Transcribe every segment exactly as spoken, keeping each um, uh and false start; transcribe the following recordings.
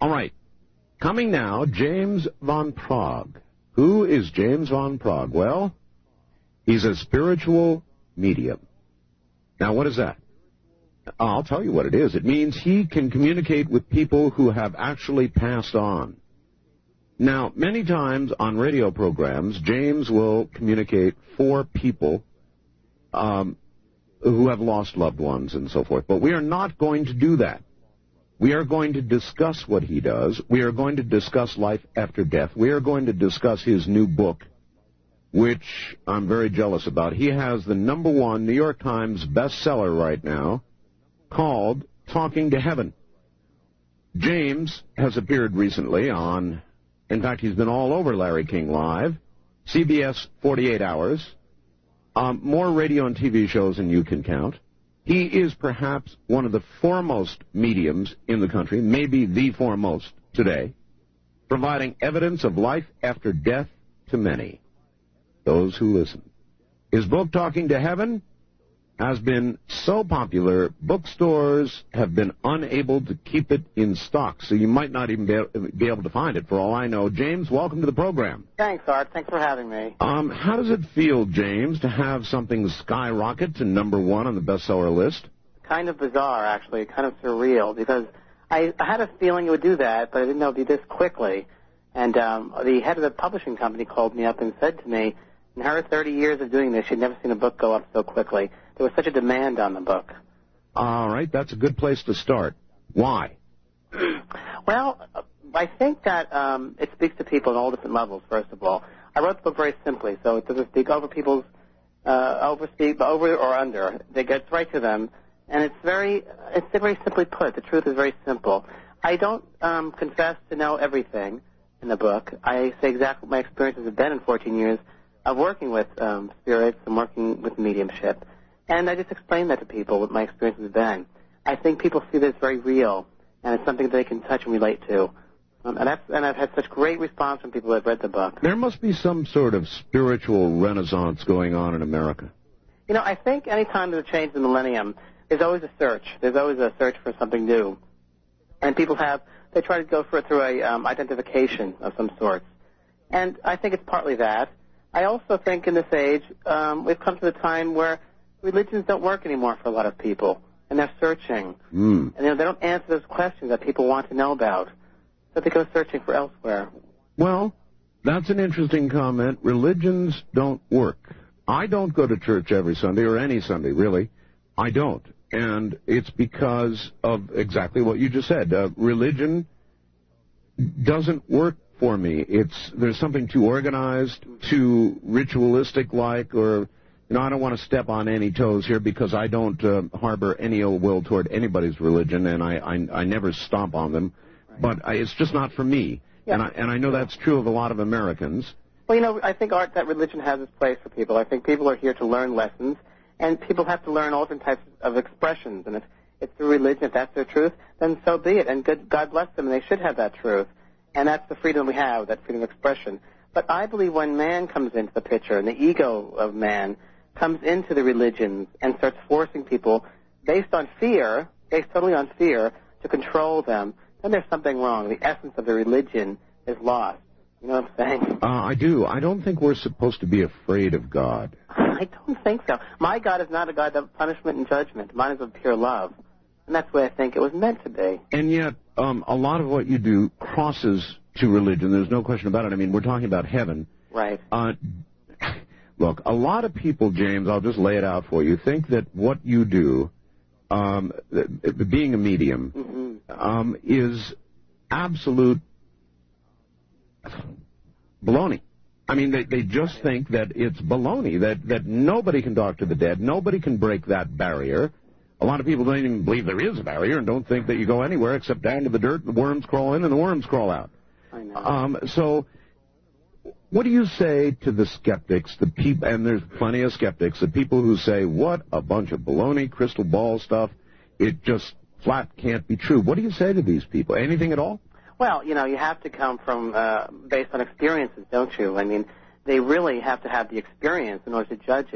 All right. Coming now, James Van Praagh. Who is James Van Praagh? Well, he's a spiritual medium. Now, what is that? I'll tell you what it is. It means he can communicate with people who have actually passed on. Now, many times on radio programs, James will communicate for people um, who have lost loved ones and so forth. But we are not going to do that. We are going to discuss what he does. We are going to discuss life after death. We are going to discuss his new book, which I'm very jealous about. He has the number one New York Times bestseller right now called Talking to Heaven. James has appeared recently on, in fact, he's been all over Larry King Live, C B S forty-eight hours, um, more radio and T V shows than you can count. He is perhaps one of the foremost mediums in the country, maybe the foremost today, providing evidence of life after death to many, those who listen. His book, Talking to Heaven, has been so popular, bookstores have been unable to keep it in stock, so you might not even be able to find it, for all I know. James, welcome to the program. Thanks, Art. Thanks for having me. Um, how does it feel, James, to have something skyrocket to number one on the bestseller list? Kind of bizarre, actually, kind of surreal, because I, I had a feeling it would do that, but I didn't know it would be this quickly. And um, the head of the publishing company called me up and said to me, in her thirty years of doing this, she'd never seen a book go up so quickly. There was such a demand on the book. All right, that's a good place to start. Why? Well, I think that um, it speaks to people on all different levels, first of all. I wrote the book very simply, so it doesn't speak over people's, uh, over, speak, over or under. It gets right to them, and it's very, it's very simply put. The truth is very simple. I don't um, confess to know everything in the book. I say exactly what my experiences have been in fourteen years of working with um, spirits and working with mediumship. And I just explain that to people, what my experience has been. I think people see this very real, and it's something they can touch and relate to. Um, and, that's, and I've had such great response from people who have read the book. There must be some sort of spiritual renaissance going on in America. You know, I think any time there's a change in the millennium, there's always a search. There's always a search for something new. And people have, they try to go for it through a um, identification of some sort. And I think it's partly that. I also think in this age, um, we've come to the time where religions don't work anymore for a lot of people, and they're searching. Mm. And you know, they don't answer those questions that people want to know about, so they go searching for elsewhere. Well, that's an interesting comment. Religions don't work. I don't go to church every Sunday, or any Sunday, really. I don't. And it's because of exactly what you just said. Uh, religion doesn't work for me. It's there's something too organized, too ritualistic-like, or, you know, I don't want to step on any toes here because I don't uh, harbor any ill will toward anybody's religion, and I, I, I never stomp on them. Right. But I, it's just not for me. Yeah. And, I, and I know that's true of a lot of Americans. Well, you know, I think, Art, that religion has its place for people. I think people are here to learn lessons, and people have to learn all different types of expressions. And if it's through religion, if that's their truth, then so be it. And good, God bless them, and they should have that truth. And that's the freedom we have, that freedom of expression. But I believe when man comes into the picture, and the ego of man comes into the religions and starts forcing people, based on fear, based totally on fear, to control them, then there's something wrong. The essence of the religion is lost. You know what I'm saying? Uh, I do. I don't think we're supposed to be afraid of God. I don't think so. My God is not a God of punishment and judgment. Mine is of pure love. And that's the way I think it was meant to be. And yet, um, a lot of what you do crosses to religion. There's no question about it. I mean, we're talking about heaven. Right. Uh, look, a lot of people, James, I'll just lay it out for you, think that what you do, um, being a medium, mm-hmm. um, is absolute baloney. I mean, they, they just think that it's baloney, that, that nobody can talk to the dead, nobody can break that barrier. A lot of people don't even believe there is a barrier and don't think that you go anywhere except down to the dirt, the worms crawl in and the worms crawl out. I know. Um, so what do you say to the skeptics, the peop- and there's plenty of skeptics, the people who say, what a bunch of baloney, crystal ball stuff, it just flat can't be true. What do you say to these people? Anything at all? Well, you know, you have to come from, uh, based on experiences, don't you? I mean, they really have to have the experience in order to judge it.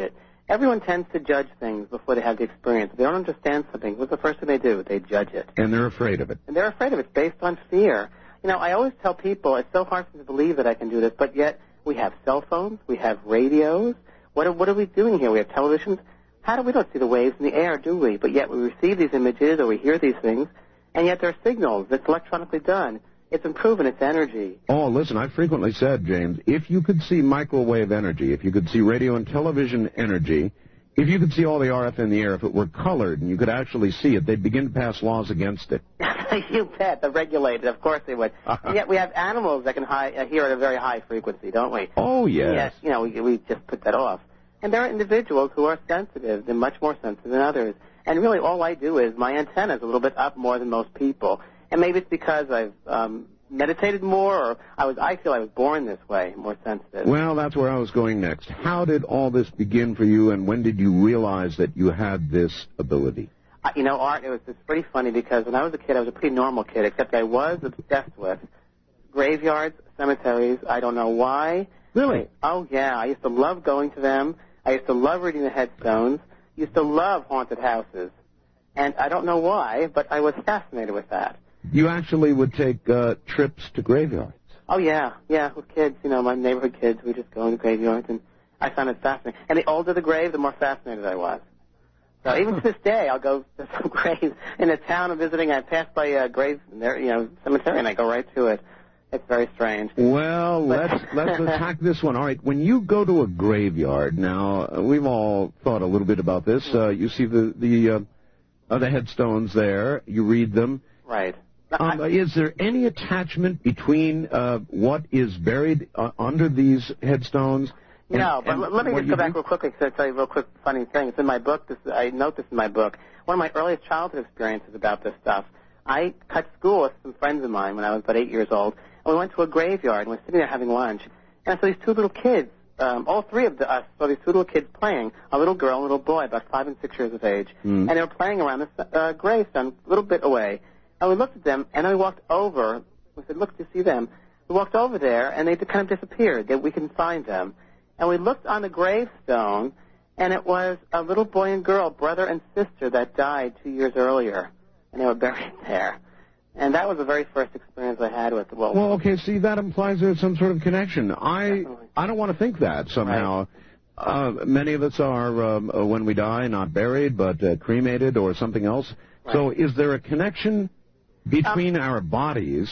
everyone tends to judge things before they have the experience. If they don't understand something, what's the first thing they do? They judge it. And they're afraid of it. And they're afraid of it. It's based on fear. You know, I always tell people, it's so hard for me to believe that I can do this, but yet we have cell phones, we have radios. What are, what are we doing here? We have televisions. How do we don't see the waves in the air, do we? But yet we receive these images or we hear these things, and yet there are signals that's electronically done. It's improving its energy. Oh, listen, I've frequently said, James, if you could see microwave energy, if you could see radio and television energy, if you could see all the R F in the air, if it were colored and you could actually see it, they'd begin to pass laws against it. You bet. They're regulated. Of course they would. And yet we have animals that can high, uh, hear at a very high frequency, don't we? Oh, yes. Yes. You know, we, we just put that off. And there are individuals who are sensitive. They're much more sensitive than others. And really all I do is my antenna is a little bit up more than most people. And maybe it's because I've um, meditated more, or I was I feel I was born this way, more sensitive. Well, that's where I was going next. How did all this begin for you, and when did you realize that you had this ability? Uh, you know, Art, it was it's pretty funny because when I was a kid, I was a pretty normal kid, except I was obsessed with graveyards, cemeteries. I don't know why. Really? Oh, yeah. I used to love going to them. I used to love reading the headstones. I used to love haunted houses. And I don't know why, but I was fascinated with that. You actually would take uh, trips to graveyards? Oh, yeah. Yeah, with kids, you know, my neighborhood kids, we just go into graveyards, and I found it fascinating. And the older the grave, the more fascinated I was. So even to this day, I'll go to some graves in a town I'm visiting. I pass by a grave, there, you know, cemetery, and I go right to it. It's very strange. Well, let's let's attack this one. All right, when you go to a graveyard, now uh, we've all thought a little bit about this. Uh, you see the the uh, uh, the headstones there. You read them. Right. Um, is there any attachment between uh, what is buried uh, under these headstones? And, no, but and let me just go back do? real quickly to tell you a real quick funny thing. It's in my book. This, I note this in my book. One of my earliest childhood experiences about this stuff. I cut school with some friends of mine when I was about eight years old, and we went to a graveyard, and we were sitting there having lunch, and I saw these two little kids, um, all three of the, us saw these two little kids playing, a little girl and a little boy, about five and six years of age, mm. and they were playing around this uh, gravestone a little bit away. And we looked at them, and then we walked over. We said, look, do you see them? We walked over there, and they kind of disappeared. They, we couldn't find them. And we looked on the gravestone, and it was a little boy and girl, brother and sister, that died two years earlier, and they were buried there. And that was the very first experience I had with the world. Well, okay, see, that implies there's some sort of connection. I Definitely. I don't want to think that somehow. Right. Uh, many of us are, um, uh, when we die, not buried, but uh, cremated or something else. Right. So is there a connection between um, our bodies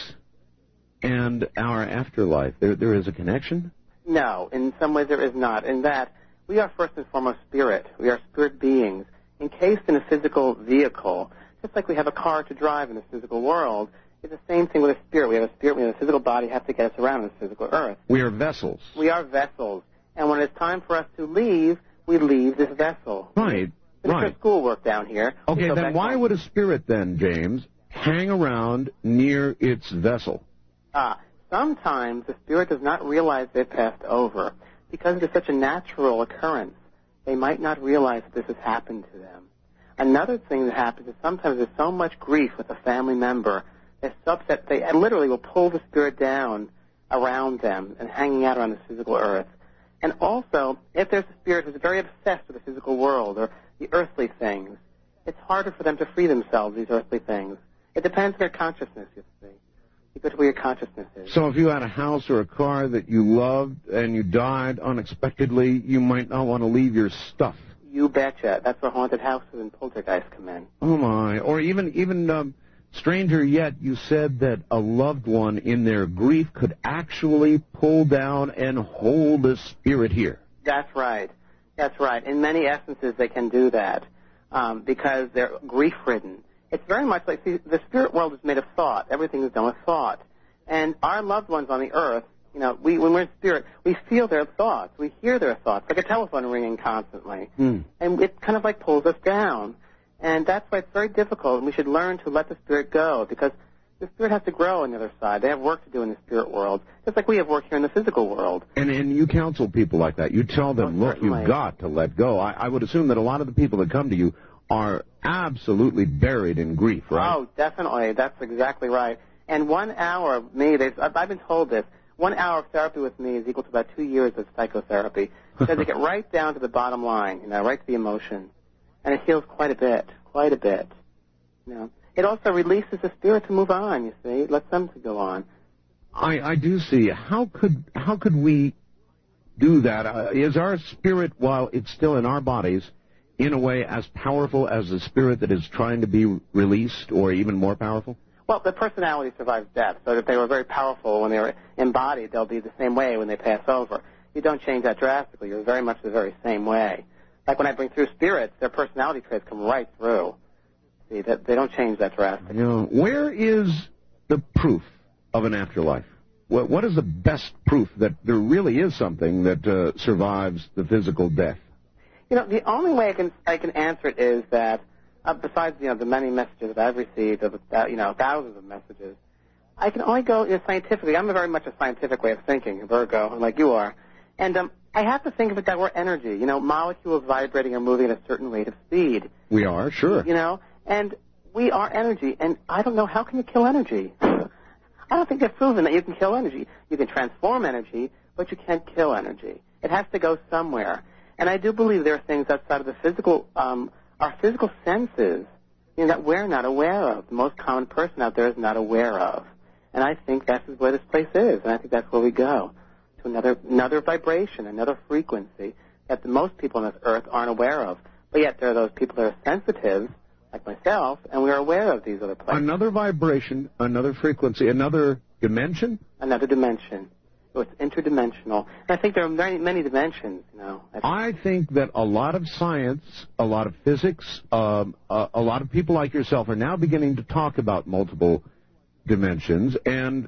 and our afterlife? There, there is a connection? No, in some ways there is not. In that, we are first and foremost spirit. We are spirit beings encased in a physical vehicle. Just like we have a car to drive in this physical world, it's the same thing with a spirit. We have a spirit, we have a physical body, have to get us around in this physical earth. We are vessels. We are vessels. And when it's time for us to leave, we leave this vessel. Right, It's right. our schoolwork down here. Okay, So then back why home. would a spirit then, James, hang around near its vessel? Ah, sometimes the spirit does not realize they've passed over. Because it is such a natural occurrence, they might not realize that this has happened to them. Another thing that happens is sometimes there's so much grief with a family member, they're so upset, they literally will pull the spirit down around them and hanging out around this physical earth. And also, if there's a spirit who's very obsessed with the physical world or the earthly things, it's harder for them to free themselves, these earthly things. It depends on their consciousness, you see. You go to where your consciousness is. So if you had a house or a car that you loved and you died unexpectedly, you might not want to leave your stuff. You betcha. That's where haunted houses and poltergeists come in. Oh, my. Or even, even um, stranger yet, you said that a loved one in their grief could actually pull down and hold a spirit here. That's right. That's right. In many essences, they can do that um, because they're grief-ridden. It's very much like, see, the spirit world is made of thought. Everything is done with thought. And our loved ones on the earth, you know, we, when we're in spirit, we feel their thoughts. We hear their thoughts, like a telephone ringing constantly. Mm. And it kind of like pulls us down. And that's why it's very difficult, and we should learn to let the spirit go, because the spirit has to grow on the other side. They have work to do in the spirit world, just like we have work here in the physical world. And and you counsel people like that. You tell them, Oh, look, certainly. you've got to let go. I, I would assume that a lot of the people that come to you are absolutely buried in grief, right? Oh, definitely. That's exactly right. And one hour, me, they've, I've I've been told this, one hour of therapy with me is equal to about two years of psychotherapy. Because they get right down to the bottom line, you know, right to the emotion. And it heals quite a bit, quite a bit. You know. It also releases the spirit to move on, you see. It lets them to go on. I, I do see. How could how could we do that? Uh, is our spirit, while it's still in our bodies, in a way as powerful as the spirit that is trying to be released, or even more powerful? Well, the personality survives death, so if they were very powerful when they were embodied, they'll be the same way when they pass over. You don't change that drastically. You're very much the very same way. Like when I bring through spirits, their personality traits come right through. See, that they don't change that drastically. You know, where is the proof of an afterlife? What, what is the best proof that there really is something that uh, survives the physical death? You know, the only way I can I can answer it is that, uh, besides you know the many messages that I've received, of uh, you know thousands of messages, I can only go you know, scientifically. I'm a very much a scientific way of thinking, Virgo, like you are, and um, I have to think of it that we're energy. You know, molecules vibrating or moving at a certain rate of speed. We are, sure. You know, and we are energy, and I don't know how can you kill energy. I don't think they've proven that you can kill energy. You can transform energy, but you can't kill energy. It has to go somewhere. And I do believe there are things outside of the physical, um, our physical senses, you know, that we're not aware of. The most common person out there is not aware of. And I think that's where this place is, and I think that's where we go, to another another vibration, another frequency that the most people on this earth aren't aware of. But yet there are those people that are sensitive, like myself, and we're aware of these other places. Another vibration, another frequency, another dimension? Another dimension. So it's interdimensional. And I think there are many, many dimensions, you know. I think that a lot of science, a lot of physics, um, a, a lot of people like yourself are now beginning to talk about multiple dimensions, and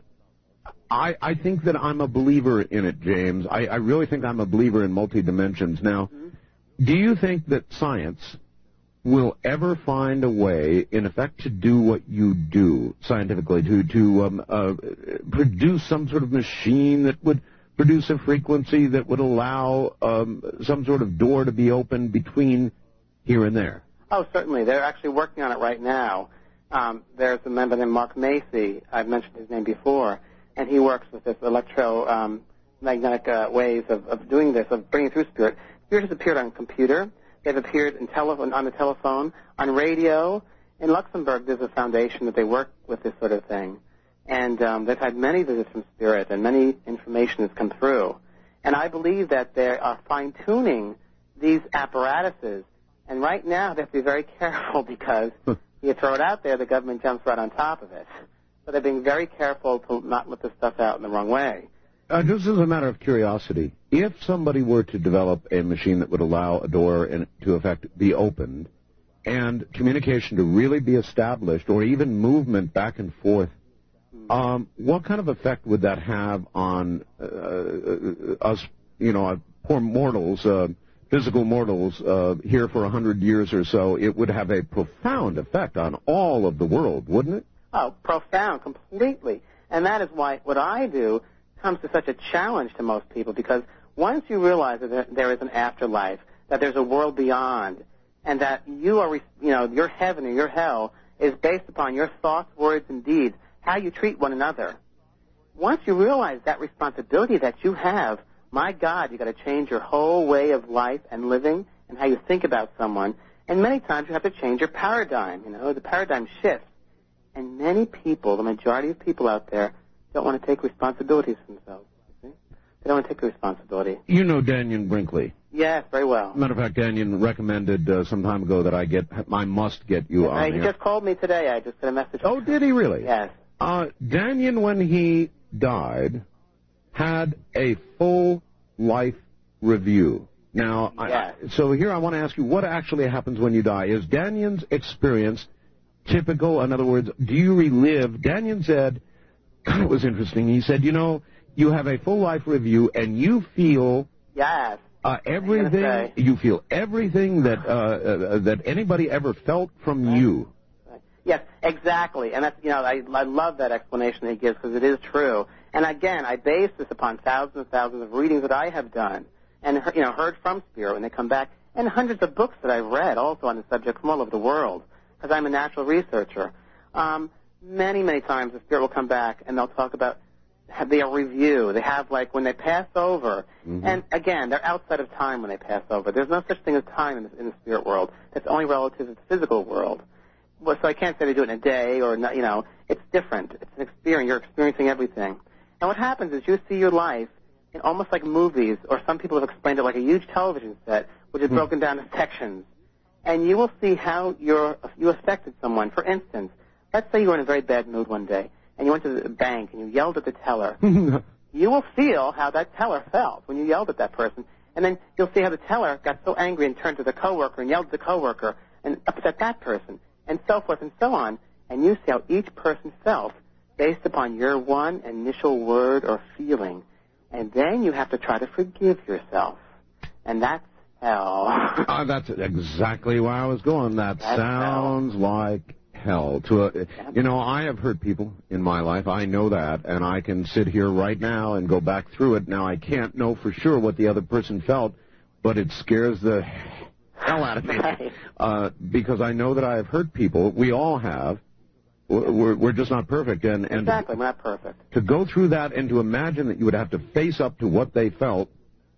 I, I think that I'm a believer in it, James. I, I really think I'm a believer in multi-dimensions. Now, mm-hmm. do you think that science will ever find a way, in effect, to do what you do scientifically, to to um, uh, produce some sort of machine that would produce a frequency that would allow um, some sort of door to be opened between here and there? Oh, certainly. They're actually working on it right now. Um, there's a member named Mark Macy. I've mentioned his name before, and he works with this electromagnetic uh, ways of, of doing this, of bringing through spirit. Spirit has appeared on computer. They've appeared in telephone, on the telephone, on radio. In Luxembourg, there's a foundation that they work with this sort of thing. And um, they've had many visits from spirit, and many information has come through. And I believe that they are fine-tuning these apparatuses. And right now, they have to be very careful because you throw it out there, the government jumps right on top of it. So they're being very careful to not let this stuff out in the wrong way. Uh, just as a matter of curiosity, if somebody were to develop a machine that would allow a door, in, to effect, be opened, and communication to really be established, or even movement back and forth, um, what kind of effect would that have on uh, us, you know, uh, poor mortals, uh, physical mortals, uh, here for a hundred years or so? It would have a profound effect on all of the world, wouldn't it? Oh, profound, completely. And that is why what I do comes to such a challenge to most people, because once you realize that there is an afterlife, that there's a world beyond, and that you are, you know, your heaven or your hell is based upon your thoughts, words, and deeds, how you treat one another. Once you realize that responsibility that you have, my God, you've got to change your whole way of life and living and how you think about someone. And many times you have to change your paradigm, you know, the paradigm shifts. And many people, the majority of people out there, don't want to take responsibilities for themselves. You see? They don't want to take the responsibility. You know Dannion Brinkley. Yes, very well. Matter of fact, Dannion recommended uh, some time ago that I get, I must get you yes, on I, here. He just called me today. I just got a message. Oh, did he really? Yes. Uh, Dannion, when he died, had a full life review. Now, yes. I, so here I want to ask you, what actually happens when you die? Is Dannion's experience typical? In other words, do you relive? Dannion said, God, it was interesting. He said, you know, you have a full life review and you feel yes. uh, everything. You feel everything that uh, uh, that anybody ever felt from right. you. Right. Yes, exactly. And that's, you know, I, I love that explanation that he gives because it is true. And again, I base this upon thousands and thousands of readings that I have done and, you know, heard from spirit when they come back, and hundreds of books that I've read also on the subject from all over the world because I'm a natural researcher. Um, Many, many times the spirit will come back and they'll talk about they review. They have, like, when they pass over, Mm-hmm. and, again, they're outside of time when they pass over. There's no such thing as time in the, in the spirit world. That's only relative to the physical world. Well, so I can't say they do it in a day or, not, you know, it's different. It's an experience. You're experiencing everything. And what happens is you see your life in almost like movies, or some people have explained it like a huge television set, which is mm-hmm. broken down into sections. And you will see how you're, you affected someone. For instance, let's say you were in a very bad mood one day, and you went to the bank and you yelled at the teller. You will feel how that teller felt when you yelled at that person. And then you'll see how the teller got so angry and turned to the coworker and yelled at the coworker and upset that person, and so forth and so on. And you see how each person felt based upon your one initial word or feeling. And then you have to try to forgive yourself. And that's hell. uh, that's exactly where I was going. That that's sounds hell. like hell. To a, you know, I have hurt people in my life. I know that. And I can sit here right now and go back through it. Now, I can't know for sure what the other person felt, but it scares the hell out of me. Right. Uh, because I know that I have hurt people. We all have. We're, we're just not perfect. And, and exactly, we're not perfect. To go through that and to imagine that you would have to face up to what they felt,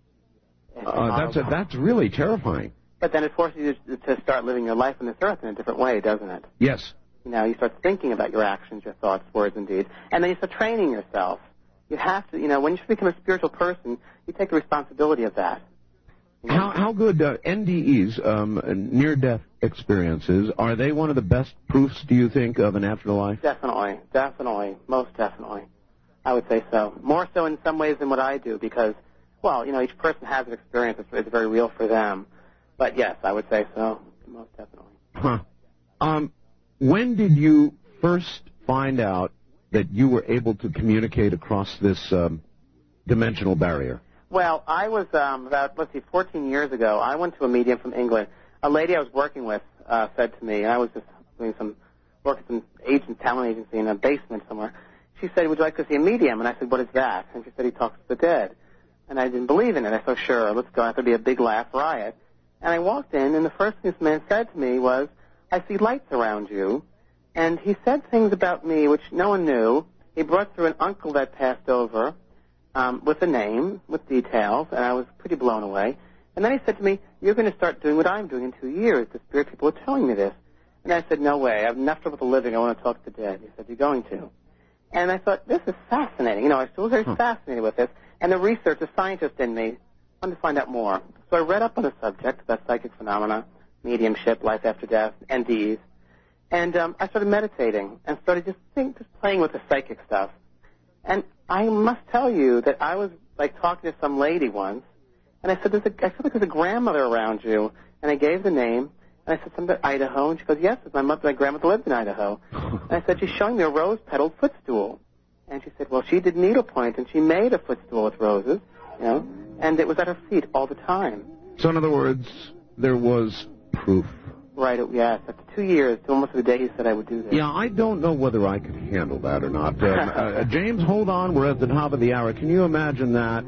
uh, that's a, that's really terrifying. But then it forces you to start living your life on this earth in a different way, doesn't it? Yes. You know, you start thinking about your actions, your thoughts, words, and deeds, and then you start training yourself. You have to, you know, when you become a spiritual person, you take the responsibility of that. You know? How, how good uh, N D Es, um, near-death experiences, are they one of the best proofs, do you think, of an afterlife? Definitely, definitely, most definitely. I would say so. More so in some ways than what I do because, well, you know, each person has an experience that's, that's very real for them. But yes, I would say so, most definitely. Huh. Um, when did you first find out that you were able to communicate across this um, dimensional barrier? Well, I was um, about, let's see, fourteen years ago, I went to a medium from England. A lady I was working with uh, said to me, and I was just doing some work at some agent, talent agency in a basement somewhere. She said, would you like to see a medium? And I said, what is that? And she said, he talks to the dead. And I didn't believe in it. I said, sure, let's go. It's going to be a big laugh riot. And I walked in, and the first thing this man said to me was, I see lights around you. And he said things about me which no one knew. He brought through an uncle that passed over um, with a name, with details, and I was pretty blown away. And then he said to me, you're going to start doing what I'm doing in two years. The spirit people are telling me this. And I said, no way. I have enough trouble with the living. I want to talk to the dead. He said, you're going to. And I thought, this is fascinating. You know, I was still very huh. fascinated with this. And the research, the scientist in me, wanted to find out more. So I read up on the subject about psychic phenomena, mediumship, life after death, N D Es. And um, I started meditating and started just think, just playing with the psychic stuff. And I must tell you that I was like talking to some lady once, and I said, there's a, I feel like there's a grandmother around you. And I gave the name, and I said something about Idaho, and she goes, yes, my mother, my grandmother lived in Idaho. And I said, she's showing me a rose-petaled footstool. And she said, well, she did needlepoint, and she made a footstool with roses, you know, and it was at her feet all the time. So in other words, there was proof. Right, yes. After two years, to almost the day he said I would do this. Yeah, I don't know whether I could handle that or not. Um, uh, James, hold on. We're at the top of the hour. Can you imagine that?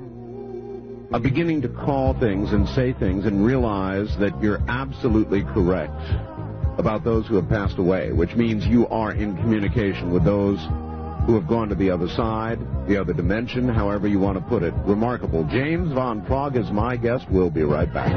Uh, beginning to call things and say things and realize that you're absolutely correct about those who have passed away, which means you are in communication with those who have gone to the other side, the other dimension, however you want to put it. Remarkable. James Van Praagh is my guest. We'll be right back.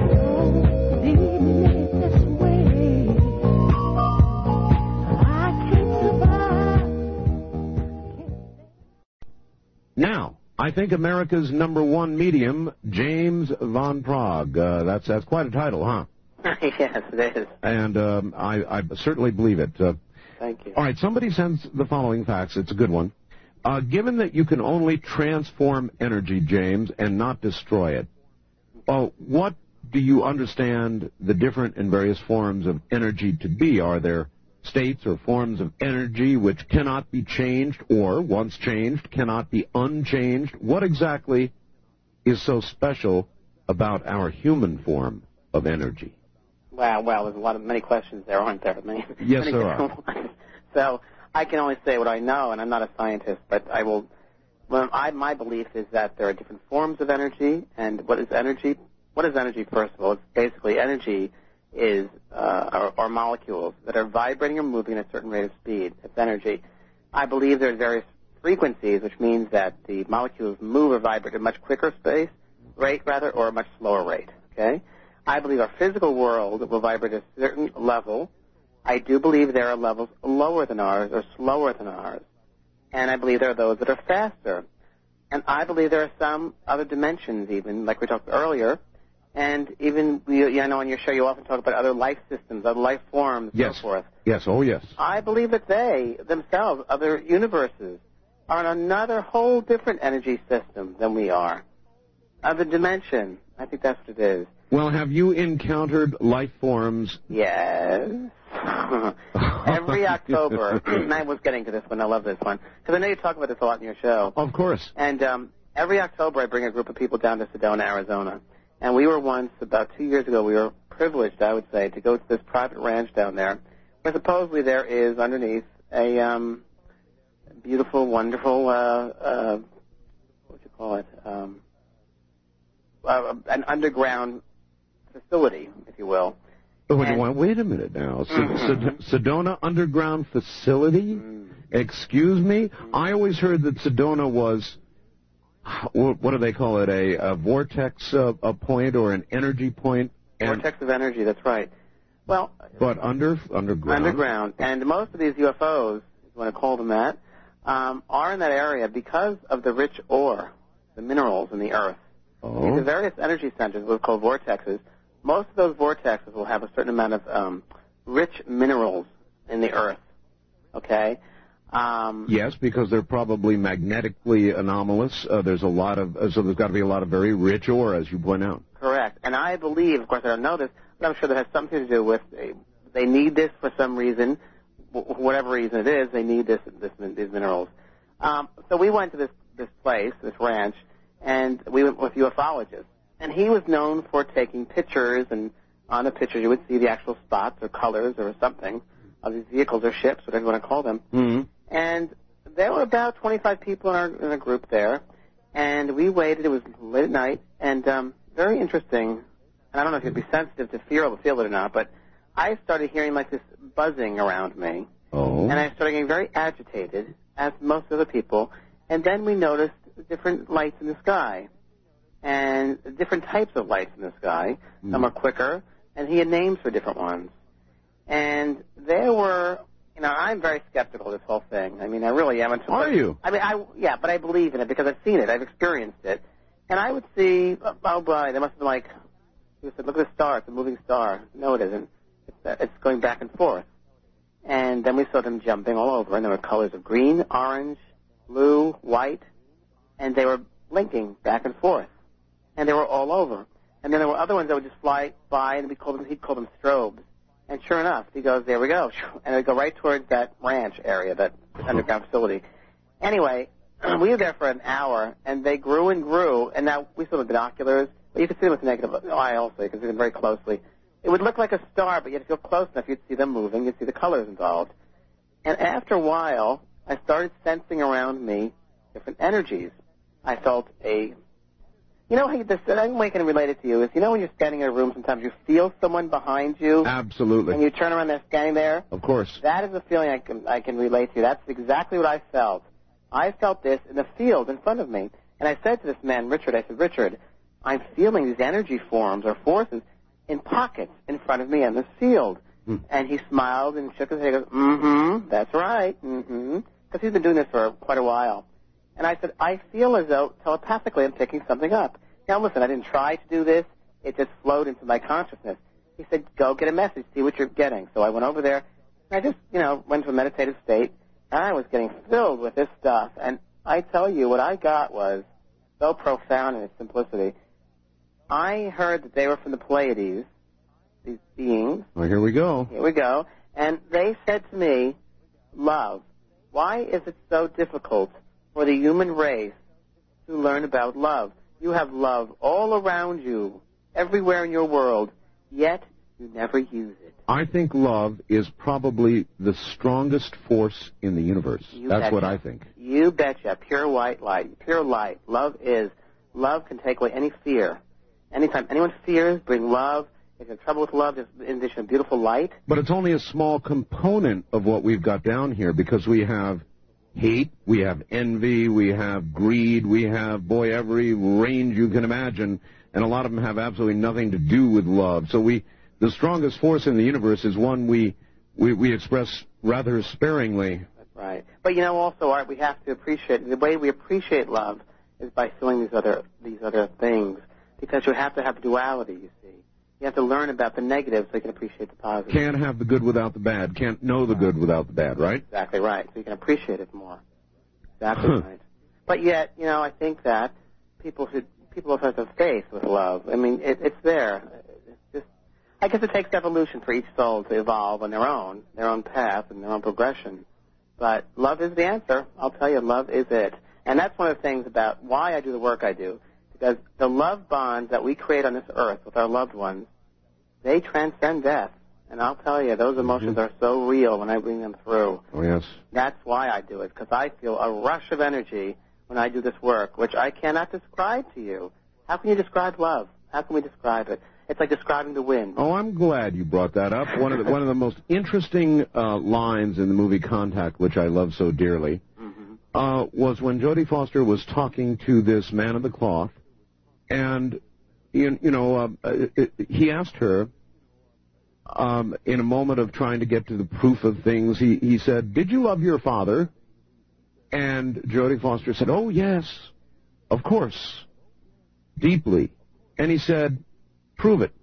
Now, I think America's number one medium, James Van Praagh. Uh, that's that's quite a title, huh? Yes, it is. And um, I, I certainly believe it. Uh, Thank you. All right, somebody sends the following facts. It's a good one. Uh, given that you can only transform energy, James, and not destroy it, uh, what do you understand the different and various forms of energy to be? Are there states or forms of energy which cannot be changed or, once changed, cannot be unchanged? What exactly is so special about our human form of energy? Wow, well, there's a lot of many questions there, aren't there? Many, yes, many there are. Ones. So I can only say what I know, and I'm not a scientist, but I will. Well, I, my belief is that there are different forms of energy, and what is energy? What is energy? First of all, it's basically energy is uh, are, are molecules that are vibrating or moving at a certain rate of speed. It's energy. I believe there are various frequencies, which means that the molecules move or vibrate at a much quicker space rate, rather, or a much slower rate. Okay? I believe our physical world will vibrate at a certain level. I do believe there are levels lower than ours or slower than ours. And I believe there are those that are faster. And I believe there are some other dimensions even, like we talked earlier. And even, you, I know on your show you often talk about other life systems, other life forms, and yes. so forth. Yes, oh yes. I believe that they themselves, other universes, are in another whole different energy system than we are. Other dimension. I think that's what it is. Well, have you encountered life forms? Yes. Every October, and I was getting to this one, I love this one, because I know you talk about this a lot in your show. Of course. And um, every October I bring a group of people down to Sedona, Arizona. And we were once, about two years ago, we were privileged, I would say, to go to this private ranch down there, where supposedly there is underneath a um, beautiful, wonderful, uh, uh, what would you call it, um, uh, an underground facility, if you will. Oh, and, wait a minute now. Mm-hmm. Sedona Underground Facility? Mm. Excuse me? Mm. I always heard that Sedona was, what do they call it, a, a vortex uh, a point or an energy point? Vortex of energy, that's right. Well, but under underground? Underground. And most of these U F Os, if you want to call them that, um, are in that area because of the rich ore, the minerals in the earth. Oh. The various energy centers, what are called vortexes, most of those vortexes will have a certain amount of um, rich minerals in the earth, okay? Um, yes, because they're probably magnetically anomalous. Uh, there's a lot of, uh, so there's got to be a lot of very rich ore, as you point out. Correct. And I believe, of course I don't know this, but I'm sure that has something to do with, uh, they need this for some reason, w- whatever reason it is, they need this, this these minerals. Um, so we went to this, this place, this ranch, and we went with ufologists. And he was known for taking pictures, and on the pictures you would see the actual spots or colors or something of these vehicles or ships, whatever you want to call them. Mm-hmm. And there were about twenty-five people in our in a group there, and we waited. It was late at night, and um, very interesting. And I don't know if you'd be sensitive to feel, feel it or not, but I started hearing like this buzzing around me. Oh. And I started getting very agitated, as most other people. And then we noticed different lights in the sky. And different types of lights in the sky. Mm. Some are quicker, and he had names for different ones. And there were, you know, I'm very skeptical of this whole thing. I mean, I really am. Are you? I mean, I yeah, but I believe in it because I've seen it, I've experienced it. And I would see, oh boy, there must have been like, he said, look at the star, it's a moving star. No, it isn't. It's, uh, it's going back and forth. And then we saw them jumping all over, and there were colors of green, orange, blue, white, and they were blinking back and forth. And they were all over. And then there were other ones that would just fly by, and we called them, he'd call them strobes. And sure enough, he goes, there we go. And they'd go right towards that ranch area, that underground facility. Anyway, we were there for an hour, and they grew and grew. And now we saw the binoculars. But you could see them with the negative eye also. You could see them very closely. It would look like a star, but yet if you're close enough, you'd see them moving. You'd see the colors involved. And after a while, I started sensing around me different energies. I felt a... You know, how this, I'm way can relate it to you, is you know when you're standing in a room, sometimes you feel someone behind you? Absolutely. And you turn around, they're standing there? Of course. That is a feeling I can, I can relate to. That's exactly what I felt. I felt this in the field in front of me. And I said to this man, Richard, I said, Richard, I'm feeling these energy forms or forces in pockets in front of me in this field. Hmm. And he smiled and shook his head and goes, mm-hmm, that's right, mm-hmm. Because he's been doing this for quite a while. And I said, I feel as though telepathically I'm picking something up. Now, listen, I didn't try to do this. It just flowed into my consciousness. He said, go get a message, see what you're getting. So I went over there, and I just, you know, went to a meditative state, and I was getting filled with this stuff. And I tell you, what I got was so profound in its simplicity. I heard that they were from the Pleiades, these beings. Well, here we go. Here we go. And they said to me, love, why is it so difficult for the human race to learn about love? You have love all around you, everywhere in your world, yet you never use it. I think love is probably the strongest force in the universe. You That's betcha. what I think. You betcha. Pure white light. Pure light. Love is. Love can take away any fear. Anytime anyone fears, bring love. If you're in trouble with love, just in addition of beautiful light. But it's only a small component of what we've got down here because we have hate, we have envy, we have greed, we have, boy, every range you can imagine, and a lot of them have absolutely nothing to do with love. So we, the strongest force in the universe is one we, we, we express rather sparingly. That's right. But, you know, also, Art, we have to appreciate, the way we appreciate love is by feeling these other, these other things, because you have to have duality, you see. You have to learn about the negative so you can appreciate the positive. Can't have the good without the bad. Can't know the good without the bad, right? Exactly right. So you can appreciate it more. Exactly right. But yet, you know, I think that people should people have to have faith with love. I mean, it, it's there. It's just, I guess it takes evolution for each soul to evolve on their own, their own path and their own progression. But love is the answer. I'll tell you, love is it. And that's one of the things about why I do the work I do. Because the love bonds that we create on this earth with our loved ones, they transcend death. And I'll tell you, those emotions mm-hmm. are so real when I bring them through. Oh, yes. That's why I do it, because I feel a rush of energy when I do this work, which I cannot describe to you. How can you describe love? How can we describe it? It's like describing the wind. Oh, I'm glad you brought that up. One of the, one of the most interesting uh, lines in the movie Contact, which I love so dearly, mm-hmm. uh, was when Jodie Foster was talking to this man of the cloth, and, you, you know, uh, he asked her, um, in a moment of trying to get to the proof of things, he, he said, "Did you love your father?" And Jodie Foster said, "Oh, yes, of course, deeply." And he said, "Prove it."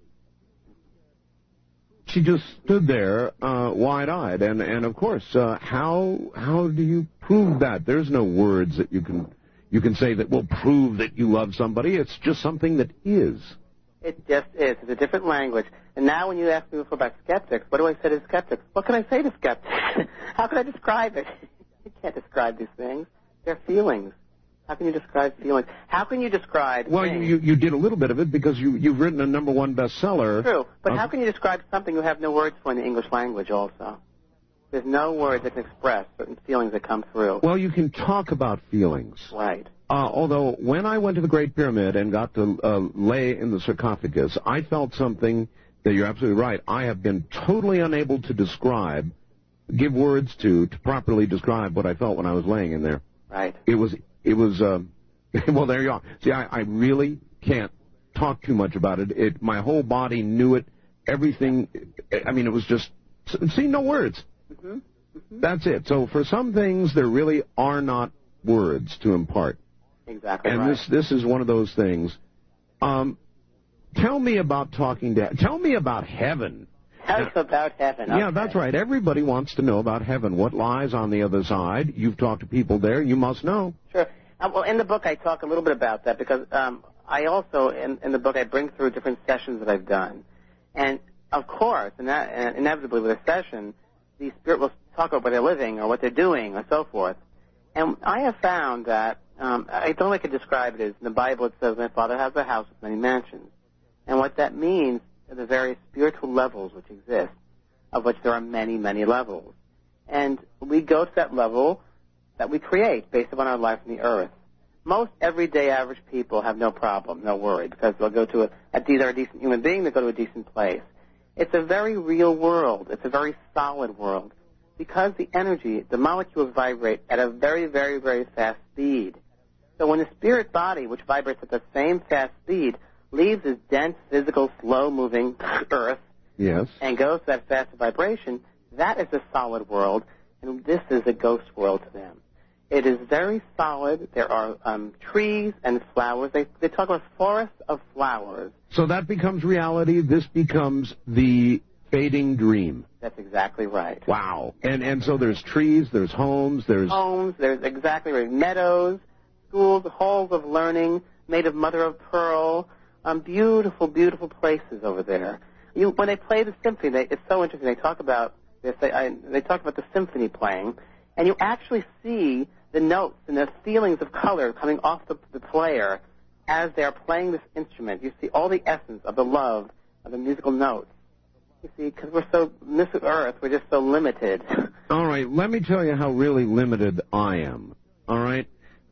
She just stood there, uh, wide-eyed, and, and of course, uh, how how do you prove that? There's no words that you can you can say that will prove that you love somebody. It's just something that is. It just is. It's a different language. And now when you ask me before about skeptics, what do I say to skeptics? What can I say to skeptics? How can I describe it? You can't describe these things. They're feelings. How can you describe feelings? How can you describe Well, things? you, you did a little bit of it because you, you've written a number one bestseller. True. But uh, how can you describe something you have no words for in the English language also? There's no words that can express certain feelings that come through. Well, you can talk about feelings. Right. Uh, although, when I went to the Great Pyramid and got to uh, lay in the sarcophagus, I felt something that you're absolutely right. I have been totally unable to describe, give words to, to properly describe what I felt when I was laying in there. Right. It was, it was, uh, well, there you are. See, I, I really can't talk too much about it. It. My whole body knew it. Everything, I mean, it was just, see, no words. Mm-hmm. Mm-hmm. That's it. So for some things, there really are not words to impart. Exactly and right. this this is one of those things. Um, tell me about talking to. Tell me about heaven. Tell us about heaven. Okay. Yeah, that's right. Everybody wants to know about heaven. What lies on the other side? You've talked to people there. You must know. Sure. Uh, well, in the book, I talk a little bit about that because um, I also, in, in the book, I bring through different sessions that I've done, and of course, and that, and inevitably with a session, the spirit will talk about where they're living or what they're doing or so forth. And I have found that. Um, I don't like to describe it as in the Bible it says, "My Father has a house with many mansions." And what that means are the various spiritual levels which exist, of which there are many, many levels. And we go to that level that we create based upon our life on the earth. Most everyday average people have no problem, no worry, because they'll go to a, a they're a decent human being, they go to a decent place. It's a very real world. It's a very solid world. Because the energy, the molecules vibrate at a very, very, very fast speed. So when the spirit body, which vibrates at the same fast speed, leaves this dense, physical, slow-moving earth yes. and goes to that fast vibration, that is a solid world, and this is a ghost world to them. It is very solid. There are um, trees and flowers. They, they talk about forests of flowers. So that becomes reality. This becomes the fading dream. That's exactly right. Wow. And and so there's trees, there's homes, there's... Homes, there's exactly right. Meadows, schools, halls of learning made of mother of pearl, um, beautiful, beautiful places over there. You, when they play the symphony, they, it's so interesting. They talk about this. They, I, they talk about the symphony playing, and you actually see the notes and the feelings of color coming off the, the player as they are playing this instrument. You see all the essence of the love of the musical notes. You see, because we're so, this earth, we're just so limited. All right, let me tell you how really limited I am. All right?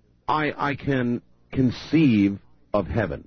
I, I can conceive of heaven.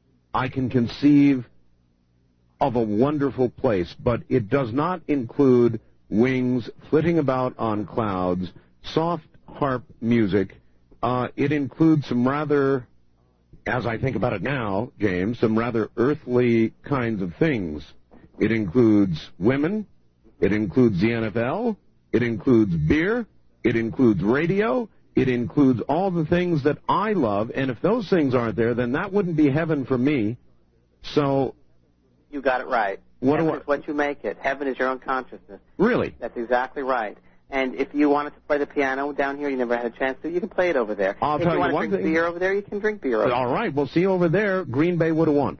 I can conceive of a wonderful place, but it does not include wings flitting about on clouds, soft harp music, uh, it includes some rather, as I think about it now, James, some rather earthly kinds of things. It includes women. It includes the N F L. It includes beer. It includes radio. It includes all the things that I love. And if those things aren't there, then that wouldn't be heaven for me. So... You got it right. What Heaven do I... is what you make it. Heaven is your own consciousness. Really? That's exactly right. And if you wanted to play the piano down here, you never had a chance to, you can play it over there. I'll if tell you you want to one drink thing. beer over there, you can drink beer over there. All right. Well, see, over there, Green Bay would have won.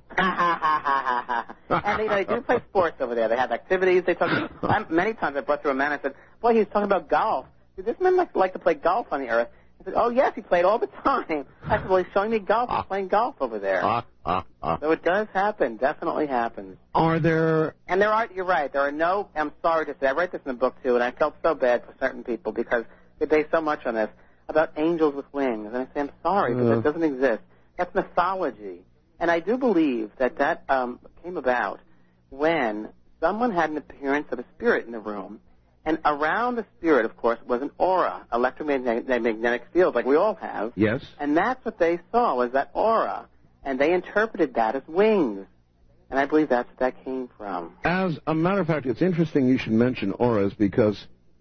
And you know, they do play sports over there. They have activities. They talk. I, many times I brought through a man. I said, "Boy, he was talking about golf. Did this man like, like to play golf on the earth?" I said, "Oh yes, he played all the time." I said, "Well, he's showing me golf. He's playing golf over there." Uh, uh, uh. So it does happen. Definitely happens. Are there... And there are. You're right. There are no. I'm sorry to say. I write this in the book too, and I felt so bad for certain people because they base so much on this about angels with wings. And I say, I'm sorry, because Uh. it doesn't exist. That's mythology. And I do believe that that um, came about when someone had an appearance of a spirit in the room, and around the spirit, of course, was an aura, electromagnetic field, like we all have. Yes. And that's what they saw, was that aura. And they interpreted that as wings. And I believe that's what that came from. As a matter of fact, it's interesting you should mention auras because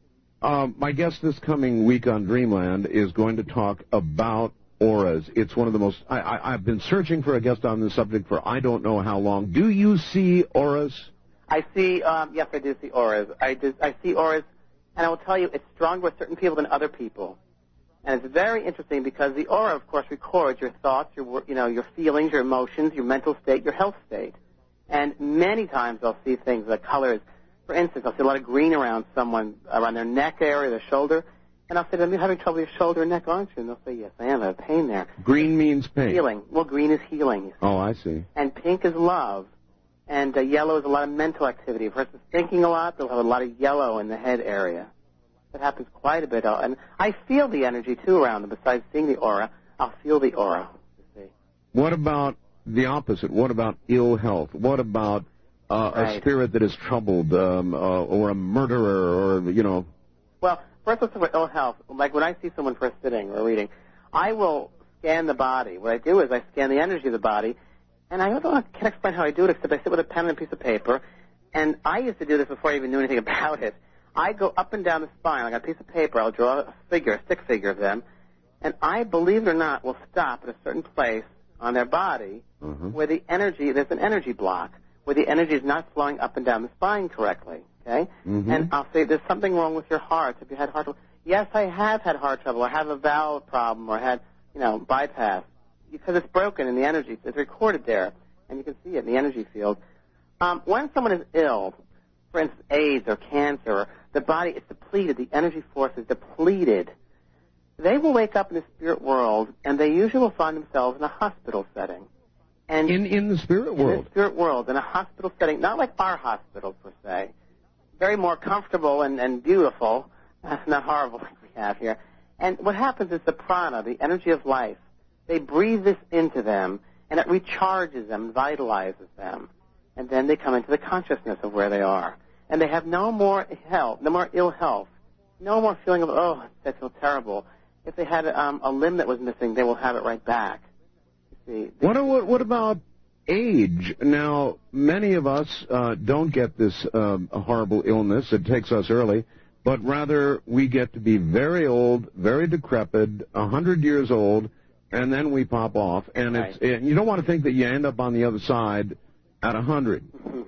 um, my guest this coming week on Dreamland is going to talk about auras. It's one of the most... I, I, I've been searching for a guest on this subject for I don't know how long. Do you see auras? I see, um, yes, I do see auras. I, do, I see auras, and I will tell you it's stronger with certain people than other people. And it's very interesting because the aura, of course, records your thoughts, your, you know, your feelings, your emotions, your mental state, your health state. And many times I'll see things like colors. For instance, I'll see a lot of green around someone, around their neck area, their shoulder. And I'll say to them, you're having trouble with your shoulder and neck, aren't you? And they'll say, yes, I am. I have pain there. Green means pain. Healing. Well, green is healing. Oh, I see. And pink is love. And uh, yellow is a lot of mental activity. If a person's thinking a lot, they'll have a lot of yellow in the head area. That happens quite a bit. And I feel the energy, too, around them. Besides seeing the aura, I'll feel the aura. You see. What about the opposite? What about ill health? What about uh, right. a spirit that is troubled um, uh, or a murderer or, you know? Well, first let's talk about ill health. Like when I see someone first sitting or reading, I will scan the body. What I do is I scan the energy of the body, and I don't know, I can't explain how I do it except I sit with a pen and a piece of paper, and I used to do this before I even knew anything about it. I go up and down the spine, like a piece of paper, I'll draw a figure, a stick figure of them, and I, believe it or not, will stop at a certain place on their body Mm-hmm. where the energy, there's an energy block, where the energy is not flowing up and down the spine correctly, okay? Mm-hmm. And I'll say, there's something wrong with your heart. Have you had heart trouble? Yes, I have had heart trouble. I have a valve problem or had, you know, bypass. Because it's broken in the energy. It's recorded there, and you can see it in the energy field. Um, when someone is ill, for instance, AIDS or cancer, the body is depleted, the energy force is depleted. They will wake up in the spirit world, and they usually will find themselves in a hospital setting. And In in the spirit in world? the spirit world, in a hospital setting, not like our hospitals per se, very more comfortable and, and beautiful, not horrible like we have here. And what happens is the prana, the energy of life, they breathe this into them, and it recharges them, vitalizes them. And then they come into the consciousness of where they are. And they have no more health, no more ill health, no more feeling of, oh, I feel terrible. If they had um, a limb that was missing, they will have it right back. You see, What, what, what about age? Now, many of us uh, don't get this um, horrible illness. It takes us early. But rather, we get to be very old, very decrepit, a hundred years old, and then we pop off. And it's Right. and you don't want to think that you end up on the other side at a hundred.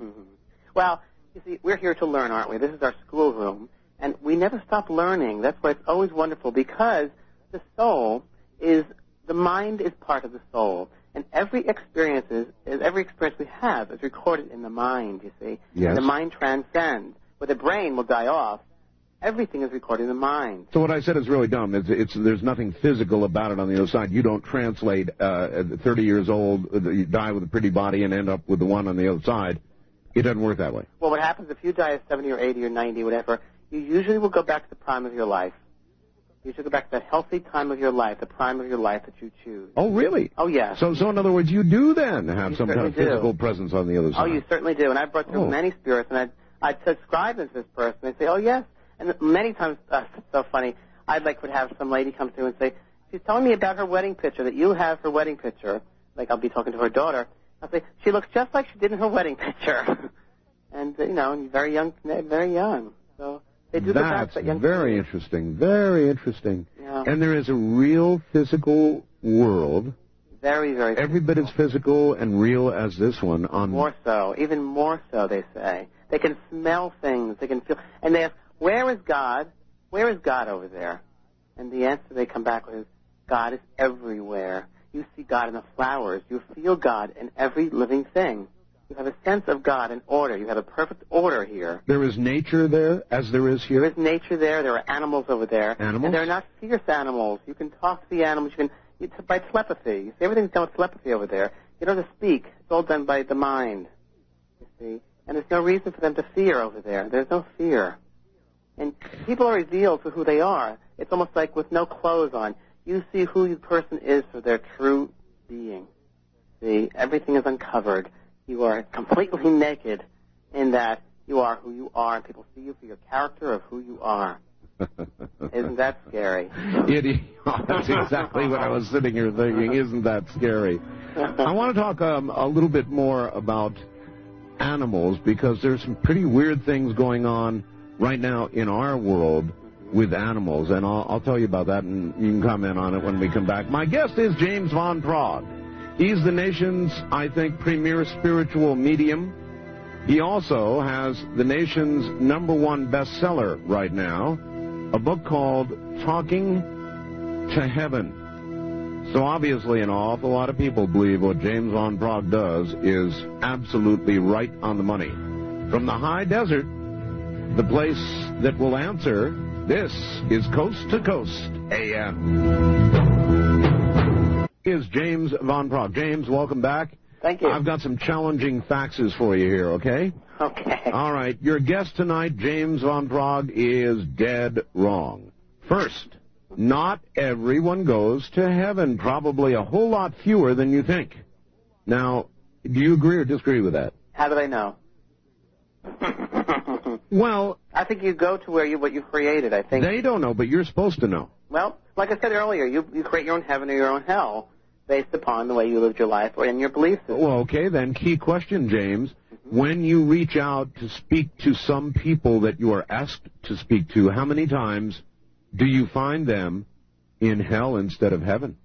Well, you see, we're here to learn, aren't we? This is our schoolroom, and we never stop learning. That's why it's always wonderful, because the soul is, the mind is part of the soul, and every experience is, is every experience we have is recorded in the mind, you see. Yes. And the mind transcends. Where the brain will die off, everything is recorded in the mind. So what I said is really dumb. It's, it's there's nothing physical about it on the other side. You don't translate uh, at thirty years old, uh, you die with a pretty body and end up with the one on the other side. It doesn't work that way. Well, what happens if you die at seventy or eighty or ninety, whatever, you usually will go back to the prime of your life. You should go back to the healthy time of your life, the prime of your life that you choose. Oh, really? Oh, yes. So, so in other words, you do then have You some kind of certainly do. physical presence on the other side. Oh, you certainly do. And I've brought through Oh. many spirits, and I'd, I'd subscribe to this person. They'd say, oh, yes. And many times, uh, it's so funny, I'd like would have some lady come through and say, she's telling me about her wedding picture, that you have her wedding picture. Like, I'll be talking to her daughter. I'll say, she looks just like she did in her wedding picture. And, uh, you know, very young, very young. So they do That's that young very people. interesting, very interesting. Yeah. And there is a real physical world. Very, very Every bit as physical and real as this one. On More so, even more so, they say. They can smell things, they can feel, and they ask, where is God? Where is God over there? And the answer they come back with is, God is everywhere. You see God in the flowers. You feel God in every living thing. You have a sense of God and order. You have a perfect order here. There is nature there, as there is here? There is nature there. There are animals over there. Animals? And they're not fierce animals. You can talk to the animals. You can, you, by telepathy. You see, everything's done with telepathy over there. You don't have to speak. It's all done by the mind. You see? And there's no reason for them to fear over there. There's no fear. And people are revealed for who they are. It's almost like with no clothes on. You see who the person is for their true being. See, everything is uncovered. You are completely naked in that you are who you are, and people see you for your character of who you are. Isn't that scary? It, that's exactly what I was sitting here thinking. Isn't that scary? I want to talk um, a little bit more about animals, because there's some pretty weird things going on right now in our world with animals, and I'll, I'll tell you about that, and you can comment on it when we come back. My guest is James Van Praagh. He's the nation's, I think, premier spiritual medium. He also has the nation's number one bestseller right now, a book called Talking to Heaven. So obviously an awful lot of people believe what James Van Praagh does is absolutely right on the money. From the high desert, the place that will answer, this is Coast to Coast A M. Is James Van Praagh. James, welcome back. Thank you. I've got some challenging faxes for you here, okay? Okay. All right. Your guest tonight, James Van Praagh, is dead wrong. First, not everyone goes to heaven. Probably a whole lot fewer than you think. Now, do you agree or disagree with that? How do they know? Well, I think you go to where you what you created. I think they don't know, but you're supposed to know. Well, like I said earlier, you you create your own heaven or your own hell based upon the way you lived your life or in your belief system. Well, okay, then key question, James. Mm-hmm. When you reach out to speak to some people that you are asked to speak to, how many times do you find them in hell instead of heaven?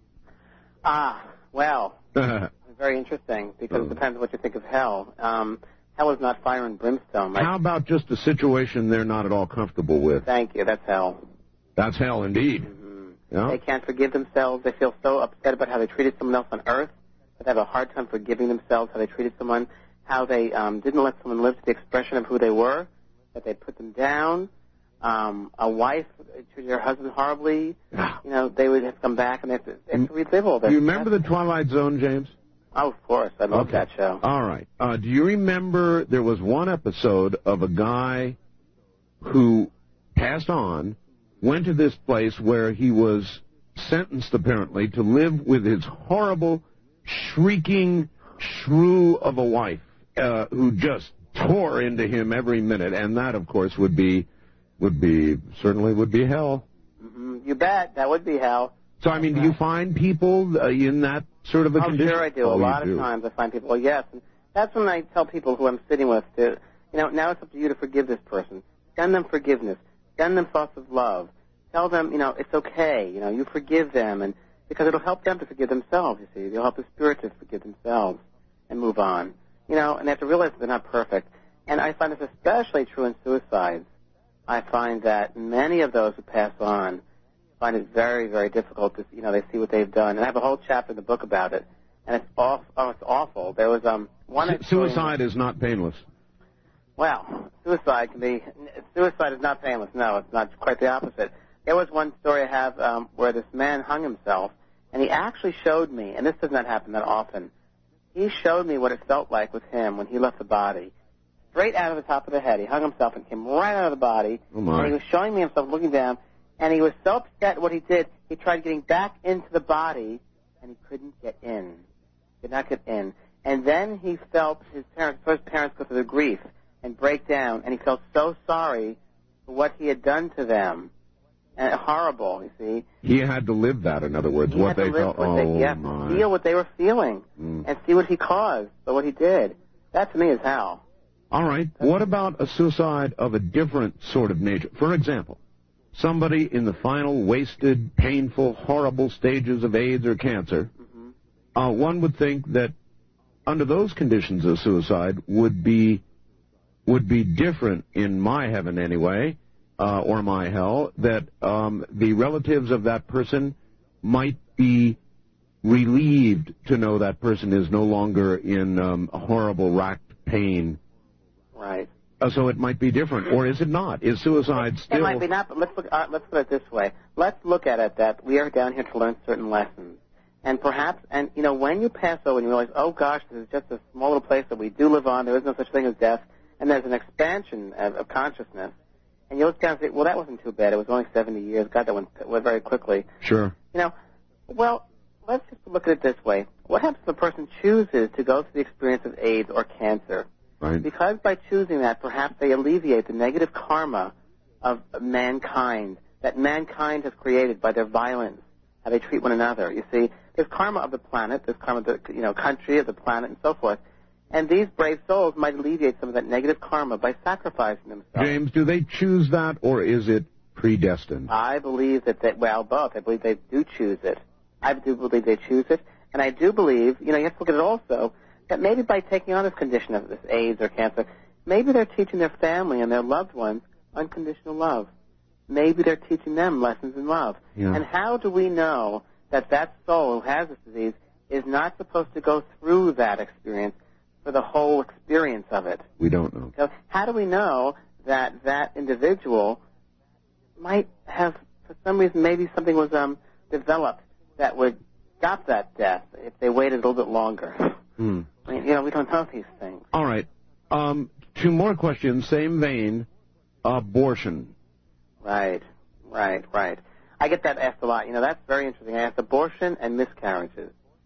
Ah, well, very interesting, because oh. it depends on what you think of hell. Um, hell is not fire and brimstone. Like, how about just a situation they're not at all comfortable with? Thank you, that's hell. That's hell indeed. Mm-hmm. Yeah. They can't forgive themselves. They feel so upset about how they treated someone else on earth that they have a hard time forgiving themselves, how they treated someone, how they um, didn't let someone live to the expression of who they were, that they put them down. Um, a wife treated her husband horribly. You know, they would have to come back and they have to, they have to relive all that. Do you remember The Twilight Zone, James? Oh, of course. I love okay. that show. All right. Uh, do you remember there was one episode of a guy who passed on, went to this place where he was sentenced, apparently, to live with his horrible, shrieking shrew of a wife uh, who just tore into him every minute, and that, of course, would be, would be, certainly would be hell. Mm-hmm. You bet. That would be hell. So, I mean, do you find people uh, in that sort of a oh, condition? Oh, sure I do. Oh, a lot do. of times I find people, well, yes. And that's when I tell people who I'm sitting with to, you know, now it's up to you to forgive this person. Send them forgiveness. Send them thoughts of love. Tell them, you know, it's okay. You know, you forgive them, and because it'll help them to forgive themselves, you see. It'll help the spirit to forgive themselves and move on. You know, and they have to realize that they're not perfect. And I find this especially true in suicides. I find that many of those who pass on find it very, very difficult to, you know, they see what they've done. And I have a whole chapter in the book about it, and it's awful. Oh, it's awful. There was um one. Su- suicide is not painless. Well, suicide can be. Suicide is not painless. No, it's not. Quite the opposite. There was one story I have um, where this man hung himself, and he actually showed me, and this does not happen that often. He showed me what it felt like with him when he left the body. Straight out of the top of the head, he hung himself and came right out of the body. Oh my. And he was showing me himself looking down, and he was so upset at what he did, he tried getting back into the body, and he couldn't get in. Could not get in. And then he felt his parents, first parents go through the grief and break down, and he felt so sorry for what he had done to them. and horrible, you see. He had to live that, in other words, he what had they to live felt. What Oh, they, yeah, my. feel what they were feeling Mm. and see what he caused, or what he did. That, to me, is hell. All right. What about a suicide of a different sort of nature? For example, somebody in the final wasted, painful, horrible stages of AIDS or cancer, mm-hmm. uh, one would think that under those conditions of suicide would be would be different in my heaven anyway, uh, or my hell, that um, the relatives of that person might be relieved to know that person is no longer in um, horrible, racked pain. Right. Uh, so it might be different, or is it not? Is suicide still... It might be not, but let's look. Uh, let's put it this way. Let's look at it that we are down here to learn certain lessons, and perhaps, and you know, when you pass over and you realize, oh gosh, this is just a small little place that we do live on. There is no such thing as death, and there's an expansion of, of consciousness, and you look down and say, well, that wasn't too bad. It was only seventy years. God, that went, went very quickly. Sure. You know, well, let's just look at it this way. What happens if a person chooses to go through the experience of AIDS or cancer? Right. Because by choosing that, perhaps they alleviate the negative karma of mankind that mankind has created by their violence, how they treat one another. You see, there's karma of the planet, there's karma of the you know, country, of the planet, and so forth. And these brave souls might alleviate some of that negative karma by sacrificing themselves. James, do they choose that, or is it predestined? I believe that, they, well, both. I believe they do choose it. I do believe they choose it. And I do believe, you know, you have to look at it also, that maybe by taking on this condition of this AIDS or cancer, maybe they're teaching their family and their loved ones unconditional love. Maybe they're teaching them lessons in love. Yeah. And how do we know that that soul who has this disease is not supposed to go through that experience for the whole experience of it? We don't know. So how do we know that that individual might have, for some reason, maybe something was um, developed that would stop that death if they waited a little bit longer? Hmm. I mean, you know, we don't know these things. All right. Um, two more questions, same vein. Abortion. Right, right, right. I get that asked a lot. You know, that's very interesting. I ask abortion and miscarriages.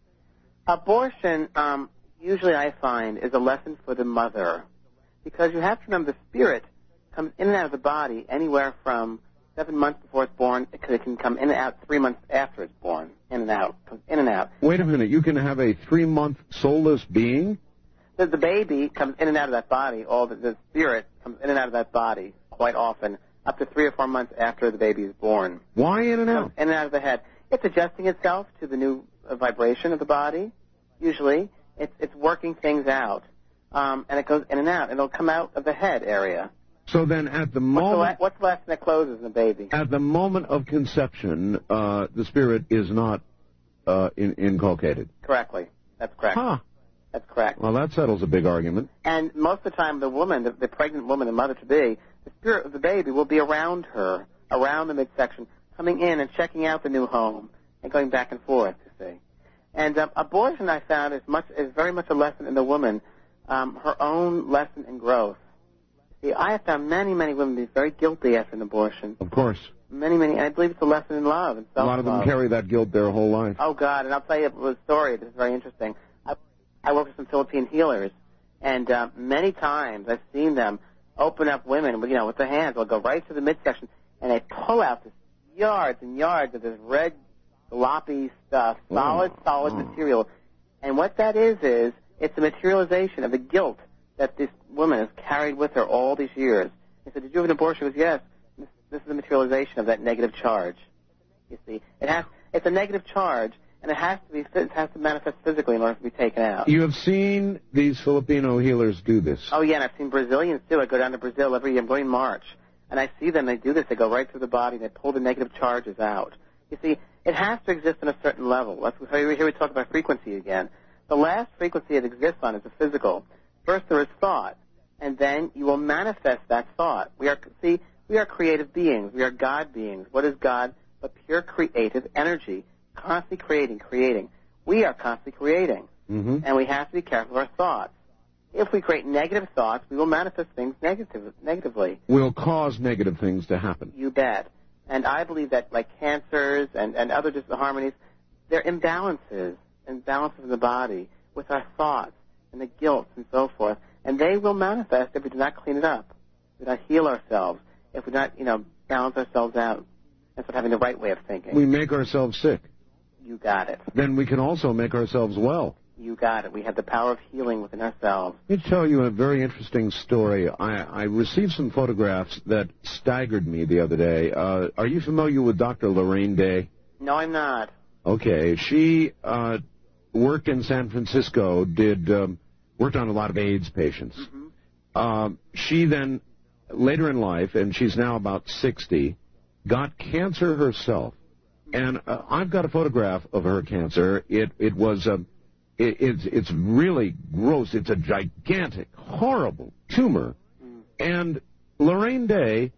Abortion, um, usually I find, is a lesson for the mother. Because you have to remember the spirit comes in and out of the body anywhere from seven months before it's born. It can come in and out three months after it's born. In and out. Comes in and out. Wait a minute. You can have a three-month soulless being? The, the baby comes in and out of that body. All the, the spirit comes in and out of that body quite often, up to three or four months after the baby is born. Why in and out? Comes in and out of the head. It's adjusting itself to the new uh, vibration of the body. Usually, it's it's working things out, um, and it goes in and out. And it'll come out of the head area. So then, at the What's the, moment, la- what's the last thing that closes in the baby? at the moment of conception, uh, the spirit is not uh, in, inculcated. Correctly. That's correct. Huh. That's correct. Well, that settles a big argument. And most of the time, the woman, the, the pregnant woman, the mother-to-be, the spirit of the baby will be around her, around the midsection, coming in and checking out the new home and going back and forth, you see. And um, abortion, I found, is much is very much a lesson in the woman, um, her own lesson in growth. See, I have found many, many women be very guilty after an abortion. Of course. Many, many. And I believe it's a lesson in love and A self-love. lot of them carry that guilt their whole life. Oh, God. And I'll tell you a story. This is very interesting. I, I work with some Philippine healers, and uh, many times I've seen them open up women, you know, with their hands. They'll go right to the midsection, and they pull out this yards and yards of this red, gloppy stuff, solid, Oh. solid Oh. material. And what that is is it's the materialization of the guilt that this woman has carried with her all these years. I said, did you have an abortion? She goes, yes. This, this is the materialization of that negative charge. You see, it has it's a negative charge, and it has to be it has to manifest physically in order to be taken out. You have seen these Filipino healers do this. Oh yeah, and I've seen Brazilians too. I go down to Brazil every year. I'm going in March, and I see them. They do this. They go right through the body. They pull the negative charges out. You see, it has to exist on a certain level. That's here we talk about frequency again. The last frequency it exists on is the physical. First there is thought, and then you will manifest that thought. We are see we are creative beings. We are God beings. What is God but pure creative energy, constantly creating, creating. We are constantly creating, Mm-hmm. and we have to be careful of our thoughts. If we create negative thoughts, we will manifest things negative, negatively. Will cause negative things to happen. You bet. And I believe that, like cancers and, and other disharmonies, they're imbalances, imbalances in the body with our thoughts and the guilt and so forth. And they will manifest if we do not clean it up, if we do not heal ourselves, if we do not, you know, balance ourselves out. instead of having the right way of thinking. We make ourselves sick. You got it. Then we can also make ourselves well. You got it. We have the power of healing within ourselves. Let me tell you a very interesting story. I, I received some photographs that staggered me the other day. Uh, are you familiar with Doctor Lorraine Day? No, I'm not. Okay. She uh, worked in San Francisco, did um, worked on a lot of AIDS patients. Mm-hmm. Um, she then, later in life, and she's now about sixty, got cancer herself. And uh, I've got a photograph of her cancer. It it was a, it, it's it's really gross. It's a gigantic, horrible tumor. Mm. And Lorraine Day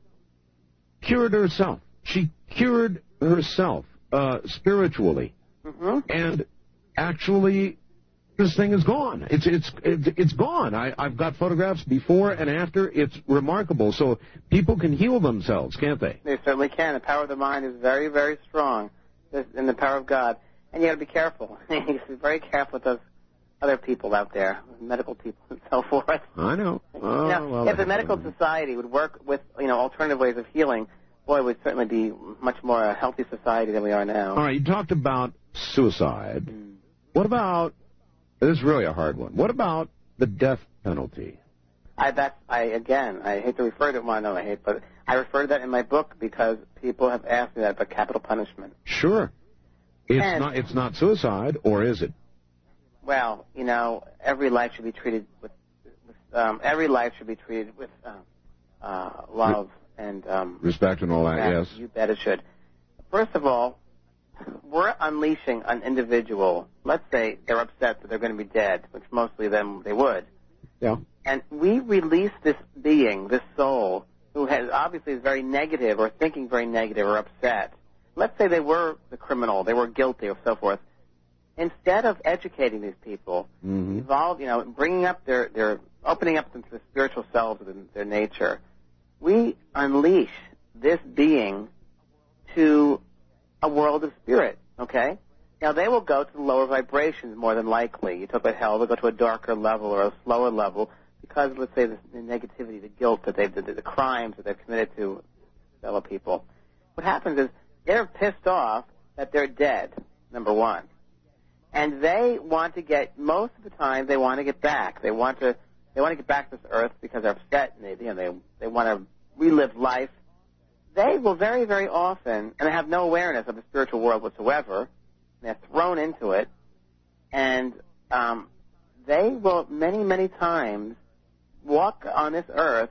cured herself. She cured herself uh, spiritually, Mm-hmm. and actually, this thing is gone. It's it's it's, it's gone. I, I've got photographs before and after. It's remarkable. So people can heal themselves, can't they? They certainly can. The power of the mind is very, very strong, in the power of God. And you got to be careful. You have to be very careful with those other people out there, medical people and so forth. I know. Oh, you know well, if the medical society would work with, you know, alternative ways of healing, boy, we'd certainly be much more a healthy society than we are now. All right, you talked about suicide. Mm. What about, this is really a hard one, what about the death penalty? I, that's, I, again, I hate to refer to it, well, no, I hate, but I refer to that in my book because people have asked me that about capital punishment. Sure. It's And- not It's not suicide, or is it? Well, you know, every life should be treated with, with um, every life should be treated with uh, uh, love and um, Respect and all that, yeah, yes. You bet it should. First of all, we're unleashing an individual. Let's say they're upset that they're going to be dead, which mostly of them they would. Yeah. And we release this being, this soul, who has obviously is very negative or thinking very negative or upset. Let's say they were the criminal, they were guilty or so forth. Instead of educating these people, Mm-hmm. evolve, you know, bringing up their, their, opening up into the spiritual selves within their nature, we unleash this being to a world of spirit, okay? Now, they will go to the lower vibrations more than likely. You talk about hell, they'll go to a darker level or a slower level because, let's say, the, the negativity, the guilt that they've, the, the crimes that they've committed to fellow people. What happens is they're pissed off that they're dead, number one. And they want to get, most of the time, they want to get back. They want to, they want to get back to this earth because they're upset and they, you know, they, they want to relive life. They will very, very often, and they have no awareness of the spiritual world whatsoever, they're thrown into it, and um, they will many, many times walk on this earth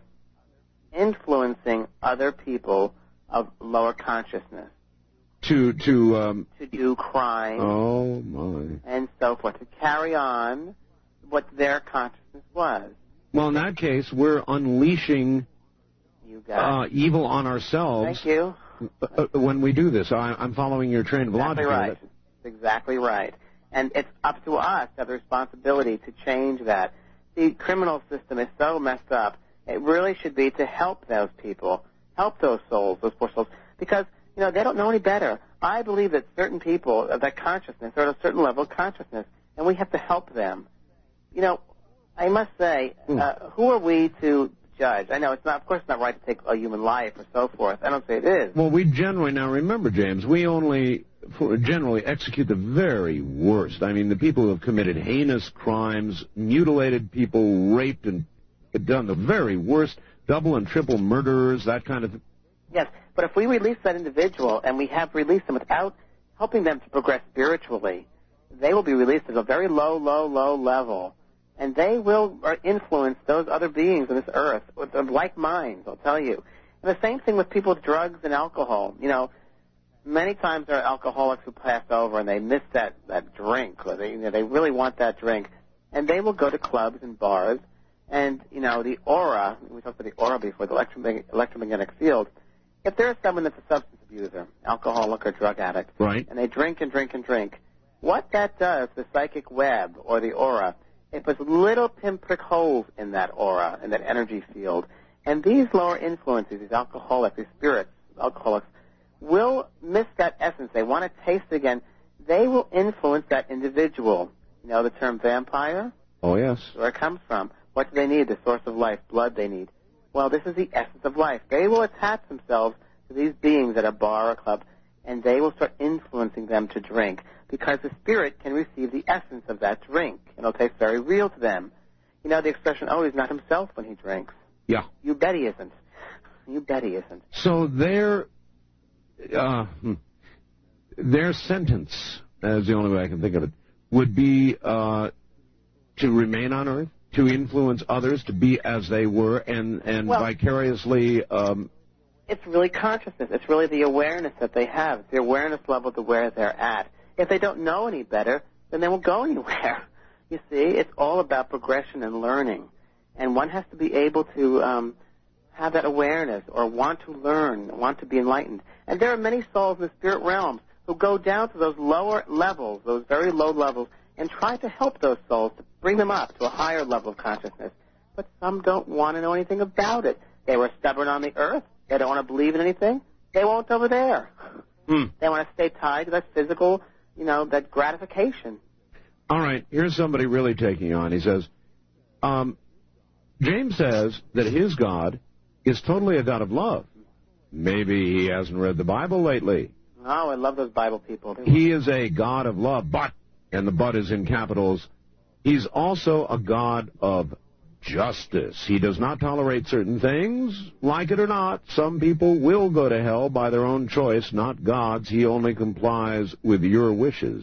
influencing other people of lower consciousness To, to, um, to do crime oh, my. and so forth, to carry on what their consciousness was. Well, in that case, we're unleashing You got uh, it. evil on ourselves. Thank you. Uh, when we do this. I, I'm following your train of Exactly logic. right. That's exactly right. And it's up to us to have the responsibility to change that. The criminal system is so messed up. It really should be to help those people, help those souls, those poor souls, because, you know, they don't know any better. I believe that certain people, uh, that consciousness, are at a certain level of consciousness, and we have to help them. You know, I must say, uh, who are we to judge? I know it's not, of course, it's not right to take a human life or so forth. I don't say it is. Well, we generally, now remember, James, we only for, generally execute the very worst. I mean, the people who have committed heinous crimes, mutilated people, raped and done the very worst, double and triple murderers, that kind of thing. Yes, but if we release that individual and we have released them without helping them to progress spiritually, they will be released at a very low, low, low level. And they will influence those other beings on this earth with like minds, I'll tell you. And the same thing with people with drugs and alcohol. You know, many times there are alcoholics who pass over and they miss that, that drink, or they, you know, they really want that drink. And they will go to clubs and bars, and, you know, the aura, we talked about the aura before, the electromagnetic, electromagnetic field. If there's someone that's a substance abuser, alcoholic or drug addict, Right. and they drink and drink and drink, what that does, the psychic web or the aura, it puts little pinprick holes in that aura, in that energy field. And these lower influences, these alcoholics, these spirits, alcoholics, will miss that essence. They want to taste it again. They will influence that individual. You know the term vampire? Oh, yes. Where it comes from. What do they need? The source of life, blood they need. Well, this is the essence of life. They will attach themselves to these beings at a bar or club, and they will start influencing them to drink because the spirit can receive the essence of that drink, and it'll taste very real to them. You know the expression, oh, he's not himself when he drinks. Yeah. You bet he isn't. You bet he isn't. So their, uh, their sentence, as the only way I can think of it, would be uh, to remain on Earth, to influence others, to be as they were, and, and well, vicariously... Um, it's really consciousness. It's really the awareness that they have. It's the awareness level to where they're at. If they don't know any better, then they won't go anywhere. You see, it's all about progression and learning. And one has to be able to um, have that awareness or want to learn, want to be enlightened. And there are many souls in the spirit realms who go down to those lower levels, those very low levels, and try to help those souls to bring them up to a higher level of consciousness. But some don't want to know anything about it. They were stubborn on the earth. They don't want to believe in anything. They won't over there. Hmm. They want to stay tied to that physical, you know, that gratification. All right, here's somebody really taking on. He says, um, James says that his God is totally a God of love. Maybe he hasn't read the Bible lately. Oh, I love those Bible people. He is a God of love, but, and the but is in capitals, he's also a God of justice. He does not tolerate certain things. Like it or not, some people will go to hell by their own choice, not God's. He only complies with your wishes.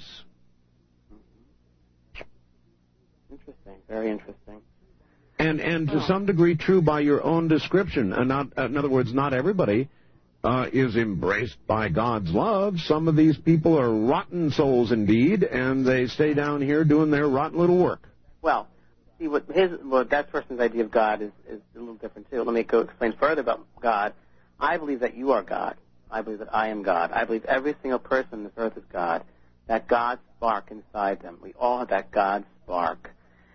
Interesting, very interesting. And and to some degree true by your own description. And not, in other words, not everybody uh, is embraced by God's love. Some of these people are rotten souls indeed, and they stay down here doing their rotten little work. Well, see, what his, well, that person's idea of God is, is a little different, too. Let me go explain further about God. I believe that you are God. I believe that I am God. I believe every single person on this earth is God. That God spark inside them. We all have that God spark.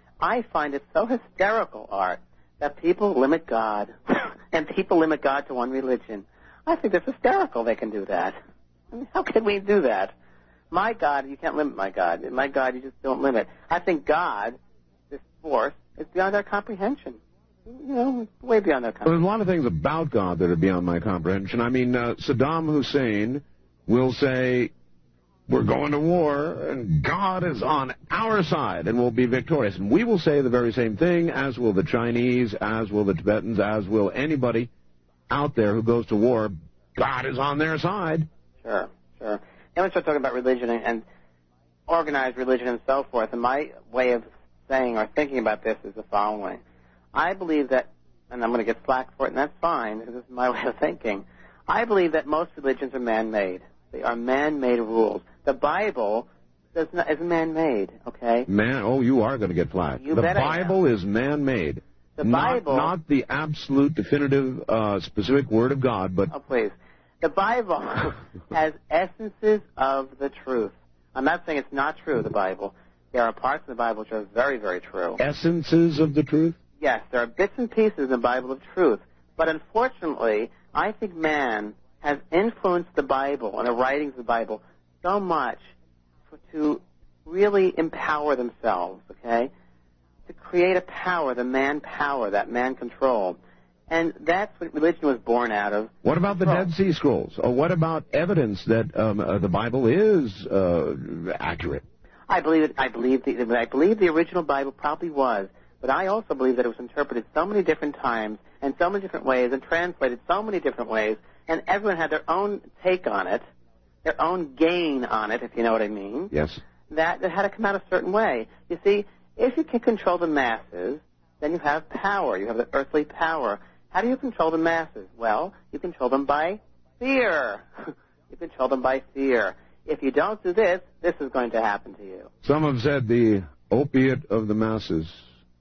I find it so hysterical, Art, that people limit God, and people limit God to one religion. I think it's hysterical they can do that. I mean, how can we do that? My God, you can't limit my God. My God, you just don't limit. I think God, this force, is beyond our comprehension. You know, way beyond our comprehension. There's a lot of things about God that are beyond my comprehension. I mean, uh, Saddam Hussein will say, we're going to war, and God is on our side, and we'll be victorious. And we will say the very same thing, as will the Chinese, as will the Tibetans, as will anybody out there who goes to war. God is on their side. Sure, sure. Then we start talking about religion and, and organized religion and so forth. And my way of saying or thinking about this is the following. I believe that, and I'm going to get flack for it, and that's fine, because this is my way of thinking. I believe that most religions are man-made. They are man-made rules. The Bible does not, is man-made, okay? Man, oh, you are going to get flack. You the bet Bible is man-made. The not, Bible... Not the absolute, definitive, uh, specific Word of God, but... Oh, please. The Bible has essences of the truth. I'm not saying it's not true, the Bible. There are parts of the Bible which are very, very true. Essences of the truth? Yes, there are bits and pieces in the Bible of truth. But unfortunately, I think man has influenced the Bible and the writings of the Bible so much for, to really empower themselves, okay? To create a power, the man power, that man control. And that's what religion was born out of. What about the Dead Sea Scrolls? Or what about evidence that um, uh, the Bible is uh, accurate? I believe it. I believe the, I believe the original Bible probably was. But I also believe that it was interpreted so many different times and so many different ways and translated so many different ways, and everyone had their own take on it, their own gain on it, if you know what I mean. Yes. That it had to come out a certain way. You see, if you can control the masses, then you have power. You have the earthly power. How do you control the masses? Well, you control them by fear. You control them by fear. If you don't do this, this is going to happen to you. Some have said the opiate of the masses.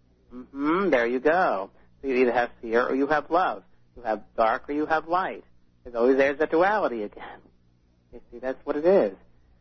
Mm-hmm, there you go. So you either have fear or you have love. You have dark or you have light. There's always there's that duality again. You see, that's what it is.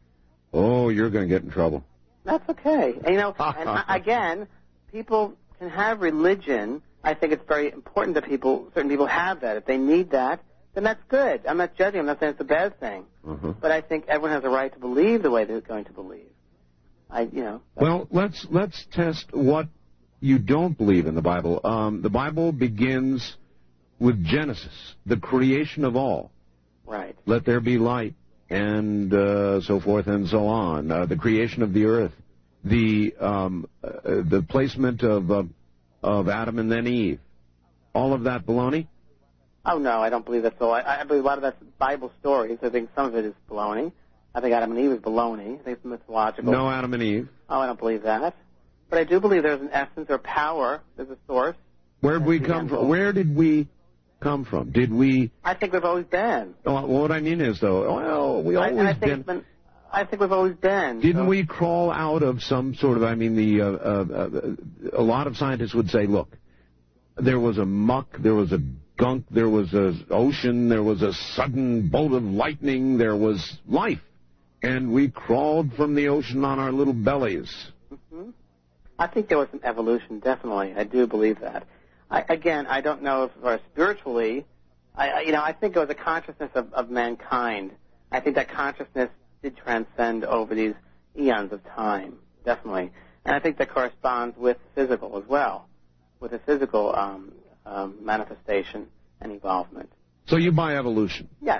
Oh, you're going to get in trouble. That's okay. And, you know, and again, people can have religion. I think it's very important that people, certain people have that. If they need that, then that's good. I'm not judging. I'm not saying it's a bad thing. Uh-huh. But I think everyone has a right to believe the way they're going to believe. I, you know. Well, let's let's test what you don't believe in the Bible. Um, the Bible begins with Genesis, the creation of all. Right. Let there be light, and uh, so forth and so on. Uh, the creation of the earth, the um, uh, the placement of uh, of Adam and then Eve, all of that baloney? Oh, no, I don't believe that's all. I, I believe a lot of that's Bible stories. I think some of it is baloney. I think Adam and Eve is baloney. I think it's mythological. No Adam and Eve. Oh, I don't believe that. But I do believe there's an essence or power. There's a source. Where did we come from? Where did we come from? Did we... I think we've always been. Well, what I mean is, though, well, we always I, I think been... It's been I think we've always been. Didn't so. we crawl out of some sort of, I mean, the uh, uh, uh, a lot of scientists would say, look, there was a muck, there was a gunk, there was an ocean, there was a sudden bolt of lightning, there was life. And we crawled from the ocean on our little bellies. Mm-hmm. I think there was some evolution, definitely. I do believe that. I, again, I don't know if or spiritually, I, you know, I think it was a consciousness of, of mankind. I think that consciousness did transcend over these eons of time, definitely. And I think that corresponds with physical as well, with a physical um, um, manifestation and evolvement. So you buy evolution? Yes.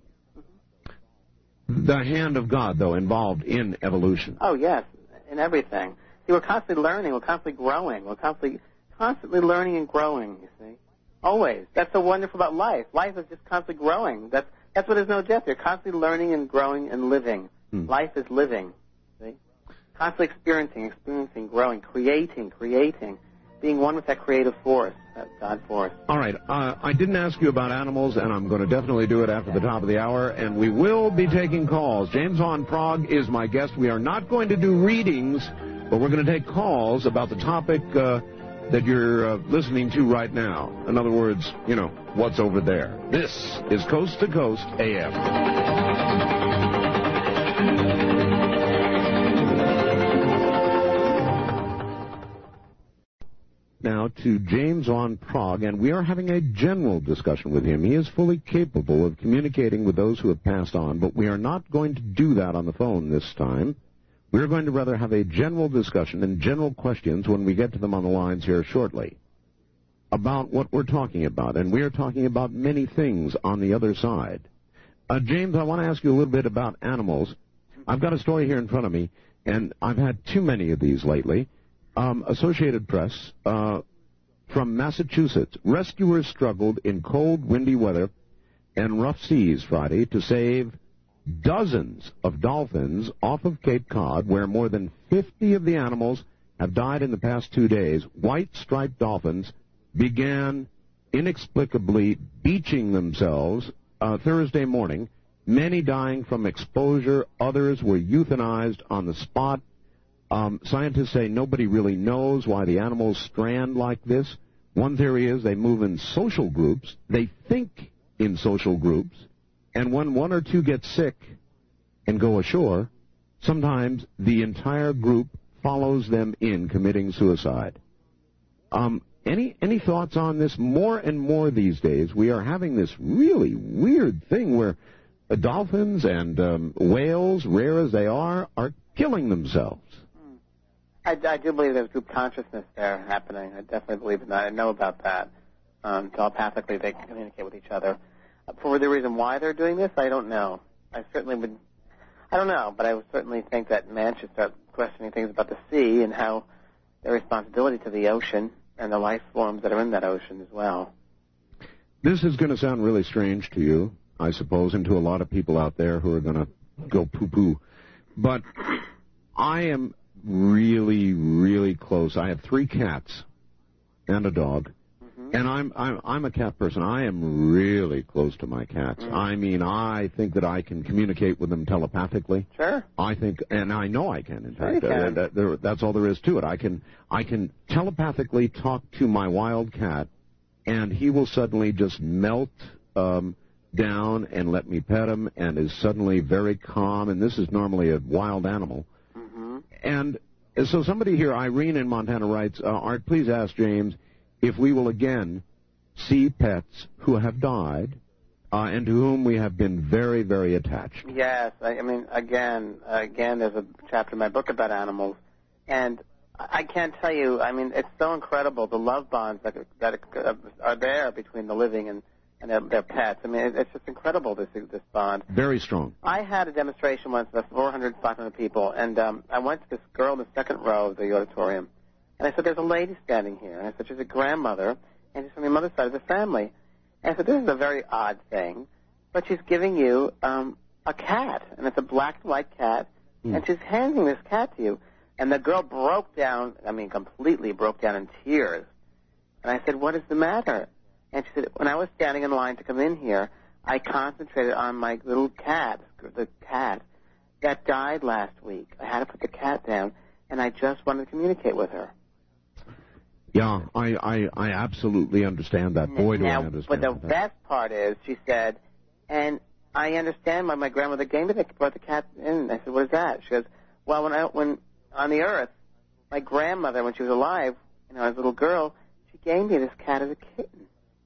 Mm-hmm. The hand of God, though, involved in evolution. Oh, yes, in everything. See, we're constantly learning, we're constantly growing, we're constantly, constantly learning and growing, you see. Always. That's so wonderful about life. Life is just constantly growing. That's That's what is no death. You're constantly learning and growing and living. Hmm. Life is living. See? Constantly experiencing, experiencing, growing, creating, creating, being one with that creative force, that God force. All right. Uh, I didn't ask you about animals, and I'm going to definitely do it after the top of the hour, and we will be taking calls. James Van Praagh is my guest. We are not going to do readings, but we're going to take calls about the topic uh, that you're uh, listening to right now. In other words, you know, what's over there. This is Coast to Coast A M. Now to James Van Praagh, and we are having a general discussion with him. He is fully capable of communicating with those who have passed on, but we are not going to do that on the phone this time. We're going to rather have a general discussion and general questions when we get to them on the lines here shortly about what we're talking about. And we are talking about many things on the other side. Uh, James, I want to ask you a little bit about animals. I've got a story here in front of me, and I've had too many of these lately. Um, Associated Press uh, from Massachusetts. Rescuers struggled in cold, windy weather and rough seas Friday to save dozens of dolphins off of Cape Cod, where more than fifty of the animals have died in the past two days. White-striped dolphins began inexplicably beaching themselves uh, Thursday morning, many dying from exposure. Others were euthanized on the spot. Um, scientists say nobody really knows why the animals strand like this. One theory is they move in social groups. They think in social groups. And when one or two get sick and go ashore, sometimes the entire group follows them in committing suicide. Um, any any thoughts on this? More and more these days, we are having this really weird thing where uh, dolphins and um, whales, rare as they are, are killing themselves. I, I do believe there's group consciousness there happening. I definitely believe in that. I know about that. Um, telepathically, they communicate with each other. For the reason why they're doing this, I don't know. I certainly would, I don't know, but I would certainly think that man should start questioning things about the sea and how their responsibility to the ocean and the life forms that are in that ocean as well. This is going to sound really strange to you, I suppose, and to a lot of people out there who are going to go poo-poo. But I am really, really close. I have three cats and a dog. And I'm, I'm I'm a cat person. I am really close to my cats. Mm. I mean, I think that I can communicate with them telepathically. Sure. I think, and I know I can. In sure fact, you can. Uh, that, there, that's all there is to it. I can I can telepathically talk to my wild cat, and he will suddenly just melt um, down and let me pet him, and is suddenly very calm. And this is normally a wild animal. Mm-hmm. And so somebody here, Irene in Montana, writes, uh, Art, please ask James if we will again see pets who have died uh, and to whom we have been very, very attached. Yes. I, I mean, again, again, there's a chapter in my book about animals, and I can't tell you, I mean, it's so incredible, the love bonds that, that are there between the living and, and their, their pets. I mean, it, it's just incredible, this this bond. Very strong. I had a demonstration once of four hundred, five hundred people, and um, I went to this girl in the second row of the auditorium, and I said, there's a lady standing here. And I said, she's a grandmother, and she's from your mother's side of the family. And I said, this is a very odd thing, but she's giving you um, a cat, and it's a black and white cat, mm. and she's handing this cat to you. And the girl broke down, I mean, completely broke down in tears. And I said, what is the matter? And she said, when I was standing in line to come in here, I concentrated on my little cat, the cat, that died last week. I had to put the cat down, and I just wanted to communicate with her. Yeah, I, I, I absolutely understand that. Boy, do now, I understand but the that. best part is, she said, and I understand why my grandmother gave me the, brought the cat in. I said, what is that? She goes, well, when I, when on the earth, my grandmother, when she was alive, you know, as a little girl, she gave me this cat as a kitten.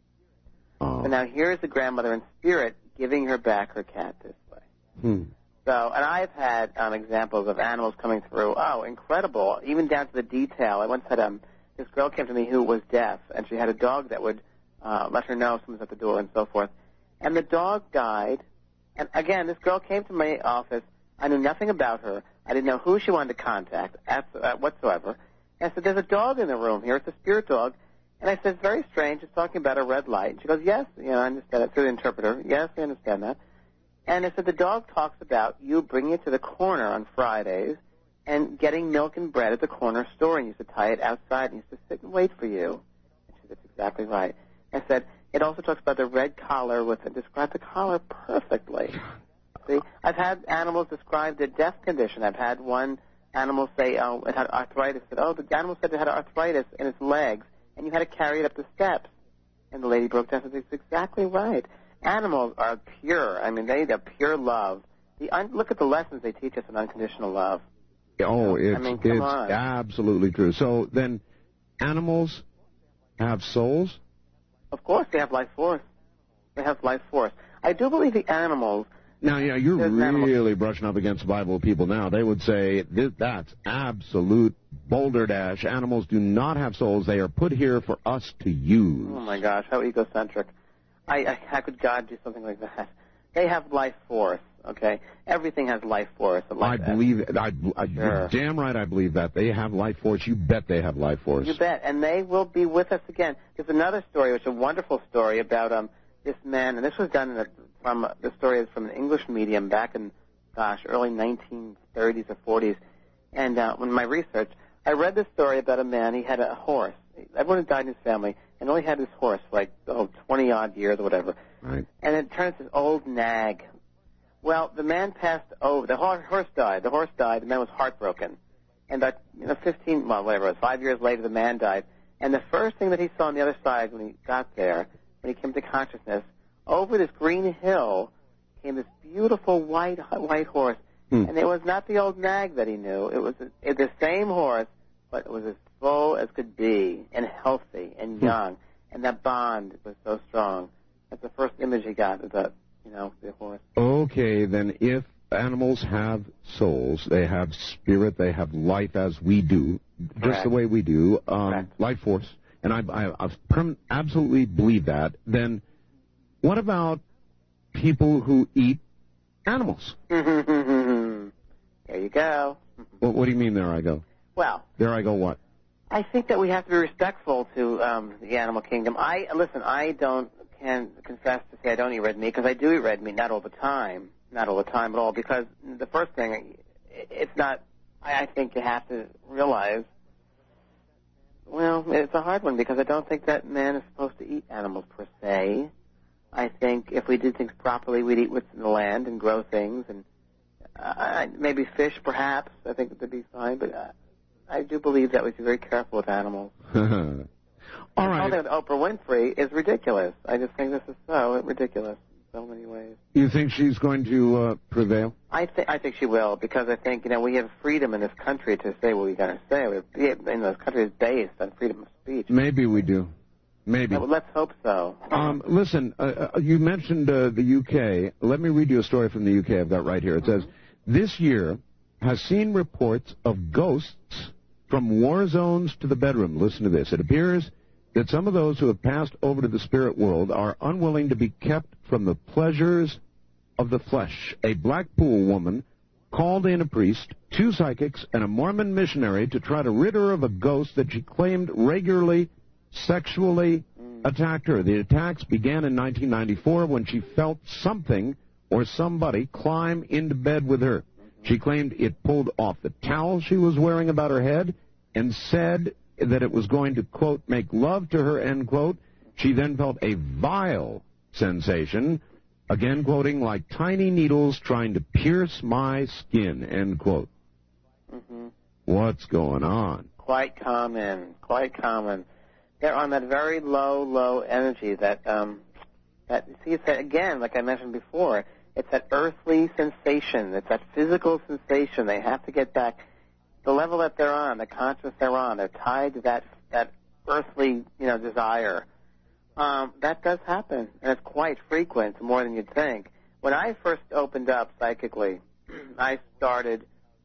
Oh. So now here's the grandmother in spirit giving her back her cat this way. Hmm. So, and I've had um, examples of animals coming through. Oh, incredible! Even down to the detail. I once had um, this girl came to me who was deaf, and she had a dog that would uh, let her know someone's at the door and so forth. And the dog died. And again, this girl came to my office. I knew nothing about her. I didn't know who she wanted to contact at, uh, whatsoever. And I said, there's a dog in the room here. It's a spirit dog. And I said, it's very strange. It's talking about a red light. And she goes, yes, you know, I understand it through the interpreter. Yes, I understand that. And I said, the dog talks about you bringing it to the corner on Fridays and getting milk and bread at the corner store, and you used to tie it outside and used to sit and wait for you. And she said, that's exactly right. I said, it also talks about the red collar with it. Describe the collar perfectly. See, I've had animals describe the deaf condition. I've had one animal say, oh, it had arthritis. I said, oh, the animal said it had arthritis in its legs, and you had to carry it up the steps. And the lady broke down and said, that's exactly right. Animals are pure. I mean, they are pure love. The un- look at the lessons they teach us in unconditional love. Oh, it's, I mean, come it's on. absolutely true. So then animals have souls? Of course, they have life force. They have life force. I do believe the animals... Now, yeah, you're There's really animals. brushing up against Bible people now. They would say this, that's absolute boulder dash. Animals do not have souls. They are put here for us to use. Oh, my gosh, how egocentric. I, I, how could God do something like that? They have life force, okay? Everything has life force. Like I believe it. I, I, Sure. You're damn right I believe that. They have life force. You bet they have life force. You bet. And they will be with us again. There's another story, which is a wonderful story about um this man, and this was done in a, from, the story is from an English medium back in, gosh, early nineteen thirties or forties. And uh, when my research, I read this story about a man, he had a horse. Everyone had died in his family, and only had this horse for like, oh, twenty-odd years or whatever. Right. And it turns this old nag. Well, the man passed over. The horse, horse died. The horse died. The man was heartbroken. And that, you know, fifteen, well, whatever it was, five years later, the man died. And the first thing that he saw on the other side when he got there, when he came to consciousness, over this green hill came this beautiful white white horse. Hmm. And it was not the old nag that he knew. It was a, it, the same horse, but it was as full as could be and healthy and young. Hmm. And that bond was so strong. That's the first image he got of the, you know, the horse. Okay, then if animals have souls, they have spirit, they have life as we do, Correct. just the way we do, um, life force, and I, I, I perm- absolutely believe that, then what about people who eat animals? There you go. Well, what do you mean, there I go? Well, there I go what? I think that we have to be respectful to um, the animal kingdom. I listen. I don't can confess to say I don't eat red meat because I do eat red meat, not all the time, not all the time at all. Because the first thing, it's not. I think you have to realize. Well, it's a hard one because I don't think that man is supposed to eat animals per se. I think if we did things properly, we'd eat what's in the land and grow things, and uh, maybe fish, perhaps. I think that would be fine, but. Uh, I do believe that we should be very careful with animals. All right. All that with Oprah Winfrey is ridiculous. I just think this is so ridiculous in so many ways. You think she's going to uh, prevail? I think I think she will because I think you know we have freedom in this country to say what we got to say. We're, you know, this country is based on freedom of speech. Maybe we do. Maybe. Well, let's hope so. Um, listen, uh, you mentioned uh, the U K. Let me read you a story from the U K. I've got right here. It says, this year has seen reports of ghosts from war zones to the bedroom. Listen to this. It appears that some of those who have passed over to the spirit world are unwilling to be kept from the pleasures of the flesh. A Blackpool woman called in a priest, two psychics, and a Mormon missionary to try to rid her of a ghost that she claimed regularly sexually attacked her. The attacks began in nineteen ninety-four when she felt something or somebody climb into bed with her. She claimed it pulled off the towel she was wearing about her head and said that it was going to, quote, make love to her, end quote. She then felt a vile sensation, again quoting, like tiny needles trying to pierce my skin, end quote. Mm-hmm. What's going on? Quite common, quite common. They're on that very low, low energy that, um, that, see, it's that, again, like I mentioned before, it's that earthly sensation. It's that physical sensation. They have to get back the level that they're on, the consciousness they're on. They're tied to that, that earthly, you know, desire. Um, that does happen, and it's quite frequent, more than you'd think. When I first opened up psychically, I started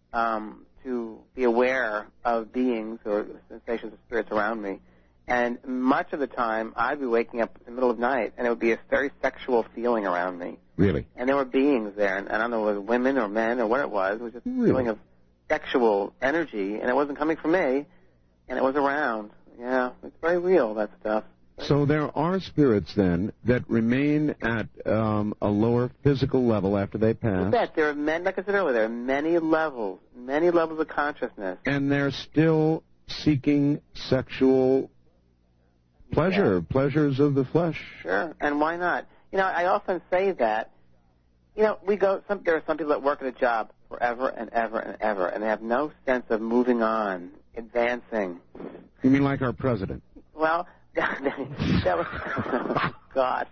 um, to be aware of beings or sensations of spirits around me. And much of the time, I'd be waking up in the middle of the night, and it would be a very sexual feeling around me. Really? And there were beings there, and I don't know if it was women or men or what it was. It was just a Really? feeling of sexual energy, and it wasn't coming from me, and it was around. Yeah, it's very real, that stuff. So there are spirits, then, that remain at um, a lower physical level after they pass. You bet. There are many, like I said earlier, there are many levels, many levels of consciousness. And they're still seeking sexual pleasure, Yeah. pleasures of the flesh. Sure, and why not? You know, I often say that, you know, we go, some, there are some people that work at a job forever and ever and ever, and they have no sense of moving on, advancing. You mean like our president? Well, that was, oh, God.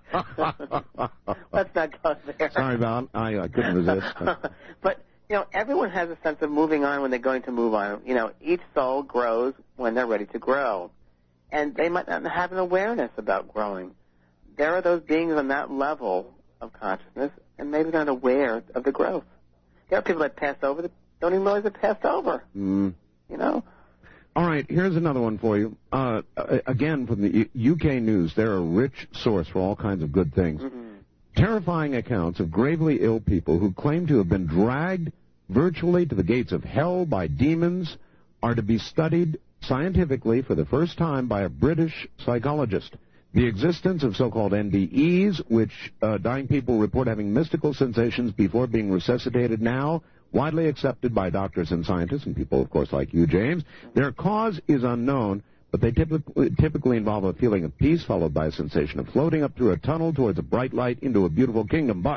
Let's not go there. Sorry, Val. I, I couldn't resist. But, you know, everyone has a sense of moving on when they're going to move on. You know, each soul grows when they're ready to grow. And they might not have an awareness about growing. There are those beings on that level of consciousness, and maybe not aware of the growth. There are people that pass over that don't even realize they passed over. Mm. You know? All right, here's another one for you. Uh, again, from the U K news, they're a rich source for all kinds of good things. Mm-hmm. Terrifying accounts of gravely ill people who claim to have been dragged virtually to the gates of hell by demons are to be studied scientifically for the first time by a British psychologist. The existence of so-called N D Es, which uh, dying people report having mystical sensations before being resuscitated now, widely accepted by doctors and scientists, and people, of course, like you, James. Their cause is unknown, but they typically, typically involve a feeling of peace followed by a sensation of floating up through a tunnel towards a bright light into a beautiful kingdom. But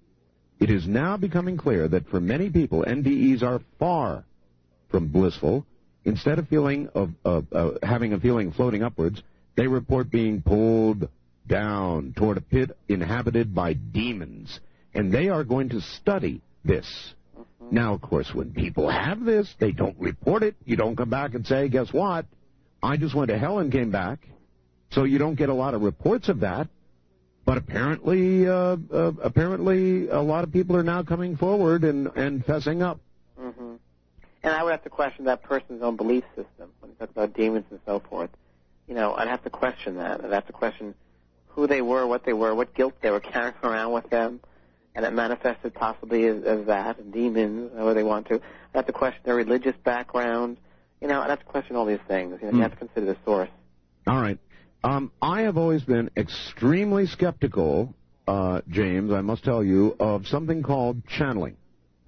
it is now becoming clear that for many people, N D Es are far from blissful. Instead of feeling of uh, uh, having a feeling floating upwards, they report being pulled down toward a pit inhabited by demons. And they are going to study this. Mm-hmm. Now, of course, when people have this, they don't report it. You don't come back and say, guess what? I just went to hell and came back. So you don't get a lot of reports of that. But apparently, uh, uh, apparently, a lot of people are now coming forward and, and fessing up. Mm-hmm. And I would have to question that person's own belief system when you talk about demons and so forth. You know, I'd have to question that. I'd have to question who they were, what they were, what guilt they were carrying around with them, and it manifested possibly as, as that, demons, however they want to. I'd have to question their religious background. You know, I'd have to question all these things. You know, mm. you have to consider the source. All right. Um, I have always been extremely skeptical, uh, James, I must tell you, of something called channeling.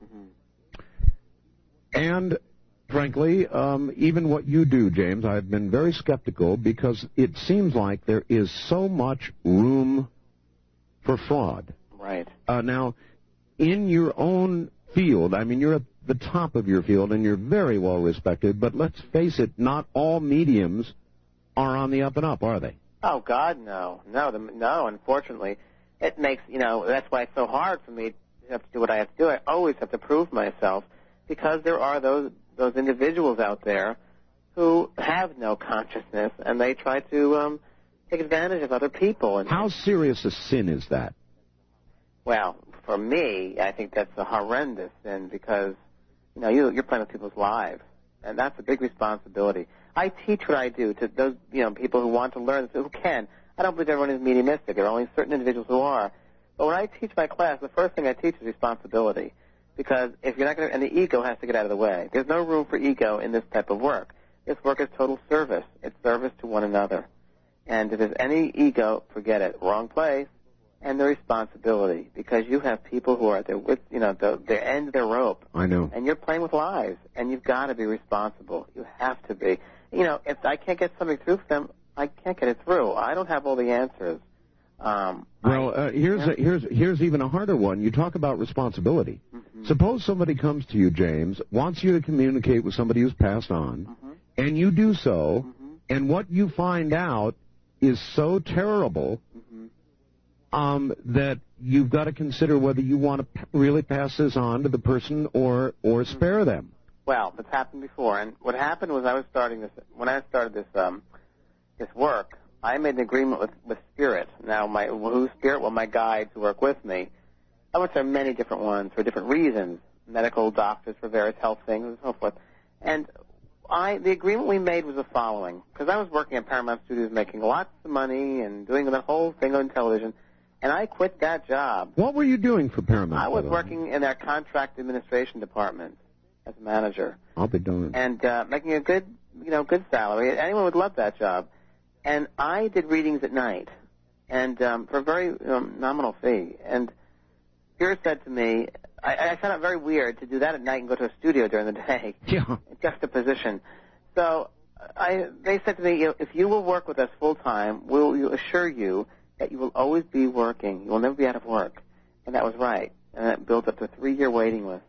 And, frankly, um, even what you do, James, I've been very skeptical because it seems like there is so much room for fraud. Right. Uh, now, in your own field, I mean, you're at the top of your field and you're very well respected, but let's face it, not all mediums are on the up and up, are they? Oh, God, no. No, the, no, unfortunately. It makes, you know, that's why it's so hard for me to have to do what I have to do. I always have to prove myself. Because there are those those individuals out there who have no consciousness, and they try to um, take advantage of other people. And how serious a sin is that? Well, for me, I think that's a horrendous sin because, you know, you, you're playing with people's lives, and that's a big responsibility. I teach what I do to those, you know, people who want to learn, who can. I don't believe everyone is mediumistic. There are only certain individuals who are. But when I teach my class, the first thing I teach is responsibility. Because if you're not going to, and the ego has to get out of the way. There's no room for ego in this type of work. This work is total service. It's service to one another. And if there's any ego, forget it. Wrong place. And the responsibility. Because you have people who are at their, with, you know, the, their end of their rope. I know. And you're playing with lives. And you've got to be responsible. You have to be. You know, if I can't get something through to them, I can't get it through. I don't have all the answers. Um, well, I, uh, here's yeah. a, here's here's even a harder one. You talk about responsibility. Mm-hmm. Suppose somebody comes to you, James, wants you to communicate with somebody who's passed on, mm-hmm. and you do so, mm-hmm. and what you find out is so terrible mm-hmm. um, that you've got to consider whether you want to p- really pass this on to the person or or mm-hmm. spare them. Well, it's happened before, and what happened was I was starting this when I started this um, this work. I made an agreement with, with Spirit. Now, my who's Spirit? Well, my guides who work with me. I went to many different ones for different reasons, medical doctors for various health things and so forth. And I, the agreement we made was the following, because I was working at Paramount Studios making lots of money and doing the whole thing on television, and I quit that job. What were you doing for Paramount? I was working in their contract administration department as a manager. I'll be darned. And uh, making a good, you know, good salary. Anyone would love that job. And I did readings at night, and um, for a very um, nominal fee. And Spirit said to me, I, I found it very weird to do that at night and go to a studio during the day. Yeah. Juxtaposition. So I, they said to me, if you will work with us full time, we'll, we'll assure you that you will always be working. You will never be out of work. And that was right. And that built up to a three-year waiting list.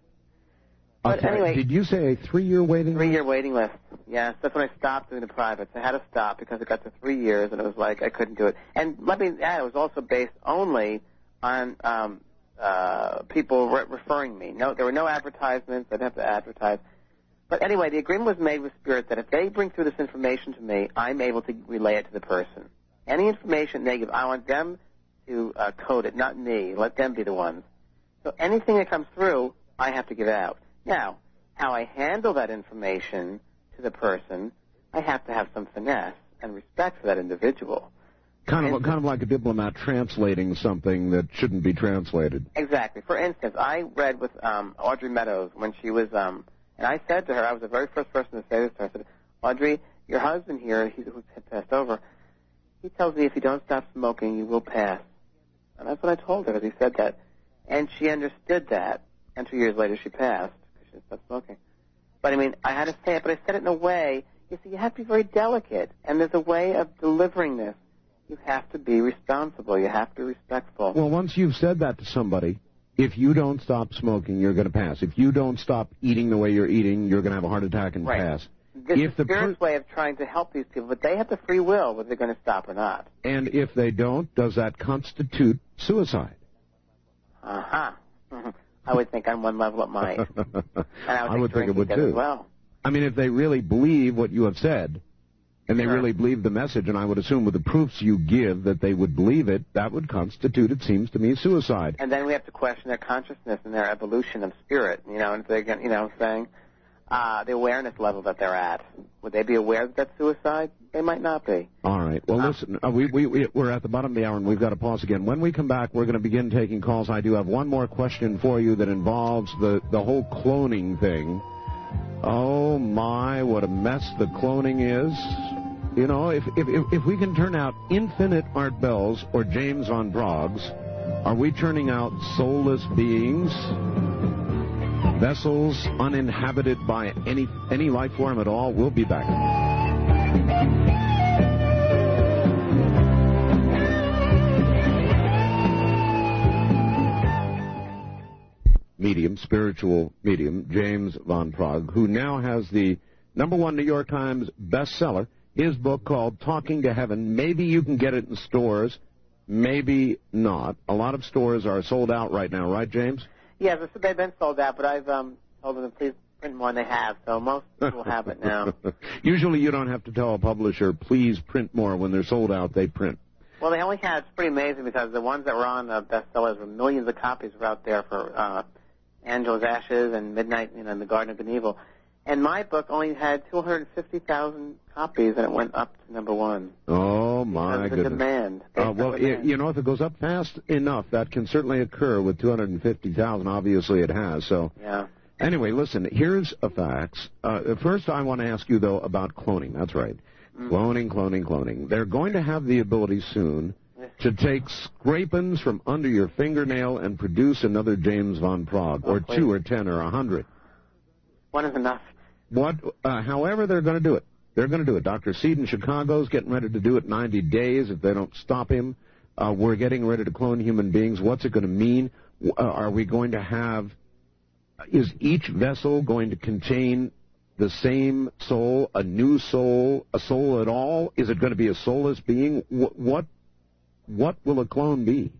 But Okay. anyway, Did you say a three-year waiting list? Three-year waiting list. Yes, that's when I stopped doing the privates. I had to stop because it got to three years, and it was like I couldn't do it. And let me add, it was also based only on um, uh, people re- referring me. No, there were no advertisements. I didn't have to advertise. But anyway, the agreement was made with Spirit that if they bring through this information to me, I'm able to relay it to the person. Any information they give, I want them to uh, code it, not me. Let them be the ones. So anything that comes through, I have to give out. Now, how I handle that information to the person, I have to have some finesse and respect for that individual. Kind of, And- kind of like a diplomat translating something that shouldn't be translated. Exactly. For instance, I read with um, Audrey Meadows when she was, um, and I said to her, I was the very first person to say this to her, I said, Audrey, your husband here, he, who had passed over, he tells me if you don't stop smoking, you will pass. And that's what I told her, because he said that. And she understood that, and two years later she passed. She stopped smoking. But, I mean, I had to say it, but I said it in a way, you see, you have to be very delicate, and there's a way of delivering this. You have to be responsible. You have to be respectful. Well, once you've said that to somebody, if you don't stop smoking, you're going to pass. If you don't stop eating the way you're eating, you're going to have a heart attack and Right. pass. This if is the Spirit's per- way of trying to help these people, but they have the free will whether they're going to stop or not. And if they don't, does that constitute suicide? Uh-huh. I would think on one level it might. And I would, I would think it drinking would does too. as well. I mean, if they really believe what you have said, and they Sure. really believe the message, and I would assume with the proofs you give that they would believe it, that would constitute, it seems to me, suicide. And then we have to question their consciousness and their evolution of spirit, you know, and if they're, gonna- you know, saying uh, the awareness level that they're at. Would they be aware that that's suicide? They might not be. All right. Well, Uh, listen, uh, we, we, we, we're at the bottom of the hour, and we've got to pause again. When we come back, we're going to begin taking calls. I do have one more question for you that involves the, the whole cloning thing. Oh, my, what a mess the cloning is. You know, if, if, if, if we can turn out infinite Art Bells or James Von Broggs, are we turning out soulless beings? Vessels uninhabited by any any life form at all? We'll be back. Medium, spiritual medium, James Von Prague, who now has the number one New York Times bestseller, his book called Talking to Heaven. Maybe you can get it in stores, maybe not. A lot of stores are sold out right now, right, James? Yeah, they've been sold out, but I've um, told them to please print more, and they have, so most people have it now. Usually you don't have to tell a publisher, please print more. When they're sold out, they print. Well, they only had, it's pretty amazing because the ones that were on the bestsellers were millions of copies were out there for uh, Angela's Ashes and Midnight, you know, in the Garden of Good and Evil. And my book only had two hundred fifty thousand copies, and it went up to number one. Oh, my because of goodness. the demand. Uh, well, demand. you know, if it goes up fast enough, that can certainly occur with two hundred fifty thousand. Obviously, it has. So, yeah. Anyway, listen, here's a fax. Uh, first, I want to ask you, though, about cloning. That's right. Mm. Cloning, cloning, cloning. They're going to have the ability soon to take scrapings from under your fingernail and produce another James Van Praagh, oh, or please. two, or ten, or a hundred. One is enough. What? Uh, however, they're going to do it. They're going to do it. Doctor Seed in Chicago is getting ready to do it ninety days if they don't stop him. Uh, we're getting ready to clone human beings. What's it going to mean? Uh, are we going to have... Is each vessel going to contain the same soul, a new soul, a soul at all? Is it going to be a soulless being? What what, what will a clone be?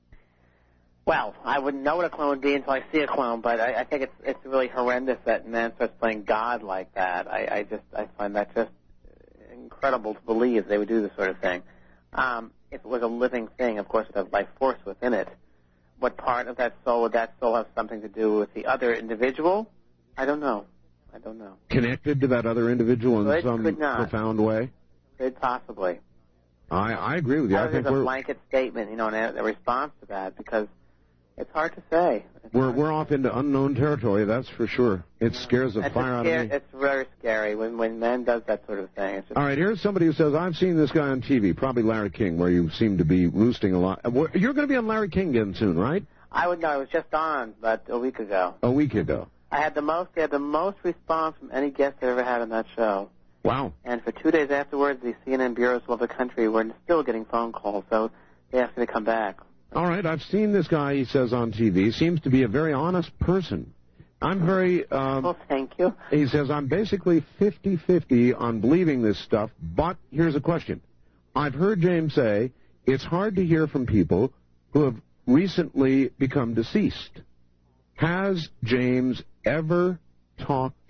Well, I wouldn't know what a clone would be until I see a clone, but I, I think it's it's really horrendous that man starts playing God like that. I, I just I find that just incredible to believe they would do this sort of thing. Um, if it was a living thing, of course, it would have life force within it. What part of that soul would that soul have something to do with the other individual? I don't know. I don't know. Connected to that other individual in could, some could not. profound way? Could possibly. I, I agree with you. I, I think there's we're a blanket statement, you know, and a response to that, because it's hard to say. It's we're we're off into unknown territory. That's for sure. It scares the it's fire out scare, of me. It's very scary when when man does that sort of thing. It's just, all right, here's somebody who says, I've seen this guy on T V, probably Larry King, where you seem to be roosting a lot. You're going to be on Larry King again soon, right? I would know. I was just on, but a week ago. A week ago. I had the most. They had the most response from any guest I ever had on that show. Wow. And for two days afterwards, the C N N bureaus of the country were still getting phone calls, so they asked me to come back. All right, I've seen this guy, he says, on T V. Seems to be a very honest person. I'm very... Um, well, thank you. He says, I'm basically fifty-fifty on believing this stuff, but here's a question. I've heard James say it's hard to hear from people who have recently become deceased. Has James ever talked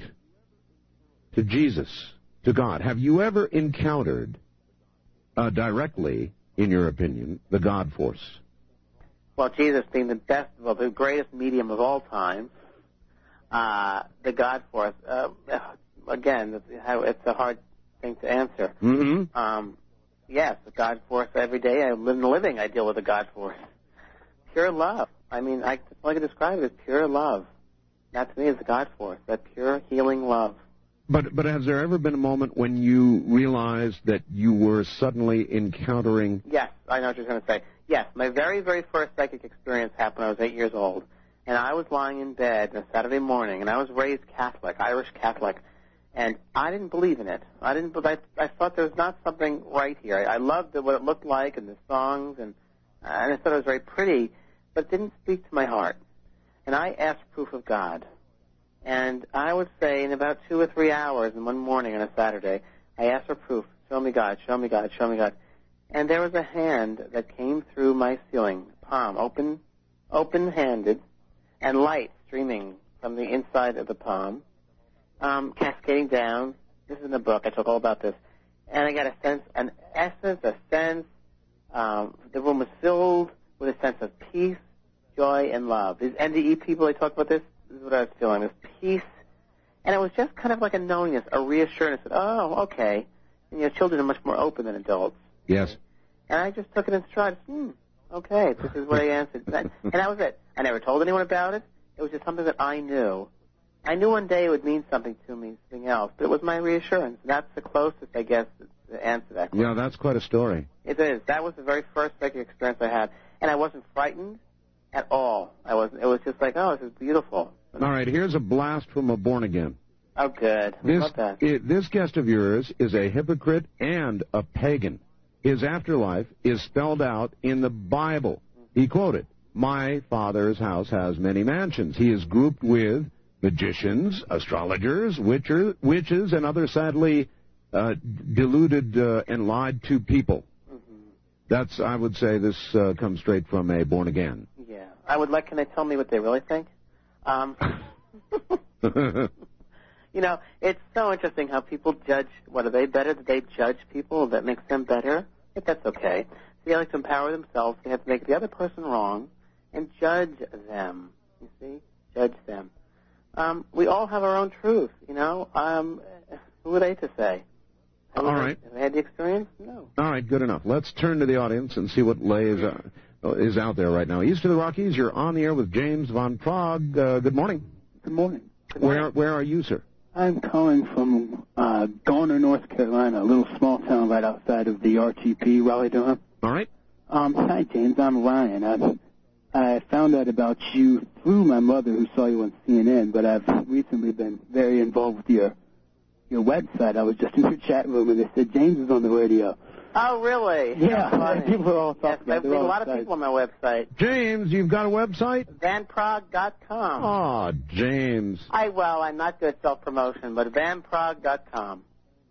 to Jesus, to God? Have you ever encountered uh, directly, in your opinion, the God force? Well, Jesus being the best, well, the greatest medium of all time, uh, the God force, uh, again, it's a hard thing to answer. Mm-hmm. Um, yes, the God force every day. I live in the living, I deal with the God force. Pure love. I mean, I, all I can describe it as pure love. That to me is the God force, that pure healing love. But but has there ever been a moment when you realized that you were suddenly encountering... Yes, I know what you're going to say. Yes, my very, very first psychic experience happened when I was eight years old. And I was lying in bed on a Saturday morning, and I was raised Catholic, Irish Catholic, and I didn't believe in it. I didn't. I, I thought there was not something right here. I, I loved what it looked like and the songs, and, uh, and I thought it was very pretty, but it didn't speak to my heart. And I asked proof of God. And I would say in about two or three hours in one morning on a Saturday, I asked for proof. Show me God, show me God, show me God. And there was a hand that came through my ceiling, palm, open, open-handed, and light streaming from the inside of the palm, um, cascading down. This is in the book. I talk all about this. And I got a sense, an essence, a sense. Um, the room was filled with a sense of peace, joy, and love. These N D E people, they talk about this. This is what I was feeling, this peace. And it was just kind of like a knowingness, a reassurance that, oh, okay. And, you know, children are much more open than adults. Yes. And I just took it in stride. Hmm, okay, this is what I answered. And that was it. I never told anyone about it. It was just something that I knew. I knew one day it would mean something to me, something else. But it was my reassurance. That's the closest, I guess, to answer that question. Yeah, that's quite a story. It is. That was the very first psychic experience I had. And I wasn't frightened at all. I wasn't. It was just like, oh, this is beautiful. All right, here's a blast from a born-again. Oh, good. I This, love that. it, this guest of yours is a hypocrite and a pagan. His afterlife is spelled out in the Bible. He quoted, "My Father's house has many mansions." He is grouped with magicians, astrologers, witcher, witches, and other sadly uh, deluded uh, and lied to people. Mm-hmm. That's, I would say, this uh, comes straight from a born-again. Yeah. I would like, can they tell me what they really think? Um, you know, it's so interesting how people judge. What, are they better? Do they judge people? That makes them better? I think that's okay. So they like to empower themselves. They have to make the other person wrong and judge them. You see? Judge them. Um, we all have our own truth, you know. Um, who are they to say? Have All they, right. Have they had the experience? No. All right, good enough. Let's turn to the audience and see what lay is, uh, is out there right now. East of the Rockies, you're on the air with James Von Prague. Uh, good morning. Good morning. Good morning. Where where are you, sir? I'm calling from uh, Garner, North Carolina, a little small town right outside of the R T P, Raleigh-Durham. All right. Um, hi, James. I'm Ryan. I, I found out about you through my mother, who saw you on C N N, but I've recently been very involved with your your website. I was just in your chat room, and they said James is on the radio. Oh, really? Yeah, Funny. people are all Yes, talking there's about it. a lot of people on my website. James, you've got a website? van prague dot com. Oh, James. I, well, I'm not good at self-promotion, but van prague dot com.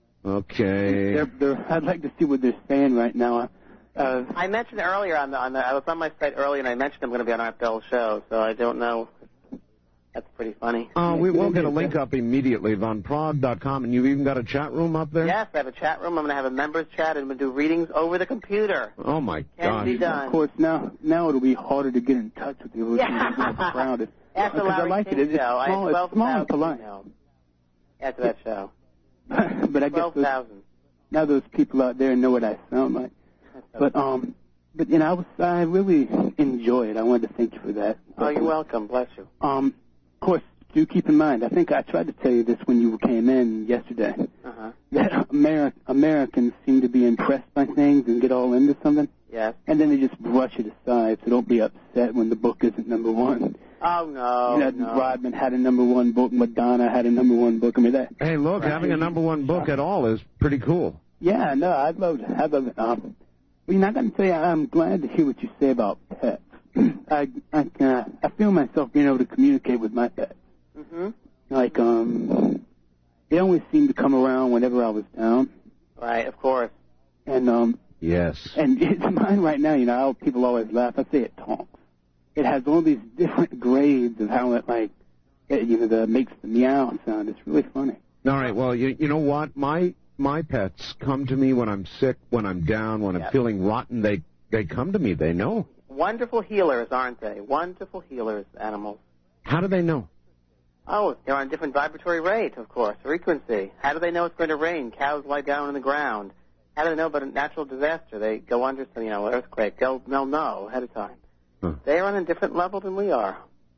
Okay. They're, they're, I'd like to see what they're saying right now. Uh, I mentioned earlier on the, on the, I was on my site earlier, and I mentioned I'm going to be on Art Bell's show, so I don't know. That's pretty funny. Uh, we will get a link up immediately, von prague dot com, and you've even got a chat room up there? Yes, I have a chat room. I'm going to have a members chat, and I'm going to do readings over the computer. Oh, my Can gosh. be done. Of course, now now it'll be harder to get in touch with you. Yeah. Crowded. After Because I Larry like King it. It's show, I small, had it's small and polite. emails after that show. But I guess twelve those, thousand. now those people out there know what I sound like. But um, but you know, I was I really enjoy it. I wanted to thank you for that. Oh, you're welcome. Bless you. Um, of course, do keep in mind. I think I tried to tell you this when you came in yesterday. Uh-huh. That Ameri- Americans seem to be impressed by things and get all into something, Yes. and then they just brush it aside. So don't be upset when the book isn't number one. Oh, no, you know, no. Rodman had a number one book. Madonna had a number one book. I mean that. Hey, look, having a number one book at all is pretty cool. Yeah, no, I'd love to. I'd love it. Um, well, you know, I got to tell you, I'm glad to hear what you say about pets. I I, uh, I feel myself being able to communicate with my pets. Mm-hmm. Like, um, they always seem to come around whenever I was down. Right, of course. And um, Yes. and it's mine right now. You know, how people always laugh. I say it talks. It has all these different grades of how it like, it, you know, the makes the meow sound. It's really funny. All right, well, you, you know what? My my pets come to me when I'm sick, when I'm down, when I'm Yep. feeling rotten. They they come to me. They know. Wonderful healers, aren't they? Wonderful healers, animals. How do they know? Oh, they're on a different vibratory rate, of course, frequency. How do they know it's going to rain? Cows lie down on the ground. How do they know about a natural disaster? They go under, you know, an earthquake. They'll, they'll know ahead of time. Huh. They are on a different level than we are.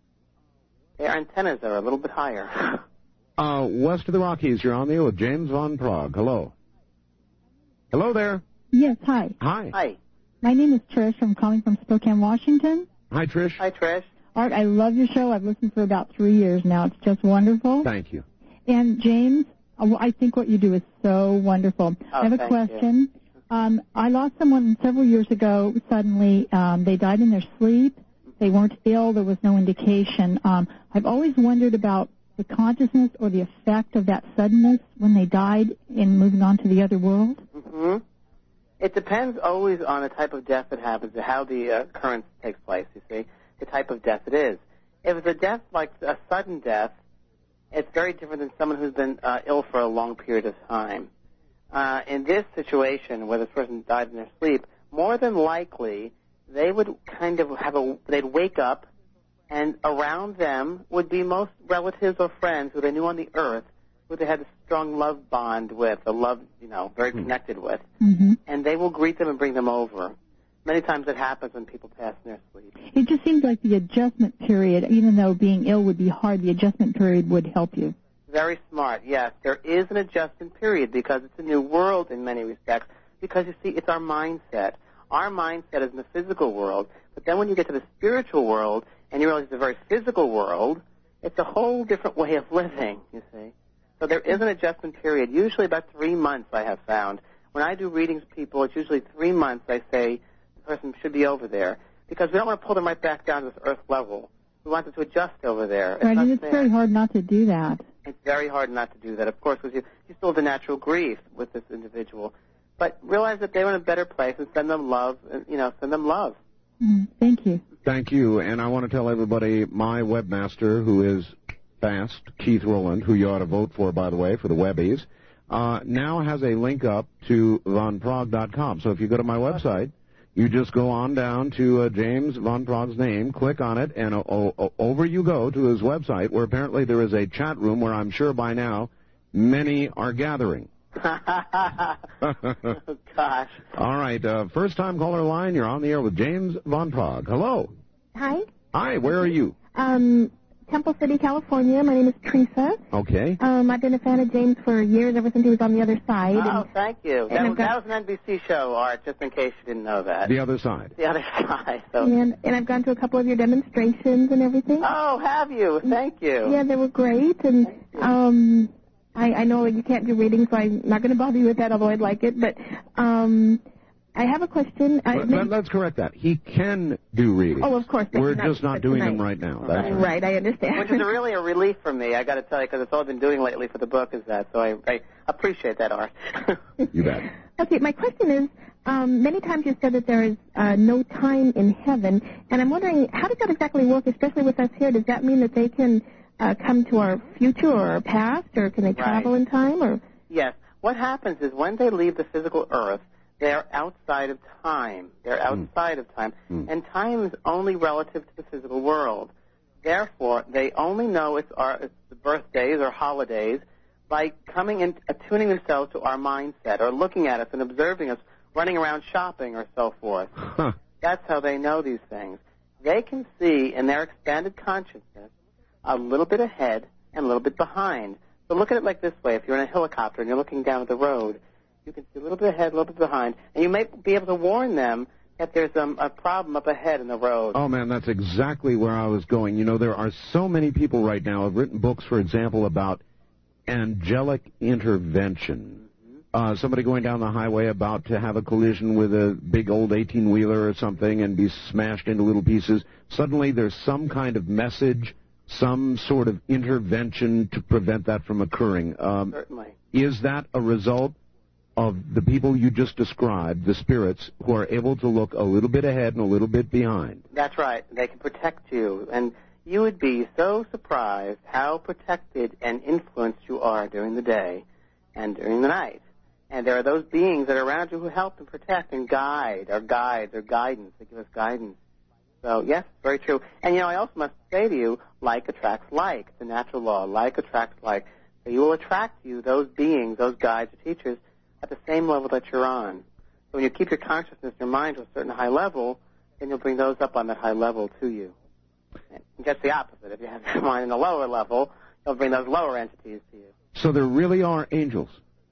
Their antennas are a little bit higher. Uh, west of the Rockies, you're on the air with James Von Prague. Hello. Hello there. Yes, hi. Hi. Hi. My name is Trish. I'm calling from Spokane, Washington. Hi, Trish. Hi, Trish. Art, I love your show. I've listened for about three years now. It's just wonderful. Thank you. And James, uh, I think what you do is so wonderful. Oh, I have a thank question. Um, I lost someone several years ago. Suddenly, um, they died in their sleep. They weren't ill. There was no indication. Um, I've always wondered about the consciousness or the effect of that suddenness when they died in moving on to the other world. Mm-hmm. It depends always on the type of death that happens, how the uh, occurrence takes place, you see, the type of death it is. If it's a death like a sudden death, it's very different than someone who's been uh, ill for a long period of time. Uh, in this situation, where this person died in their sleep, more than likely they would kind of have a, they'd wake up, and around them would be most relatives or friends who they knew on the earth, who they had a strong love bond with, a love, you know, very connected with. Mm-hmm. And they will greet them and bring them over. Many times it happens when people pass in their sleep. It just seems like the adjustment period, even though being ill would be hard, the adjustment period would help you. Very smart, yes. There is an adjustment period because it's a new world in many respects. Because, you see, it's our mindset. Our mindset is in the physical world. But then when you get to the spiritual world and you realize it's a very physical world, it's a whole different way of living, you see. So there is an adjustment period, usually about three months I have found. When I do readings with people, it's usually three months I say the person should be over there. Because we don't want to pull them right back down to this earth level. We want them to adjust over there. It's Right, not and it's fair. very hard not to do that. It's very hard not to do that, of course, because you, you still have the natural grief with this individual. But realize that they're in a better place and send them love, and, you know, send them love. Mm, thank you. Thank you. And I want to tell everybody, my webmaster, who is fast, Keith Rowland, who you ought to vote for, by the way, for the Webbies, uh, now has a link up to von prague dot com. So if you go to my website, You just go on down to uh, James Van Prague's name, click on it, and uh, o- over you go to his website, where apparently there is a chat room where I'm sure by now many are gathering. Oh, gosh. All right, uh, first-time caller line, you're on the air with James Van Prague. Hello. Hi. Hi, where are you? Um, Temple City, California. My name is Teresa. Okay. Um, I've been a fan of James for years, ever since he was on The Other Side. Oh, and, thank you. That and was, got, that was an N B C show, Art, just in case you didn't know that. The Other Side. The Other Side. So. And, and I've gone to a couple of your demonstrations and everything. Oh, have you? Thank you. Yeah, they were great. And um, I, I know you can't do readings, so I'm not going to bother you with that, although I'd like it. But um, I have a question. I, Let, let, let's correct that. He can do readings. Oh, of course. but We're not, just not doing tonight. them right now. That's right. right, I understand. Which is really a relief for me, I got to tell you, because it's all I've been doing lately for the book is that. So I, I appreciate that, Art. You bet. Okay, my question is, um, many times you said that there is uh, no time in heaven, and I'm wondering, how does that exactly work, especially with us here? Does that mean that they can uh, come to our future or our past, or can they travel Right. in time? Or Yes. What happens is when they leave the physical earth, they're outside of time. They're outside mm. of time. Mm. And time is only relative to the physical world. Therefore, they only know it's our it's the birthdays or holidays by coming and attuning themselves to our mindset or looking at us and observing us running around shopping or so forth. Huh. That's how they know these things. They can see in their expanded consciousness a little bit ahead and a little bit behind. So look at it like this way. If you're in a helicopter and you're looking down at the road, you can see a little bit ahead, a little bit behind, and you may be able to warn them that there's um, a problem up ahead in the road. Oh, man, that's exactly where I was going. You know, there are so many people right now have written books, for example, about angelic intervention. Mm-hmm. Uh, somebody going down the highway about to have a collision with a big old eighteen-wheeler or something and be smashed into little pieces. Suddenly there's some kind of message, some sort of intervention to prevent that from occurring. Um, Certainly. Is that a result of the people you just described, the spirits, who are able to look a little bit ahead and a little bit behind? That's right. They can protect you. And you would be so surprised how protected and influenced you are during the day and during the night. And there are those beings that are around you who help and protect and guide, or guide, or guidance. They give us guidance. So, yes, very true. And, you know, I also must say to you, like attracts like. It's a natural law. Like attracts like. So you will attract you those beings, those guides or teachers, at the same level that you're on. So when you keep your consciousness, your mind to a certain high level, then you'll bring those up on that high level to you. And just the opposite. If you have your mind in a lower level, you'll bring those lower entities to you. So there really are angels?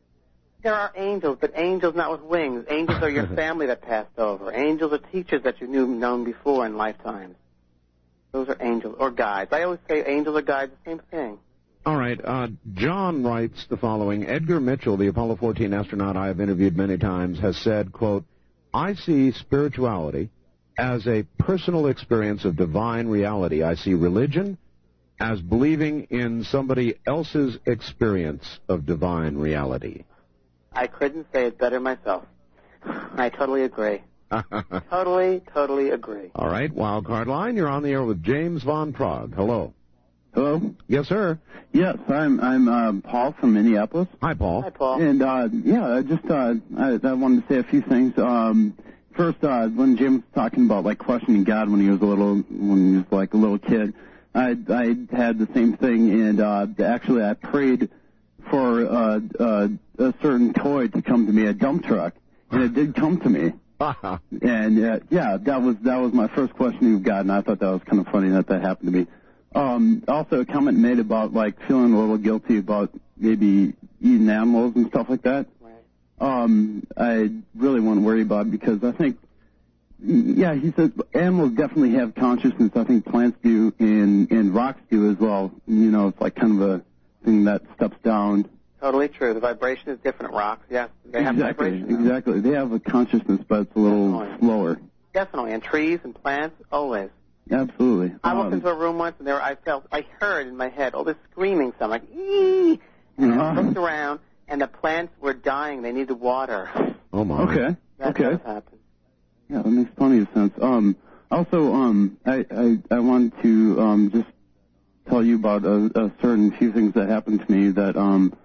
There are angels, but angels not with wings. Angels are your family that passed over. Angels are teachers that you knew known before in lifetimes. Those are angels, or guides. I always say angels or guides, the same thing. All right. Uh, John writes the following. Edgar Mitchell, the Apollo fourteen astronaut I have interviewed many times, has said, quote, I see spirituality as a personal experience of divine reality. I see religion as believing in somebody else's experience of divine reality. I couldn't say it better myself. I totally agree. totally, totally agree. All right. Wild card line, you're on the air with James Van Prague. Hello. Hello? Yes, sir. Yes, I'm I'm uh, Paul from Minneapolis. Hi, Paul. Hi, Paul. And, uh, yeah, I just uh, I, I wanted to say a few things. Um, first, uh, when Jim was talking about, like, questioning God when he was a little, when he was, like, a little kid, I, I had the same thing, and uh, actually I prayed for uh, uh, a certain toy to come to me, a dump truck, and it did come to me. And, uh, yeah, that was that was my first question of God, and I thought that was kind of funny that that happened to me. Um, also, a comment made about, like, feeling a little guilty about maybe eating animals and stuff like that. Right. Um, I really wouldn't worry about it because I think, yeah, he says animals definitely have consciousness. I think plants do, and, and rocks do as well. You know, it's like kind of a thing that steps down. Totally true. The vibration is different at rocks. Yes, they have Exactly, vibration. exactly. They have a consciousness, but it's a little Definitely. slower. Definitely. And trees and plants, always. Absolutely. I walked Um, into a room once, and there I felt, I heard in my head all this screaming sound, like, ee! And I Uh-huh. looked around, and the plants were dying. They needed water. Oh, my. Okay. That's okay. what happened. Yeah, that makes plenty of sense. Um, also, um, I, I, I wanted to um, just tell you about a, a certain few things that happened to me that um,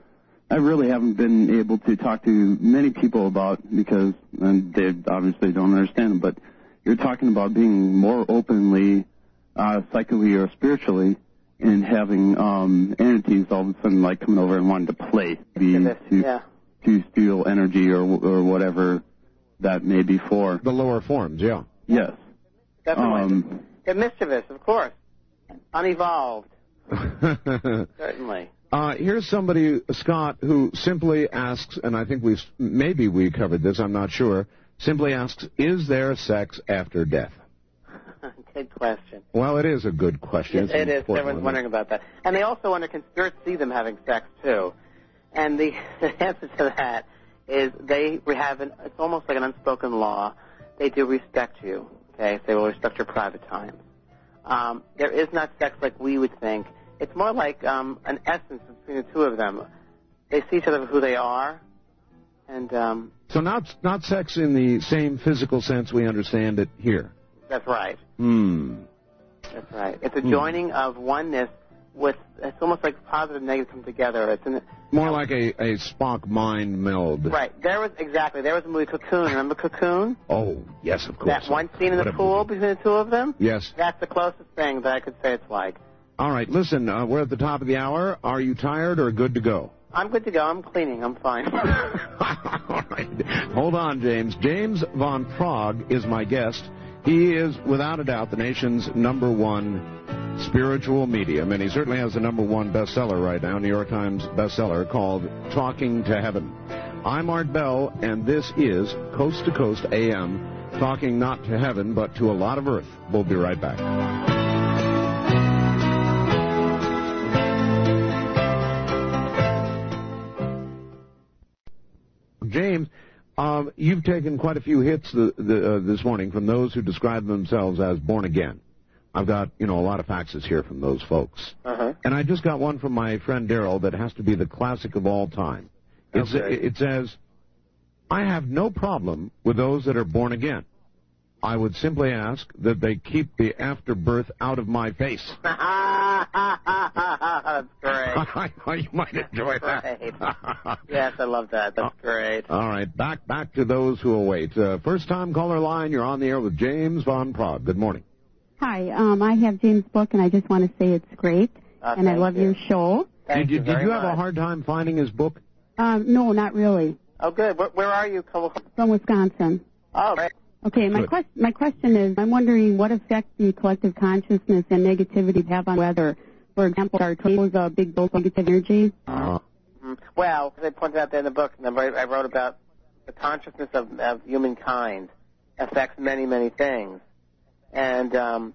I really haven't been able to talk to many people about because and they obviously don't understand them, but you're talking about being more openly, uh, psychically or spiritually, and having um, entities all of a sudden like coming over and wanting to play, be, to, yeah. to steal energy or or whatever that may be for. The lower forms, yeah. Yes. Definitely. Um, They're mischievous, of course. Unevolved. Certainly. Uh, here's somebody, Scott, who simply asks, and I think we maybe we covered this, I'm not sure, simply asks, is there sex after death? Good question. Well, it is a good question. Yes, it is. Everyone's wondering about that. And they also wonder, can spirits see them having sex, too? And the, the answer to that is they have an, it's almost like an unspoken law. They do respect you, okay? They will respect your private time. Um, there is not sex like we would think. It's more like um, an essence between the two of them. They see each other for who they are, and um, so not not sex in the same physical sense we understand it here. That's right. Hmm. That's right. It's a joining of oneness with. It's almost like positive and negative come together. It's an, more like a, a Spock mind meld. Right. There was exactly. There was a movie Cocoon. Remember Cocoon? Oh yes, of course. That one scene in What the a pool movie. between the two of them. Yes. That's the closest thing that I could say it's like. All right, listen, uh, we're at the top of the hour. Are you tired or good to go? I'm good to go. I'm cleaning. I'm fine. All right. Hold on, James. James Von Prague is my guest. He is, without a doubt, the nation's number one spiritual medium, and he certainly has the number one bestseller right now, New York Times bestseller, called Talking to Heaven. I'm Art Bell, and this is Coast to Coast A M, talking not to heaven, but to a lot of earth. We'll be right back. James, um, you've taken quite a few hits the, the, uh, this morning from those who describe themselves as born again. I've got, you know, a lot of faxes here from those folks. Uh-huh. And I just got one from my friend Daryl that has to be the classic of all time. It's, Okay. It says, I have no problem with those that are born again. I would simply ask that they keep the afterbirth out of my face. That's great. You might enjoy that. Great. Yes, I love that. That's great. All right, back back to those who await. Uh, first-time caller line, you're on the air with James Von Prague. Good morning. Hi, um, I have James' book, and I just want to say it's great, Uh, and I thank love you. your show. Thank did you, you did very you have much. a hard time finding his book? Um, no, not really. Oh, good. Where, where are you? From Wisconsin. Oh, great. Okay, my, Good. quest- my question is, I'm wondering what effect the collective consciousness and negativity have on weather. For example, are tornadoes a big dose of negative energy? Uh, Mm. Well, as I pointed out there in the book, remember I wrote about the consciousness of, of humankind affects many, many things. And um,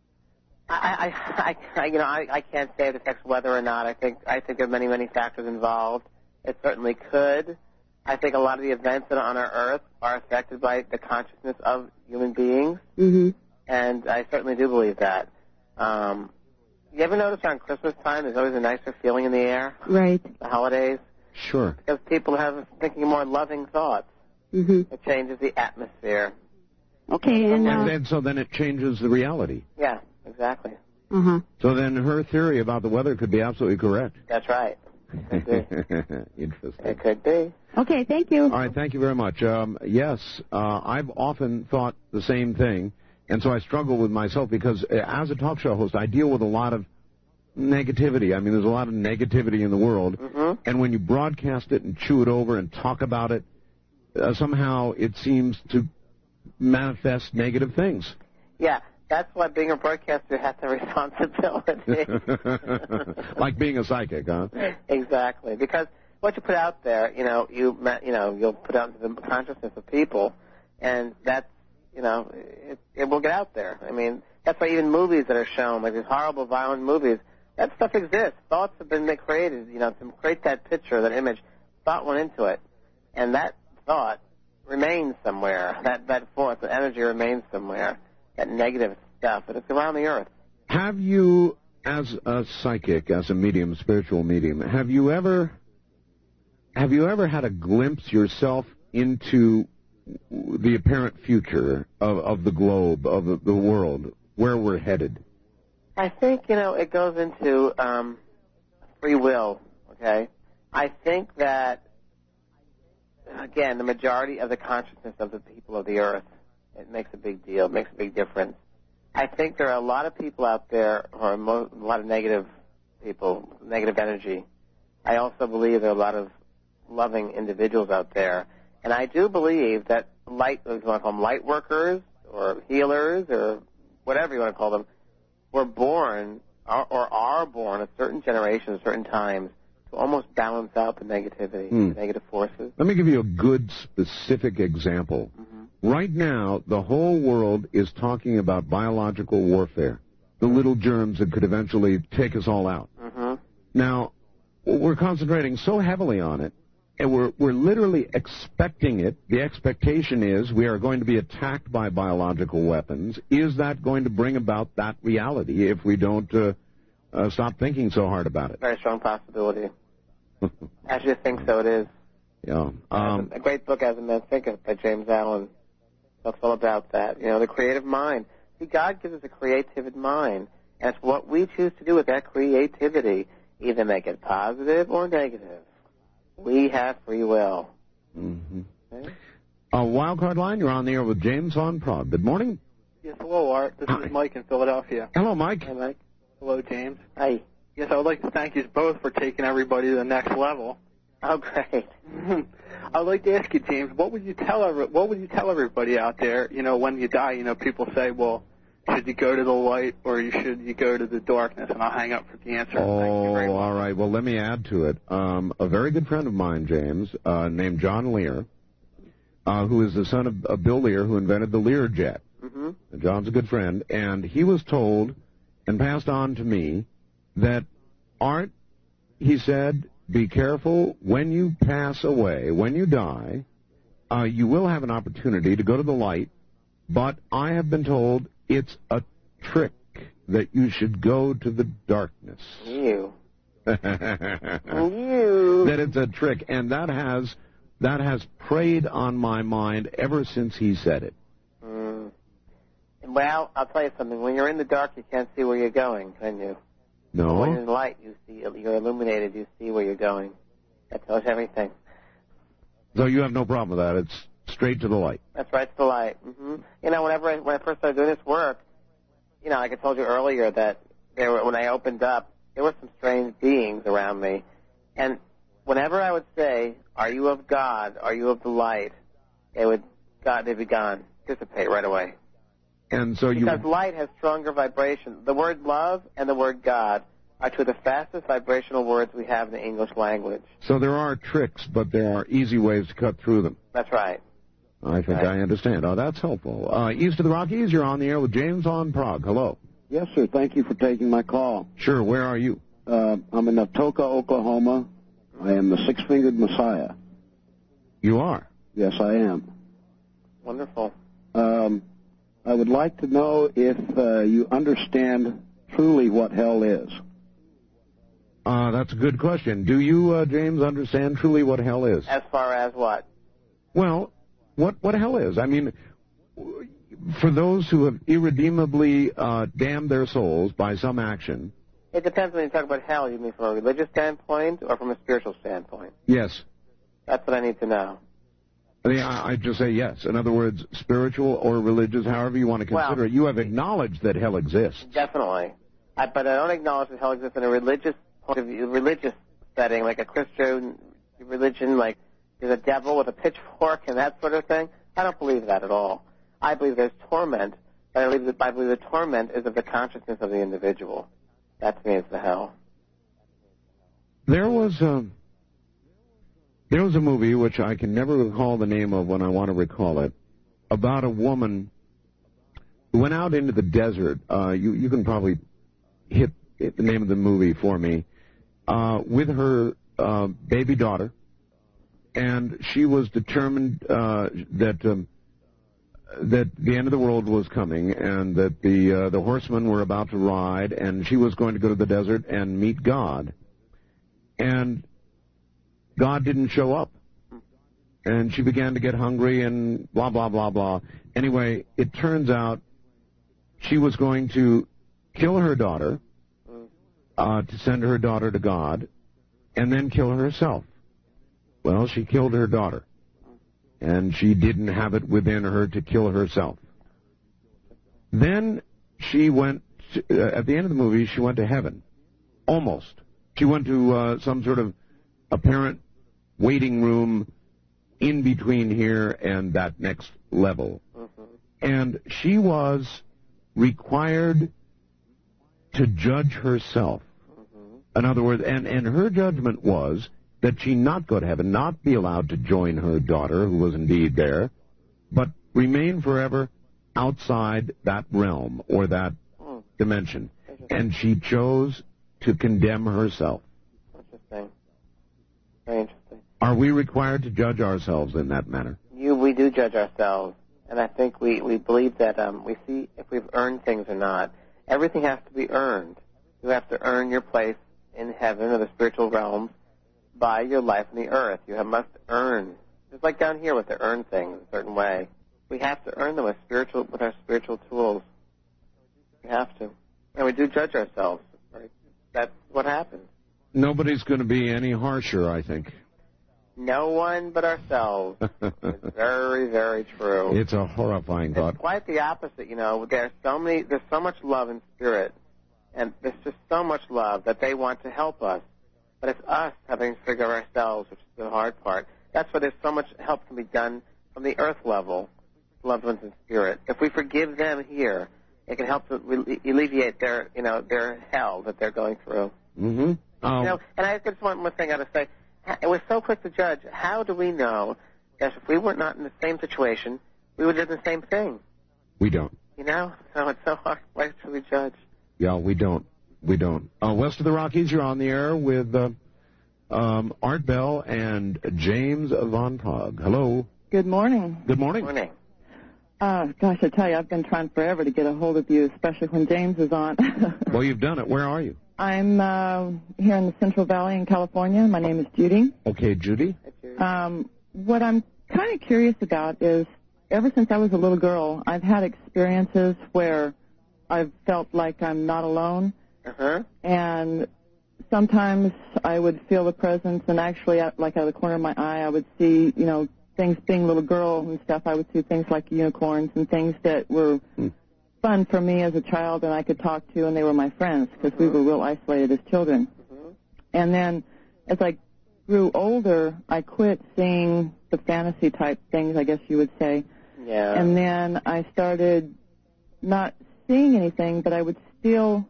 I, I, I, you know, I, I can't say it affects weather or not. I think I think there are many, many factors involved. It certainly could. I think a lot of the events that are on our Earth are affected by the consciousness of human beings, Mm-hmm. and I certainly do believe that. Um, you ever notice around Christmas time there's always a nicer feeling in the air, Right. the holidays? sure. Because people have thinking more loving thoughts. Mm-hmm. It changes the atmosphere. Okay, and, And uh, then, so then it changes the reality. Yeah, exactly. uh-huh. So then her theory about the weather could be absolutely correct. That's right. It could be. Interesting. It could be. Okay, thank you. All right, thank you very much. Um, yes, uh, I've often thought the same thing, and so I struggle with myself because uh, as a talk show host, I deal with a lot of negativity. I mean, there's a lot of negativity in the world, Mm-hmm. and when you broadcast it and chew it over and talk about it, uh, somehow it seems to manifest negative things. Yeah, that's why being a broadcaster has the responsibility. Like being a psychic, huh? Exactly, because what you put out there, you know, you ma- you know, you'll put out into the consciousness of people, and that's, you know, it, it will get out there. I mean, that's why even movies that are shown, like these horrible, violent movies, that stuff exists. Thoughts have been created, you know, to create that picture, that image. Thought went into it, and that thought remains somewhere. That that force, the energy remains somewhere. That negative stuff, but it's around the earth. Have you, as a psychic, as a medium, spiritual medium, have you ever, have you ever had a glimpse yourself into the apparent future of, of the globe, of the, the world, where we're headed? I think, you know, it goes into um, free will, okay? I think that, again, the majority of the consciousness of the people of the earth, it makes a big deal. It makes a big difference. I think there are a lot of people out there who are mo- a lot of negative people, negative energy. I also believe there are a lot of loving individuals out there. And I do believe that light, if you want to call them light workers or healers or whatever you want to call them, were born or, or are born at certain generations, certain times, to almost balance out the negativity, Hmm. the negative forces. Let me give you a good specific example. Mm-hmm. Right now, the whole world is talking about biological warfare, the little germs that could eventually take us all out. Mm-hmm. Now, we're concentrating so heavily on it, and we're, we're literally expecting it. The expectation is we are going to be attacked by biological weapons. Is that going to bring about that reality if we don't uh, uh, stop thinking so hard about it? Very strong possibility. I just think so. It is. Yeah. Um, a great book, As a Man Thinketh, by James Allen, talks all about that. You know, the creative mind. See, God gives us a creative mind, and it's what we choose to do with that creativity, either make it positive or negative. We have free will. mm-hmm. Okay? uh, Wildcard Line, you're on the air with James Von Prague. Good morning. Yes, hello, Art. This Hi. is Mike in Philadelphia. Hello, Mike. Hi, Mike. Hello, James. Hi. Yes, I would like to thank you both for taking everybody to the next level. Oh, great. I'd like to ask you, James, what would you tell every, what would you tell everybody out there? You know, when you die, you know, people say, well, should you go to the light or you should you go to the darkness? And I'll hang up for the answer. Thank you very Oh, much. all right. Well, let me add to it. Um, a very good friend of mine, James, uh, named John Lear, uh, who is the son of, of Bill Lear, who invented the Learjet. Mm-hmm. And John's a good friend, and he was told and passed on to me that, Art, he said, be careful when you pass away, when you die, uh, you will have an opportunity to go to the light, but I have been told it's a trick that you should go to the darkness. You. That You. it's a trick, and that has that has preyed on my mind ever since he said it. Mm. Well, I'll tell you something. When you're in the dark, you can't see where you're going, can you? When you're No? in the light, you see, you're illuminated, you see where you're going. That tells you everything. So you have no problem with that. It's straight to the light. That's right, it's the light. hmm You know, whenever I, when I first started doing this work, you know, like I told you earlier, that there were, when I opened up, there were some strange beings around me. And whenever I would say, are you of God? Are you of the light? They would, God, they'd be gone, dissipate right away. And so you... Because light has stronger vibration. The word love and the word God are two of the fastest vibrational words we have in the English language. So there are tricks, but there are easy ways to cut through them. That's right. I think Right. I understand. Oh, that's helpful. Uh, east of the Rockies, you're on the air with James on Prague. Hello. Yes, sir. Thank you for taking my call. Sure, where are you? Uh, I'm in Atoka, Oklahoma. I am the Six-Fingered Messiah. You are. Yes, I am. Wonderful. Um, I would like to know if uh, you understand truly what hell is. Uh, that's a good question. Do you, uh, James, understand truly what hell is? As far as what? Well, what what hell is? I mean, for those who have irredeemably uh, damned their souls by some action. It depends when you talk about hell. You mean from a religious standpoint or from a spiritual standpoint? Yes. That's what I need to know. I mean, I, I just say yes. In other words, spiritual or religious, however you want to consider Well, it. You have acknowledged that hell exists. Definitely. I, but I don't acknowledge that hell exists in a religious point of view, religious setting, like a Christian religion, like there's a devil with a pitchfork and that sort of thing. I don't believe that at all. I believe there's torment, but I believe, that, I believe the torment is of the consciousness of the individual. That to me is the hell. There was a, there was a movie, which I can never recall the name of when I want to recall it, about a woman who went out into the desert. Uh, you, you can probably hit, hit the name of the movie for me, uh, with her uh, baby daughter. And she was determined uh, that um, that the end of the world was coming, and that the uh, the horsemen were about to ride, and she was going to go to the desert and meet God. And God didn't show up, and she began to get hungry and blah blah blah blah. Anyway, it turns out she was going to kill her daughter uh, to send her daughter to God. and then kill herself. Well, she killed her daughter, and she didn't have it within her to kill herself. Then she went, to, uh, at the end of the movie, she went to heaven. Almost. She went to uh, some sort of apparent waiting room in between here and that next level. Mm-hmm. And she was required to judge herself. Mm-hmm. In other words, and, and her judgment was that she not go to heaven, not be allowed to join her daughter, who was indeed there, but remain forever outside that realm or that mm. dimension. And she chose to condemn herself. Interesting. Very interesting. Are we required to judge ourselves in that manner? You, we do judge ourselves, and I think we, we believe that um, we see if we've earned things or not. Everything has to be earned. You have to earn your place in heaven or the spiritual realms by your life on the earth. You have, must earn. Just like down here, we have to earn things a certain way. We have to earn them with spiritual, with our spiritual tools. We have to, and we do judge ourselves. Right? That's what happens. Nobody's going to be any harsher, I think. No one but ourselves. It's very, very true. It's a horrifying thought. It's quite the opposite, you know. There's so many, there's so much love in spirit, and there's just so much love that they want to help us. But it's us having to figure out ourselves, which is the hard part. That's why there's so much help can be done from the earth level, loved ones in spirit. If we forgive them here, it can help to alleviate their, you know, their hell that they're going through. Mm-hmm. Um, you know, and I just one more thing I got to say. We're so quick to judge. How do we know that if we were not in the same situation, we would do the same thing? We don't. You know? So it's so hard. Why should we judge? Yeah, we don't. We don't. Uh, west of the Rockies, you're on the air with uh, um, Art Bell and James Van Praagh. Hello. Good morning. Good morning. Good morning. Uh, gosh, I tell you, I've been trying forever to get a hold of you, especially when James is on. Well, you've done it. Where are you? I'm uh, here in the Central Valley in California. My name is Judy. Okay, Judy. Um, what I'm kind of curious about is, ever since I was a little girl, I've had experiences where I've felt like I'm not alone. Uh-huh. And sometimes I would feel the presence, and actually, like out of the corner of my eye, I would see, you know, things, being a little girl and stuff, I would see things like unicorns and things that were hmm. fun for me as a child and I could talk to, and they were my friends because uh-huh. we were real isolated as children. Uh-huh. And then as I grew older, I quit seeing the fantasy type things, I guess you would say. Yeah. And then I started not seeing anything, but I would still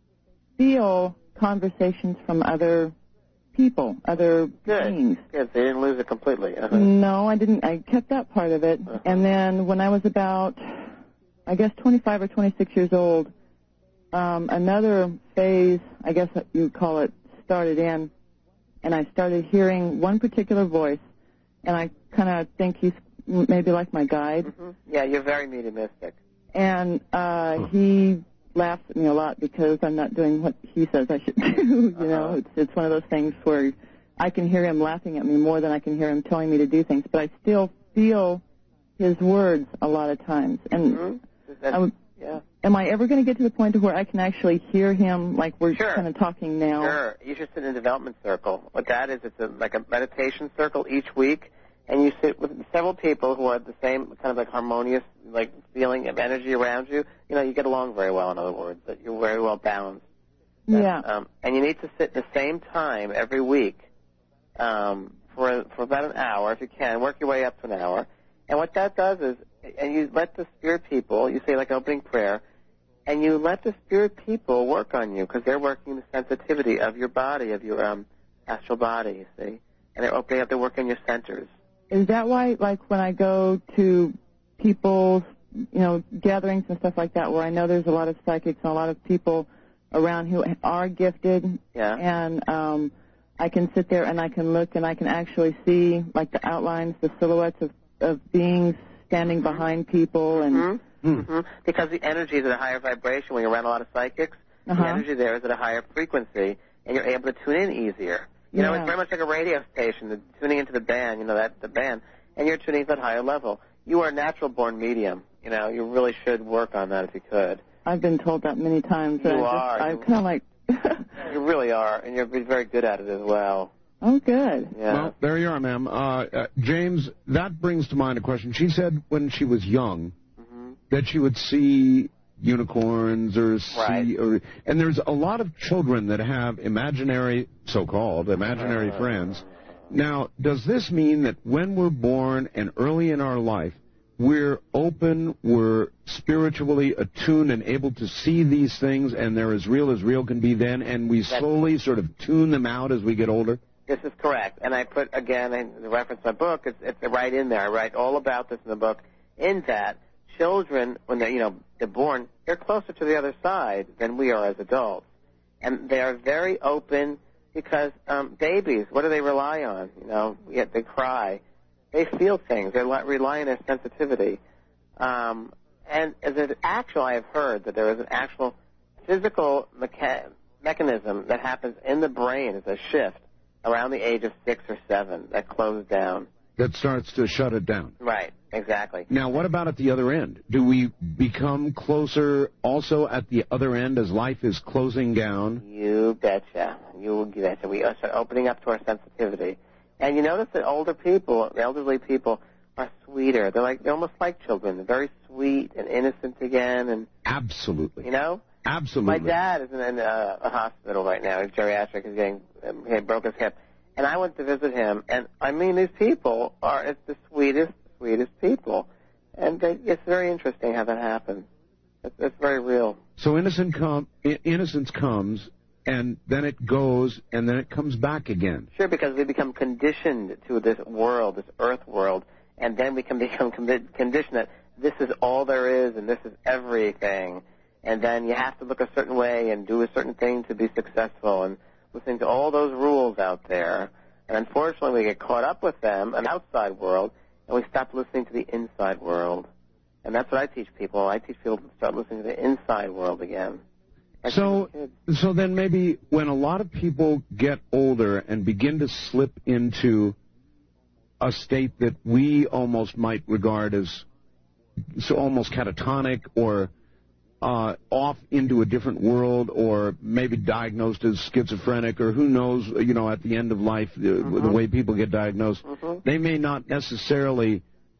feel conversations from other people, other Good. beings. Good. They didn't lose it completely. Uh-huh. No, I didn't. I kept that part of it. Uh-huh. And then when I was about, I guess, twenty-five or twenty-six years old, um, another phase, I guess you'd call it, started in, and I started hearing one particular voice, and I kind of think he's maybe like my guide. Mm-hmm. Yeah, you're very mediumistic. And uh, huh. he laughs at me a lot because I'm not doing what he says I should do. you uh-huh. know, it's it's one of those things where I can hear him laughing at me more than I can hear him telling me to do things, but I still feel his words a lot of times. And mm-hmm. I would, yeah. am I ever going to get to the point where I can actually hear him like we're sure. kind of talking now? Sure. You should sit in a development circle. What that is, it's a, like a meditation circle each week, and you sit with several people who are the same kind of like harmonious like feeling of energy around you. You know, you get along very well, in other words, that you're very well balanced. Yeah. Um, and you need to sit at the same time every week um, for for about an hour, if you can. Work your way up to an hour. And what that does is, and you let the spirit people, you say like an opening prayer, and you let the spirit people work on you because they're working the sensitivity of your body, of your um, astral body, you see. And they're opening up, they're working your centers. Is that why, like, when I go to people's, you know, gatherings and stuff like that, where I know there's a lot of psychics and a lot of people around who are gifted, yeah. and um, I can sit there and I can look and I can actually see, like, the outlines, the silhouettes of, of beings standing mm-hmm. behind people. and mm-hmm. Mm-hmm. Because the energy is at a higher vibration when you're around a lot of psychics. Uh-huh. The energy there is at a higher frequency, and you're able to tune in easier. You know, yeah. it's very much like a radio station, the, tuning into the band, you know, that the band, and you're tuning into that higher level. You are a natural-born medium. You know, you really should work on that if you could. I've been told that many times. You I are. Just, I you... kind of like You really are, and you're very good at it as well. Oh, good. Yeah. Well, there you are, ma'am. Uh, uh, James, that brings to mind a question. She said when she was young mm-hmm. that she would see unicorns or see, right. or, and there's a lot of children that have imaginary, so-called, imaginary uh, friends. Now, does this mean that when we're born and early in our life, we're open, we're spiritually attuned and able to see these things, and they're as real as real can be then, and we slowly sort of tune them out as we get older? This is correct. And I put, again, in the reference to my book, it's, it's right in there. I write all about this in the book, in that children, when they're, you know, they're born, they're closer to the other side than we are as adults. And they are very open because um, babies, what do they rely on? You know, yet they cry. They feel things. They rely on their sensitivity. Um, and as an actual, I have heard that there is an actual physical mecha- mechanism that happens in the brain as a shift around the age of six or seven that closes down. That starts to shut it down. Right, exactly. Now, what about at the other end? Do we become closer also at the other end as life is closing down? You betcha. You betcha. We start opening up to our sensitivity. And you notice that older people, the elderly people, are sweeter. They're like they're almost like children. They're very sweet and innocent again. And absolutely. You know? Absolutely. My dad is in a, a hospital right now. He's geriatric. He's getting um, he broke his hip. And I went to visit him, and I mean, these people are it's the sweetest, sweetest people. And they, it's very interesting how that happens. It's, it's very real. So innocent com- innocence comes, and then it goes, and then it comes back again. Sure, because we become conditioned to this world, this earth world, and then we can become conditioned that this is all there is and this is everything. And then you have to look a certain way and do a certain thing to be successful, and listening to all those rules out there. And unfortunately, we get caught up with them in the outside world, and we stop listening to the inside world. And that's what I teach people. I teach people to start listening to the inside world again. Like so, so then maybe when a lot of people get older and begin to slip into a state that we almost might regard as so almost catatonic or uh, off into a different world, or maybe diagnosed as schizophrenic, or who knows, you know, at the end of life, uh, mm-hmm. the way people get diagnosed, mm-hmm. they may not necessarily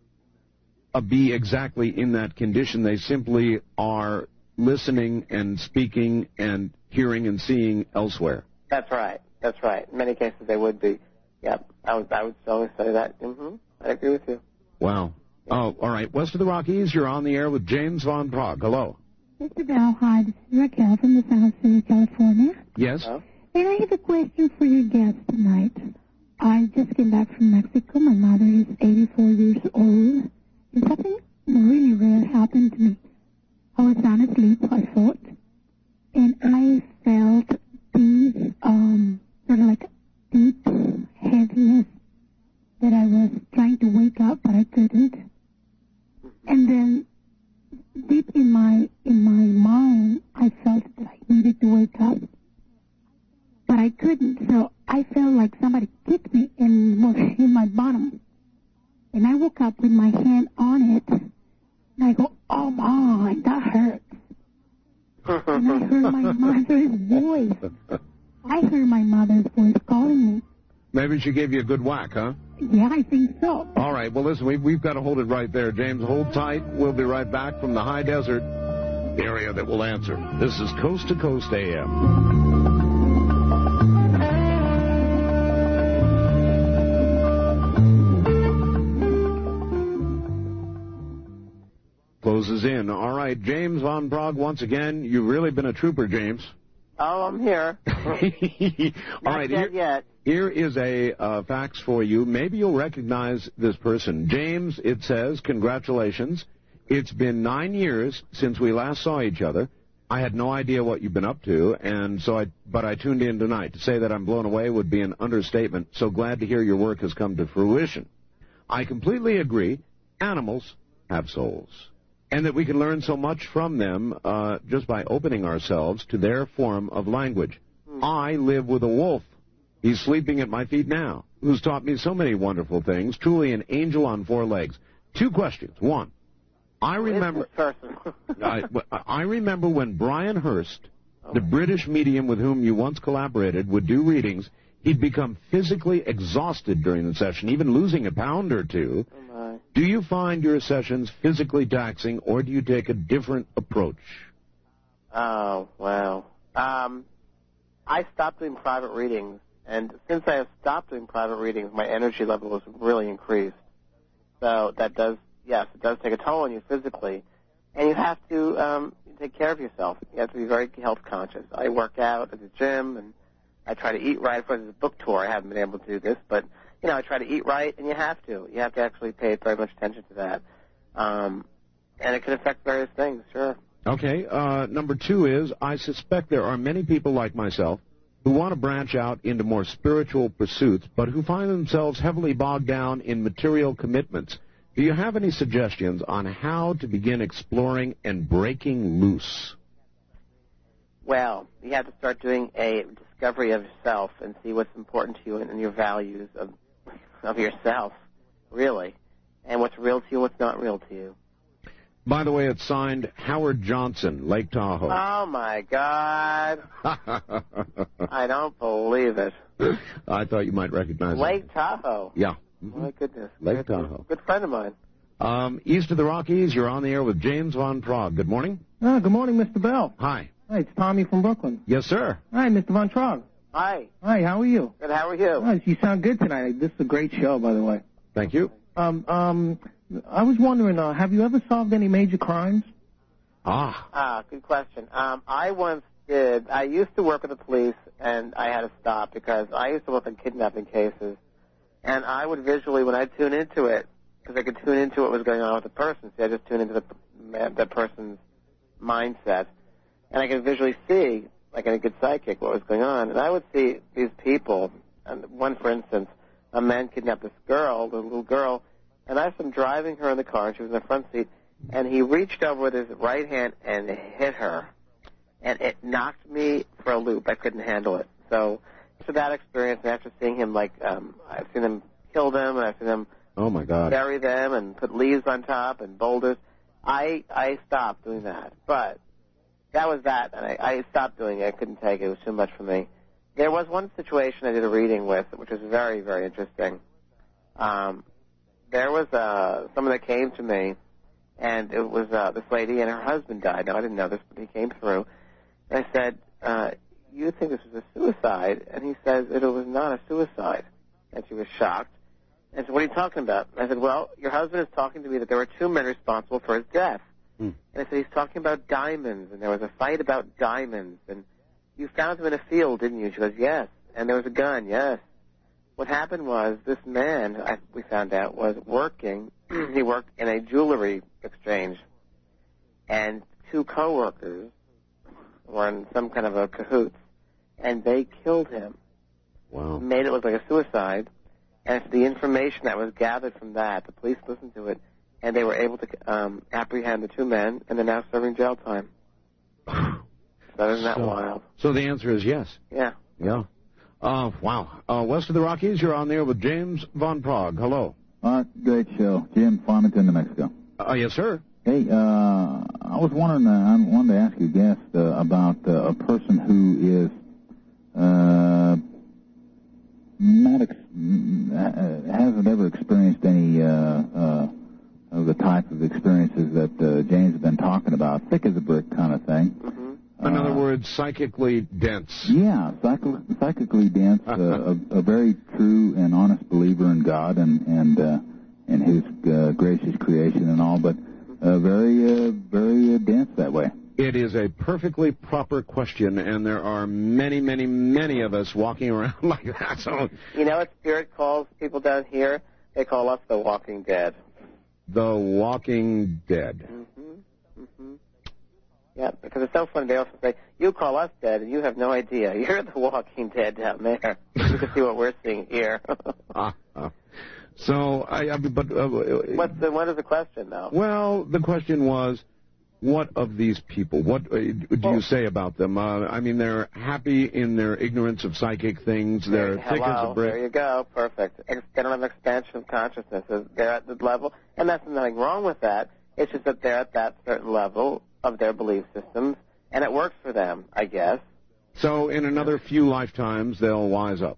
uh, be exactly in that condition. They simply are listening and speaking and hearing and seeing elsewhere. That's right. That's right. In many cases, they would be. Yep. I would. I would always say that. Mm-hmm. I agree with you. Wow. Oh, all right. West of the Rockies, you're on the air with James Von Prague. Hello. Mister Bell, hi. This is Raquel from the San Jose, California. Yes. Hello? And I have a question for your guest tonight. I just came back from Mexico. My mother is eighty-four years old. And something really rare happened to me. I was sound asleep, I thought, and I felt these, um, sort of like deep heaviness that I was trying to wake up, but I couldn't. And then deep in my in my mind, I felt that I needed to wake up, but I couldn't. So I felt like somebody kicked me in, in my bottom. And I woke up with my hand on it, and I go, oh, my, that hurts. And I heard my mother's voice. I heard my mother's voice calling me. Maybe she gave you a good whack, huh? Yeah, I think so. All right. Well, listen, we, we've got to hold it right there. James, hold tight. We'll be right back from the high desert, the area that will answer. This is Coast to Coast A M. Closes in. All right, James Von Prague, once again, you've really been a trooper, James. Oh, I'm here. All Not right, yet, here, yet. here is a uh, fax for you. Maybe you'll recognize this person. James, it says, congratulations. It's been nine years since we last saw each other. I had no idea what you've been up to, and so I, but I tuned in tonight. To say that I'm blown away would be an understatement. So glad to hear your work has come to fruition. I completely agree. Animals have souls, and that we can learn so much from them uh, just by opening ourselves to their form of language. Mm. I live with a wolf. He's sleeping at my feet now, who's taught me so many wonderful things, truly an angel on four legs. Two questions. One, I remember I, I remember when Brian Hurst The British medium with whom you once collaborated would do readings. He'd become physically exhausted during the session, even losing a pound or two. Oh, my. Do you find your sessions physically taxing, or do you take a different approach? Oh, wow. Um, I stopped doing private readings, and since I have stopped doing private readings, my energy level has really increased. So that does, yes, it does take a toll on you physically. And you have to um, take care of yourself. You have to be very health conscious. I work out at the gym, and I try to eat right. Of course, it's a book tour. I haven't been able to do this, but, you know, I try to eat right, and you have to. You have to actually pay very much attention to that. Um, and it can affect various things, sure. Okay. Uh, number two is, I suspect there are many people like myself who want to branch out into more spiritual pursuits, but who find themselves heavily bogged down in material commitments. Do you have any suggestions on how to begin exploring and breaking loose? Well, you have to start doing a discovery of yourself and see what's important to you and, and your values of of yourself, really, and what's real to you and what's not real to you. By the way, it's signed Howard Johnson, Lake Tahoe. Oh, my God. I don't believe it. I thought you might recognize Lake it. Tahoe. Yeah. Oh, my goodness. Lake good, Tahoe. Good friend of mine. Um, east of the Rockies, you're on the air with James Von Prague. Good morning. Oh, good morning, Mister Bell. Hi. Hi, it's Tommy from Brooklyn. Yes, sir. Hi, Mister Von Prague. Hi. Hi, how are you? Good, how are you? Oh, you sound good tonight. This is a great show, by the way. Thank you. Um, um, I was wondering, uh, have you ever solved any major crimes? Ah. Ah, good question. Um, I once did. I used to work with the police, and I had to stop because I used to work on kidnapping cases, and I would visually, when I tune into it, because I could tune into what was going on with the person, see, I just tune into the, the person's mindset, and I could visually see, like in a good psychic, what was going on. And I would see these people, and one, for instance, a man kidnapped this girl, the little girl, and I saw him driving her in the car, and she was in the front seat, and he reached over with his right hand and hit her, and it knocked me for a loop. I couldn't handle it. So after that experience, and after seeing him, like, um, I've seen him kill them, and I've seen him oh my God. bury them and put leaves on top and boulders, I I stopped doing that. But that was that, and I, I stopped doing it. I couldn't take it. It was too much for me. There was one situation I did a reading with, which was very, very interesting. Um, there was uh, someone that came to me, and it was uh, this lady, and her husband died. Now, I didn't know this, but he came through. And I said, uh, you think this was a suicide? And he says that it was not a suicide. And she was shocked. And I said, what are you talking about? And I said, well, your husband is talking to me that there were two men responsible for his death. Hmm. And I said, he's talking about diamonds, and there was a fight about diamonds. And you found him in a field, didn't you? She goes, yes. And there was a gun, yes. What happened was this man, I, we found out, was working. He worked in a jewelry exchange. And two coworkers were in some kind of a cahoots, and they killed him. Wow. Made it look like a suicide. And it's the information that was gathered from that, the police listened to it, and they were able to um, apprehend the two men, and they're now serving jail time. So isn't that so, wild? So the answer is yes. Yeah. Yeah. Uh, wow. Uh, west of the Rockies, you're on there with James Von Prague. Hello. Uh, great show. Jim, Farmington, New Mexico. Uh, yes, sir. Hey, uh, I was wondering, uh, I wanted to ask your guest uh, about uh, a person who is uh, not ex- uh, hasn't ever experienced any uh, uh, of the type of experiences that uh, James has been talking about, thick as a brick kind of thing. Mm-hmm. In other Uh, words, psychically dense. Yeah, psych- psychically dense, uh, a, a very true and honest believer in God and and uh, and His uh, gracious creation and all, but uh, very uh, very uh, dense that way. It is a perfectly proper question, and there are many, many, many of us walking around like that. So, You know what Spirit calls people down here? They call us the Walking Dead. the Walking Dead. Mm-hmm. Mm-hmm. Yeah, because it's so funny. They often say, you call us dead, and you have no idea. You're the Walking Dead down there. You can see what we're seeing here. ah, ah. So, I, I but uh, What's the, what is the question, though? well, the question was, what of these people? What uh, do Well, you say about them? Uh, I mean, they're happy in their ignorance of psychic things. They're thick as a Hello, brick. there you go. Perfect. Ex- They don't have expansion of consciousness. They're at the level, and there's nothing wrong with that. It's just that they're at that certain level of their belief systems, and it works for them, I guess. So in another few lifetimes, they'll wise up.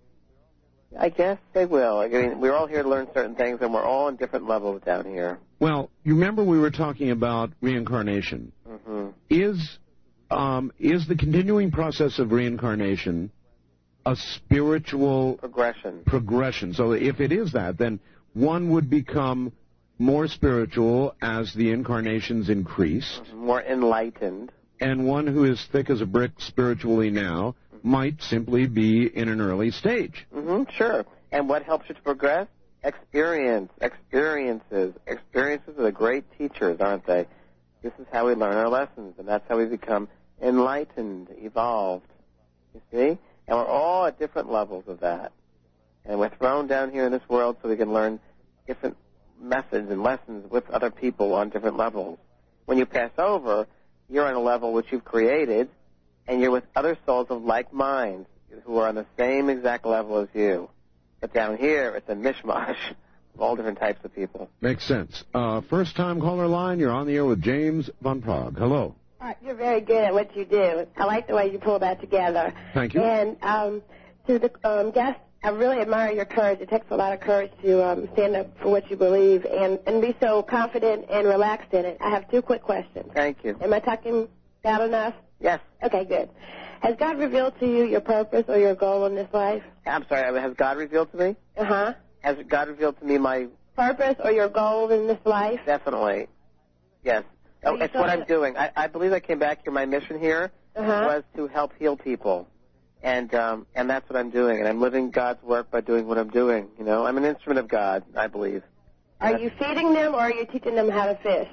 I guess they will. I mean, we're all here to learn certain things, and we're all on different levels down here. Well, you remember we were talking about reincarnation. Mm-hmm. Is um, is the continuing process of reincarnation a spiritual progression? Progression. So if it is that, then one would become more spiritual as the incarnations increased. Mm-hmm. More enlightened. And one who is thick as a brick spiritually now might simply be in an early stage. Mm-hmm, sure. And what helps you to progress? Experience, experiences. Experiences are the great teachers, aren't they? This is how we learn our lessons, and that's how we become enlightened, evolved. You see? And we're all at different levels of that. And we're thrown down here in this world so we can learn different methods and lessons with other people on different levels. When you pass over, you're on a level which you've created, and you're with other souls of like minds who are on the same exact level as you. But down here, it's a mishmash of all different types of people. Makes sense. Uh, first-time caller line, you're on the air with James Von Prague. Hello. Uh, you're very good at what you do. I like the way you pull that together. Thank you. And um, to the um, guest, I really admire your courage. It takes a lot of courage to um, stand up for what you believe and, and be so confident and relaxed in it. I have two quick questions. Thank you. Am I talking loud enough? Yes. Okay, good. Has God revealed to you your purpose or your goal in this life? I'm sorry, has God revealed to me? Uh-huh. Has God revealed to me my... Purpose or your goal in this life? Definitely. Yes. Oh, it's what I'm doing. I, I believe I came back here. My mission here uh-huh. was to help heal people. And um, and that's what I'm doing. And I'm living God's work by doing what I'm doing. You know, I'm an instrument of God, I believe. Are you feeding them or are you teaching them how to fish?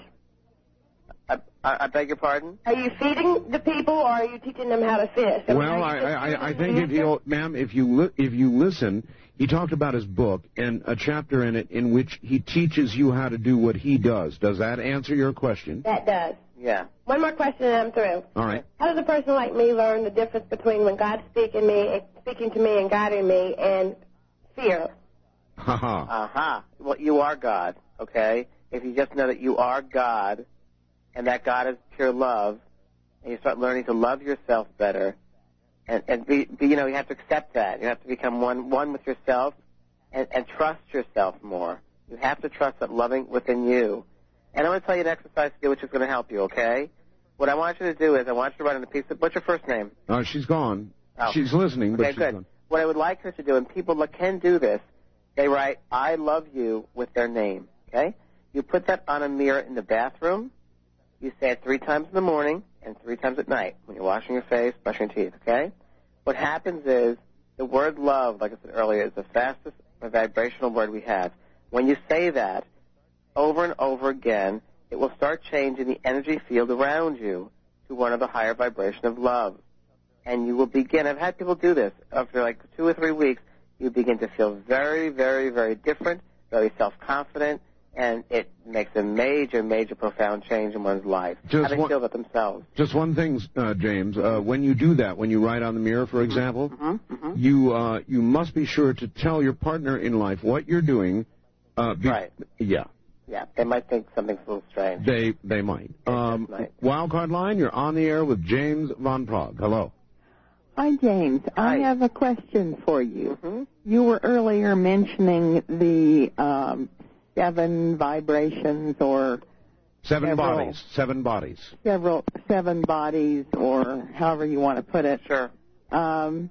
I, I, I beg your pardon? Are you feeding the people or are you teaching them how to fish? I mean, well, I, I, I think if you, ma'am, if you li- if you listen, he talked about his book and a chapter in it in which he teaches you how to do what he does. Does that answer your question? That does. Yeah. One more question and I'm through. All right. How does a person like me learn the difference between when God's speaking me, speaking to me and guiding me and fear? Ha ha. Aha. Well, you are God, okay? If you just know that you are God and that God is pure love, and you start learning to love yourself better, and, and be, be, you know, you have to accept that. You have to become one, one with yourself and, and trust yourself more. You have to trust that loving within you. And I'm going to tell you an exercise to do which is going to help you, okay? What I want you to do is I want you to write on a piece of... What's your first name? Uh, she's gone. Oh. She's listening, but okay, she's good. gone. What I would like her to do, and people that can do this, they write, I love you with their name, okay? You put that on a mirror in the bathroom. You say it three times in the morning and three times at night when you're washing your face, brushing your teeth, okay? What happens is the word love, like I said earlier, is the fastest vibrational word we have. When you say that over and over again, it will start changing the energy field around you to one of the higher vibration of love. And you will begin, I've had people do this, after like two or three weeks, you begin to feel very, very, very different, very self-confident, and it makes a major, major, profound change in one's life. Just How they one, feel about themselves. Just one thing, uh, James. Uh, when you do that, when you write on the mirror, for example, mm-hmm, mm-hmm. you uh, you must be sure to tell your partner in life what you're doing. Uh, be- right. Yeah. Yeah, they might think something's a little strange. They they might. Um, might. Wildcard line, you're on the air with James Von Prague. Hello. Hi, James. Hi. I have a question for you. Mm-hmm. You were earlier mentioning the um, seven vibrations or seven several, bodies. Seven bodies. Several seven bodies, or however you want to put it. Sure. Um,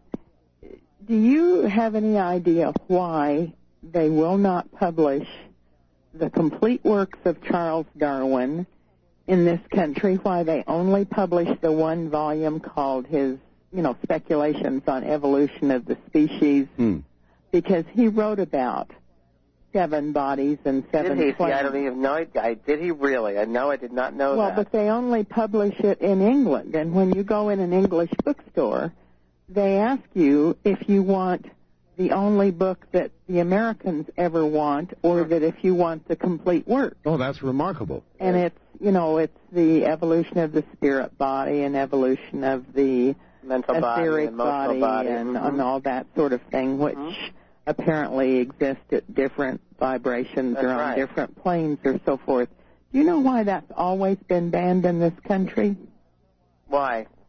do you have any idea why they will not publish the complete works of Charles Darwin in this country? Why they only publish the one volume called his, you know, Speculations on Evolution of the Species? Hmm. Because he wrote about seven bodies and seven Did he? See, planets. I don't even know. I, did he really? I know I did not know well, that. but they only publish it in England. And when you go in an English bookstore, they ask you if you want the only book that the Americans ever want, or that if you want the complete work. Oh, that's remarkable. And it's, you know, it's the evolution of the spirit body and evolution of the mental body, etheric emotional body, body, and, mm-hmm. and all that sort of thing, which mm-hmm. apparently exist at different vibrations That's or on right. different planes or so forth. Do you know why that's always been banned in this country? Why?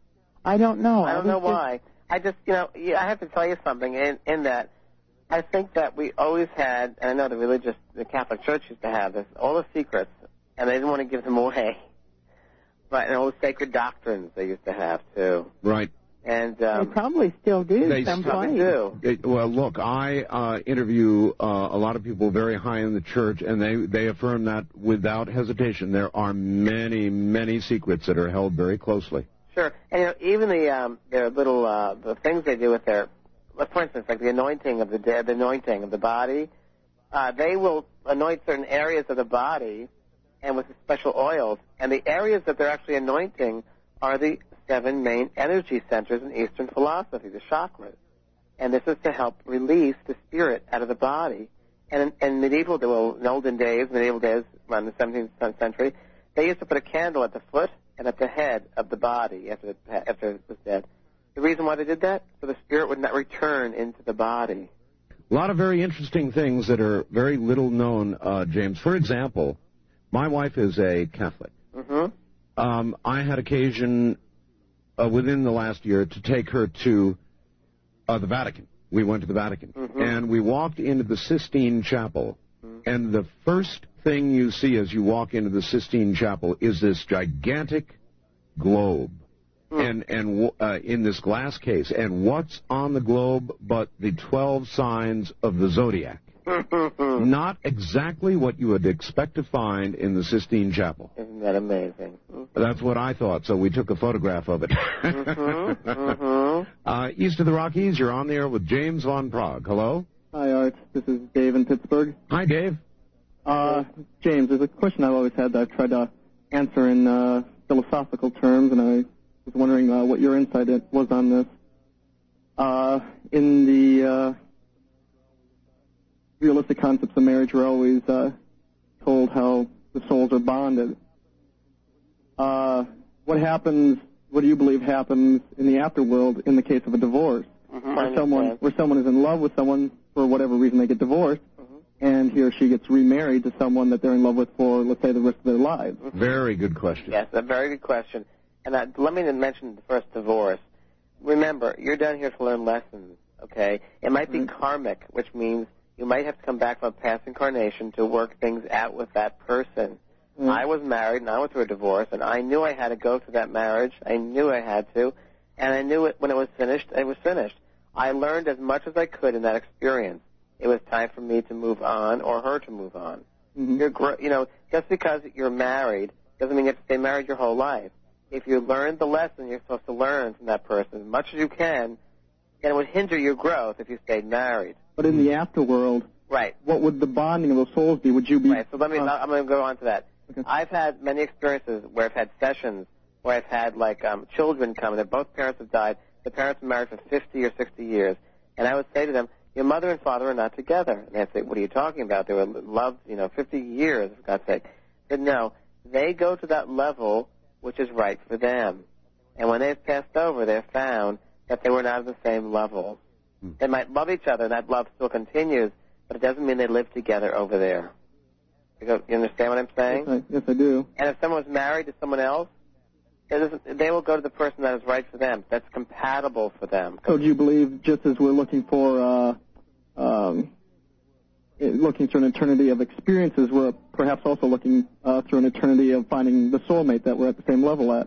I don't know. I don't know why. I just, you know, yeah, I have to tell you something in, in that I think that we always had, and I know the religious, the Catholic Church used to have this, all the secrets, and they didn't want to give them away. But, and all the sacred doctrines they used to have, too. Right. And um, they probably still do. They some still place. do. It, well, look, I uh, interview uh, a lot of people very high in the church, and they, they affirm that without hesitation. There are many, many secrets that are held very closely. Sure. And, you know, even the um, their little uh, the things they do with their, for instance, like the anointing of the dead, the anointing of the body, uh, they will anoint certain areas of the body and with special oils. And the areas that they're actually anointing are the seven main energy centers in Eastern philosophy, the chakras. And this is to help release the spirit out of the body. And in, in medieval, well, in olden days, medieval days, around the seventeenth century, they used to put a candle at the foot and at the head of the body after it, after it was dead. The reason why they did that? So the spirit would not return into the body. A lot of very interesting things that are very little known, uh, James. For example, my wife is a Catholic. Mm-hmm. Um, I had occasion uh, within the last year to take her to uh, the Vatican. We went to the Vatican. Mm-hmm. And we walked into the Sistine Chapel. Mm-hmm. And the first thing you see as you walk into the Sistine Chapel is this gigantic globe. Mm. And and uh, in this glass case. And what's on the globe but the twelve signs of the zodiac? Not exactly what you would expect to find in the Sistine Chapel. Isn't that amazing? Mm-hmm. That's what I thought, so we took a photograph of it. mm-hmm. Mm-hmm. Uh, east of the Rockies, you're on the air with James Von Prague. Hello? Hi, Art. This is Dave in Pittsburgh. Hi, Dave. Uh, James, there's a question I've always had that I've tried to answer in uh, philosophical terms, and I was wondering uh, what your insight was on this. Uh, in the uh, realistic concepts of marriage, we're always uh, told how the souls are bonded. Uh, what happens, what do you believe happens in the afterworld in the case of a divorce? Mm-hmm. Where someone, where someone is in love with someone, for whatever reason they get divorced, and he or she gets remarried to someone that they're in love with for, let's say, the rest of their lives? Very good question. Yes, a very good question. And uh, let me mention the first divorce. Remember, you're down here to learn lessons, okay? It might be mm-hmm. karmic, which means you might have to come back from a past incarnation to work things out with that person. Mm-hmm. I was married, and I went through a divorce, and I knew I had to go through that marriage. I knew I had to, and I knew it when it was finished, it was finished. I learned as much as I could in that experience. It was time for me to move on or her to move on. Mm-hmm. You're, gr- you know, just because you're married doesn't mean you have to stay married your whole life. If you learned the lesson you're supposed to learn from that person as much as you can, then it would hinder your growth if you stayed married. But in the afterworld, right? What would the bonding of those souls be? Would you be? Right. So let me. Uh, I'm going to go on to that. Okay. I've had many experiences where I've had sessions where I've had like um, children come, and their both parents have died. The parents were married for fifty or sixty years, and I would say to them, "Your mother and father are not together." And they'd say, "What are you talking about? They were loved, you know, fifty years, for God's sake." But no, they go to that level which is right for them. And when they've passed over, they've found that they were not at the same level. Hmm. They might love each other, and that love still continues, but it doesn't mean they live together over there. You, go, you understand what I'm saying? Yes, I, yes, I do. And if someone was married to someone else, they will go to the person that is right for them, that's compatible for them. So do you believe, just as we're looking for, uh, um, looking through an eternity of experiences, we're perhaps also looking uh, through an eternity of finding the soulmate that we're at the same level at?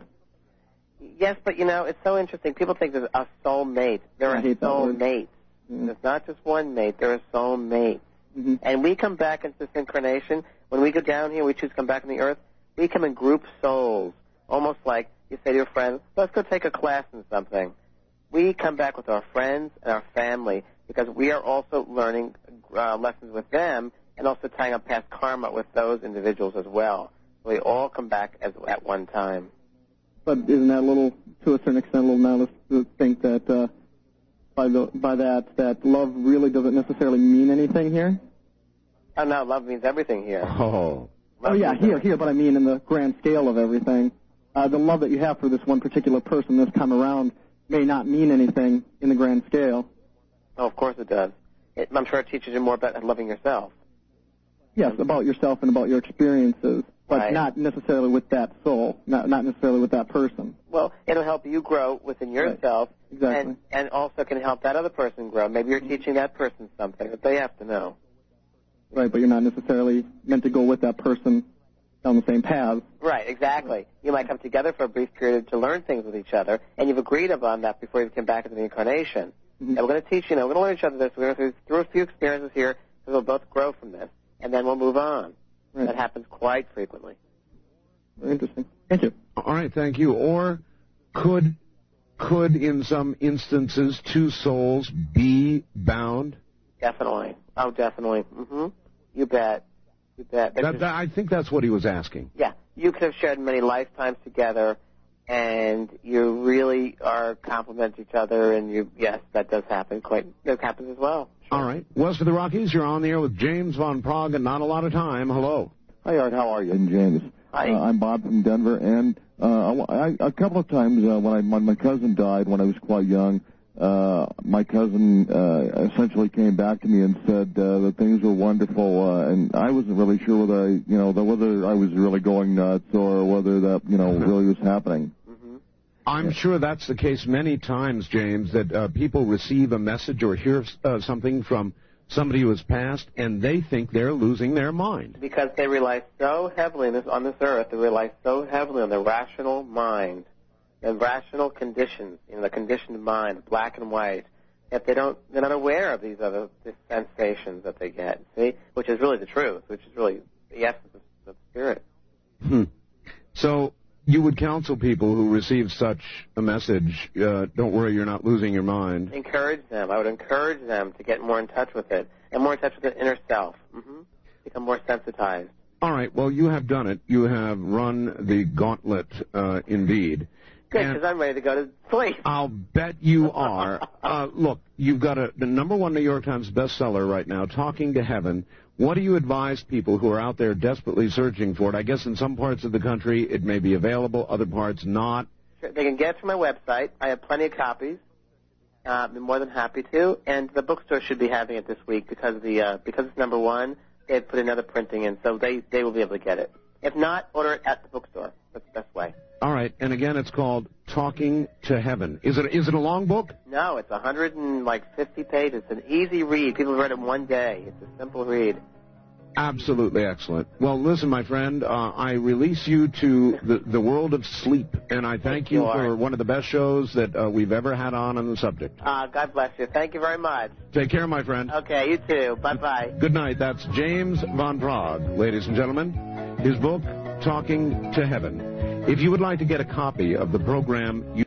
Yes, but, you know, it's so interesting. People think there's a soulmate. There I are hate that word. soulmates. Yeah. There's not just one mate. There are soulmates. Mm-hmm. And we come back into this incarnation. When we go down here, we choose to come back on the earth. We come in group souls, almost like you say to your friends, let's go take a class in something. We come back with our friends and our family because we are also learning uh, lessons with them and also tying up past karma with those individuals as well. So we all come back as, at one time. But isn't that a little, to a certain extent, a little malice to think that uh, by the by that that love really doesn't necessarily mean anything here? Oh no, love means everything here. Oh. Love oh yeah, here, everything. here. But I mean, in the grand scale of everything, uh, the love that you have for this one particular person this time around may not mean anything in the grand scale. Oh, of course it does. It, I'm sure it teaches you more about loving yourself. Yes, about yourself and about your experiences. but Right. not necessarily with that soul, not not necessarily with that person. Well, it'll help you grow within yourself, Exactly. and and also can help that other person grow. Maybe you're teaching that person something that they have to know. Right, but you're not necessarily meant to go with that person down the same path. Right, exactly. You might come together for a brief period to learn things with each other, and you've agreed upon that before you come back into the incarnation. Mm-hmm. And we're going to teach you, know, we're going to learn each other this. We're going to go through a few experiences here, so we'll both grow from this, and then we'll move on. Right. That happens quite frequently. Very interesting. Thank you. All right, thank you. Or could, could in some instances, two souls be bound? Definitely. Oh, definitely. Mm-hmm. You bet. You bet. That, that, I think that's what he was asking. Yeah, you could have shared many lifetimes together, and you really are complement each other, and you, yes, that does happen. Quite, that happens as well. All right. West of the Rockies, you're on the air with James Von Prague, and not a lot of time. Hello. Hi, Art. How are you? And James. Hi. Uh, I'm Bob from Denver, and uh, I, I, a couple of times uh, when, I, when my cousin died when I was quite young, uh, my cousin uh, essentially came back to me and said uh, that things were wonderful, uh, and I wasn't really sure whether I, you know, whether I was really going nuts or whether that, you know, really was happening. I'm sure that's the case many times, James, that uh, people receive a message or hear uh, something from somebody who has passed, and they think they're losing their mind. Because they rely so heavily on this, on this earth, they rely so heavily on the rational mind, the rational conditions, you know, the conditioned mind, black and white, that they don't, they're not aware of these other these sensations that they get, see, which is really the truth, which is really the essence of, of spirit. Hmm. So you would counsel people who receive such a message, uh, don't worry, you're not losing your mind. Encourage them. I would encourage them to get more in touch with it, and more in touch with their inner self. Mm-hmm. Become more sensitized. All right, well, you have done it. You have run the gauntlet, uh, indeed. Good, And because I'm ready to go to sleep. I'll bet you are. Uh, look, you've got a, the number one New York Times bestseller right now, Talking to Heaven. What do you advise people who are out there desperately searching for it? I guess in some parts of the country it may be available, other parts not. Sure, they can get it from my website. I have plenty of copies. Uh, I'm more than happy to. And the bookstore should be having it this week because the uh, because it's number one. They've put another printing in, so they, they will be able to get it. If not, order it at the bookstore. That's the best way. All right, and again, it's called Talking to Heaven. Is it is it a long book? No, it's one hundred fifty pages. It's an easy read. People have read it in one day. It's a simple read. Absolutely excellent. Well, listen, my friend, uh, I release you to the, the world of sleep, and I thank, Thank you you, for Art. one of the best shows that uh, we've ever had on on the subject. Uh, God bless you. Thank you very much. Take care, my friend. Okay, you too. Bye-bye. Good night. That's James Von Prague, ladies and gentlemen. His book, Talking to Heaven. If you would like to get a copy of the program, you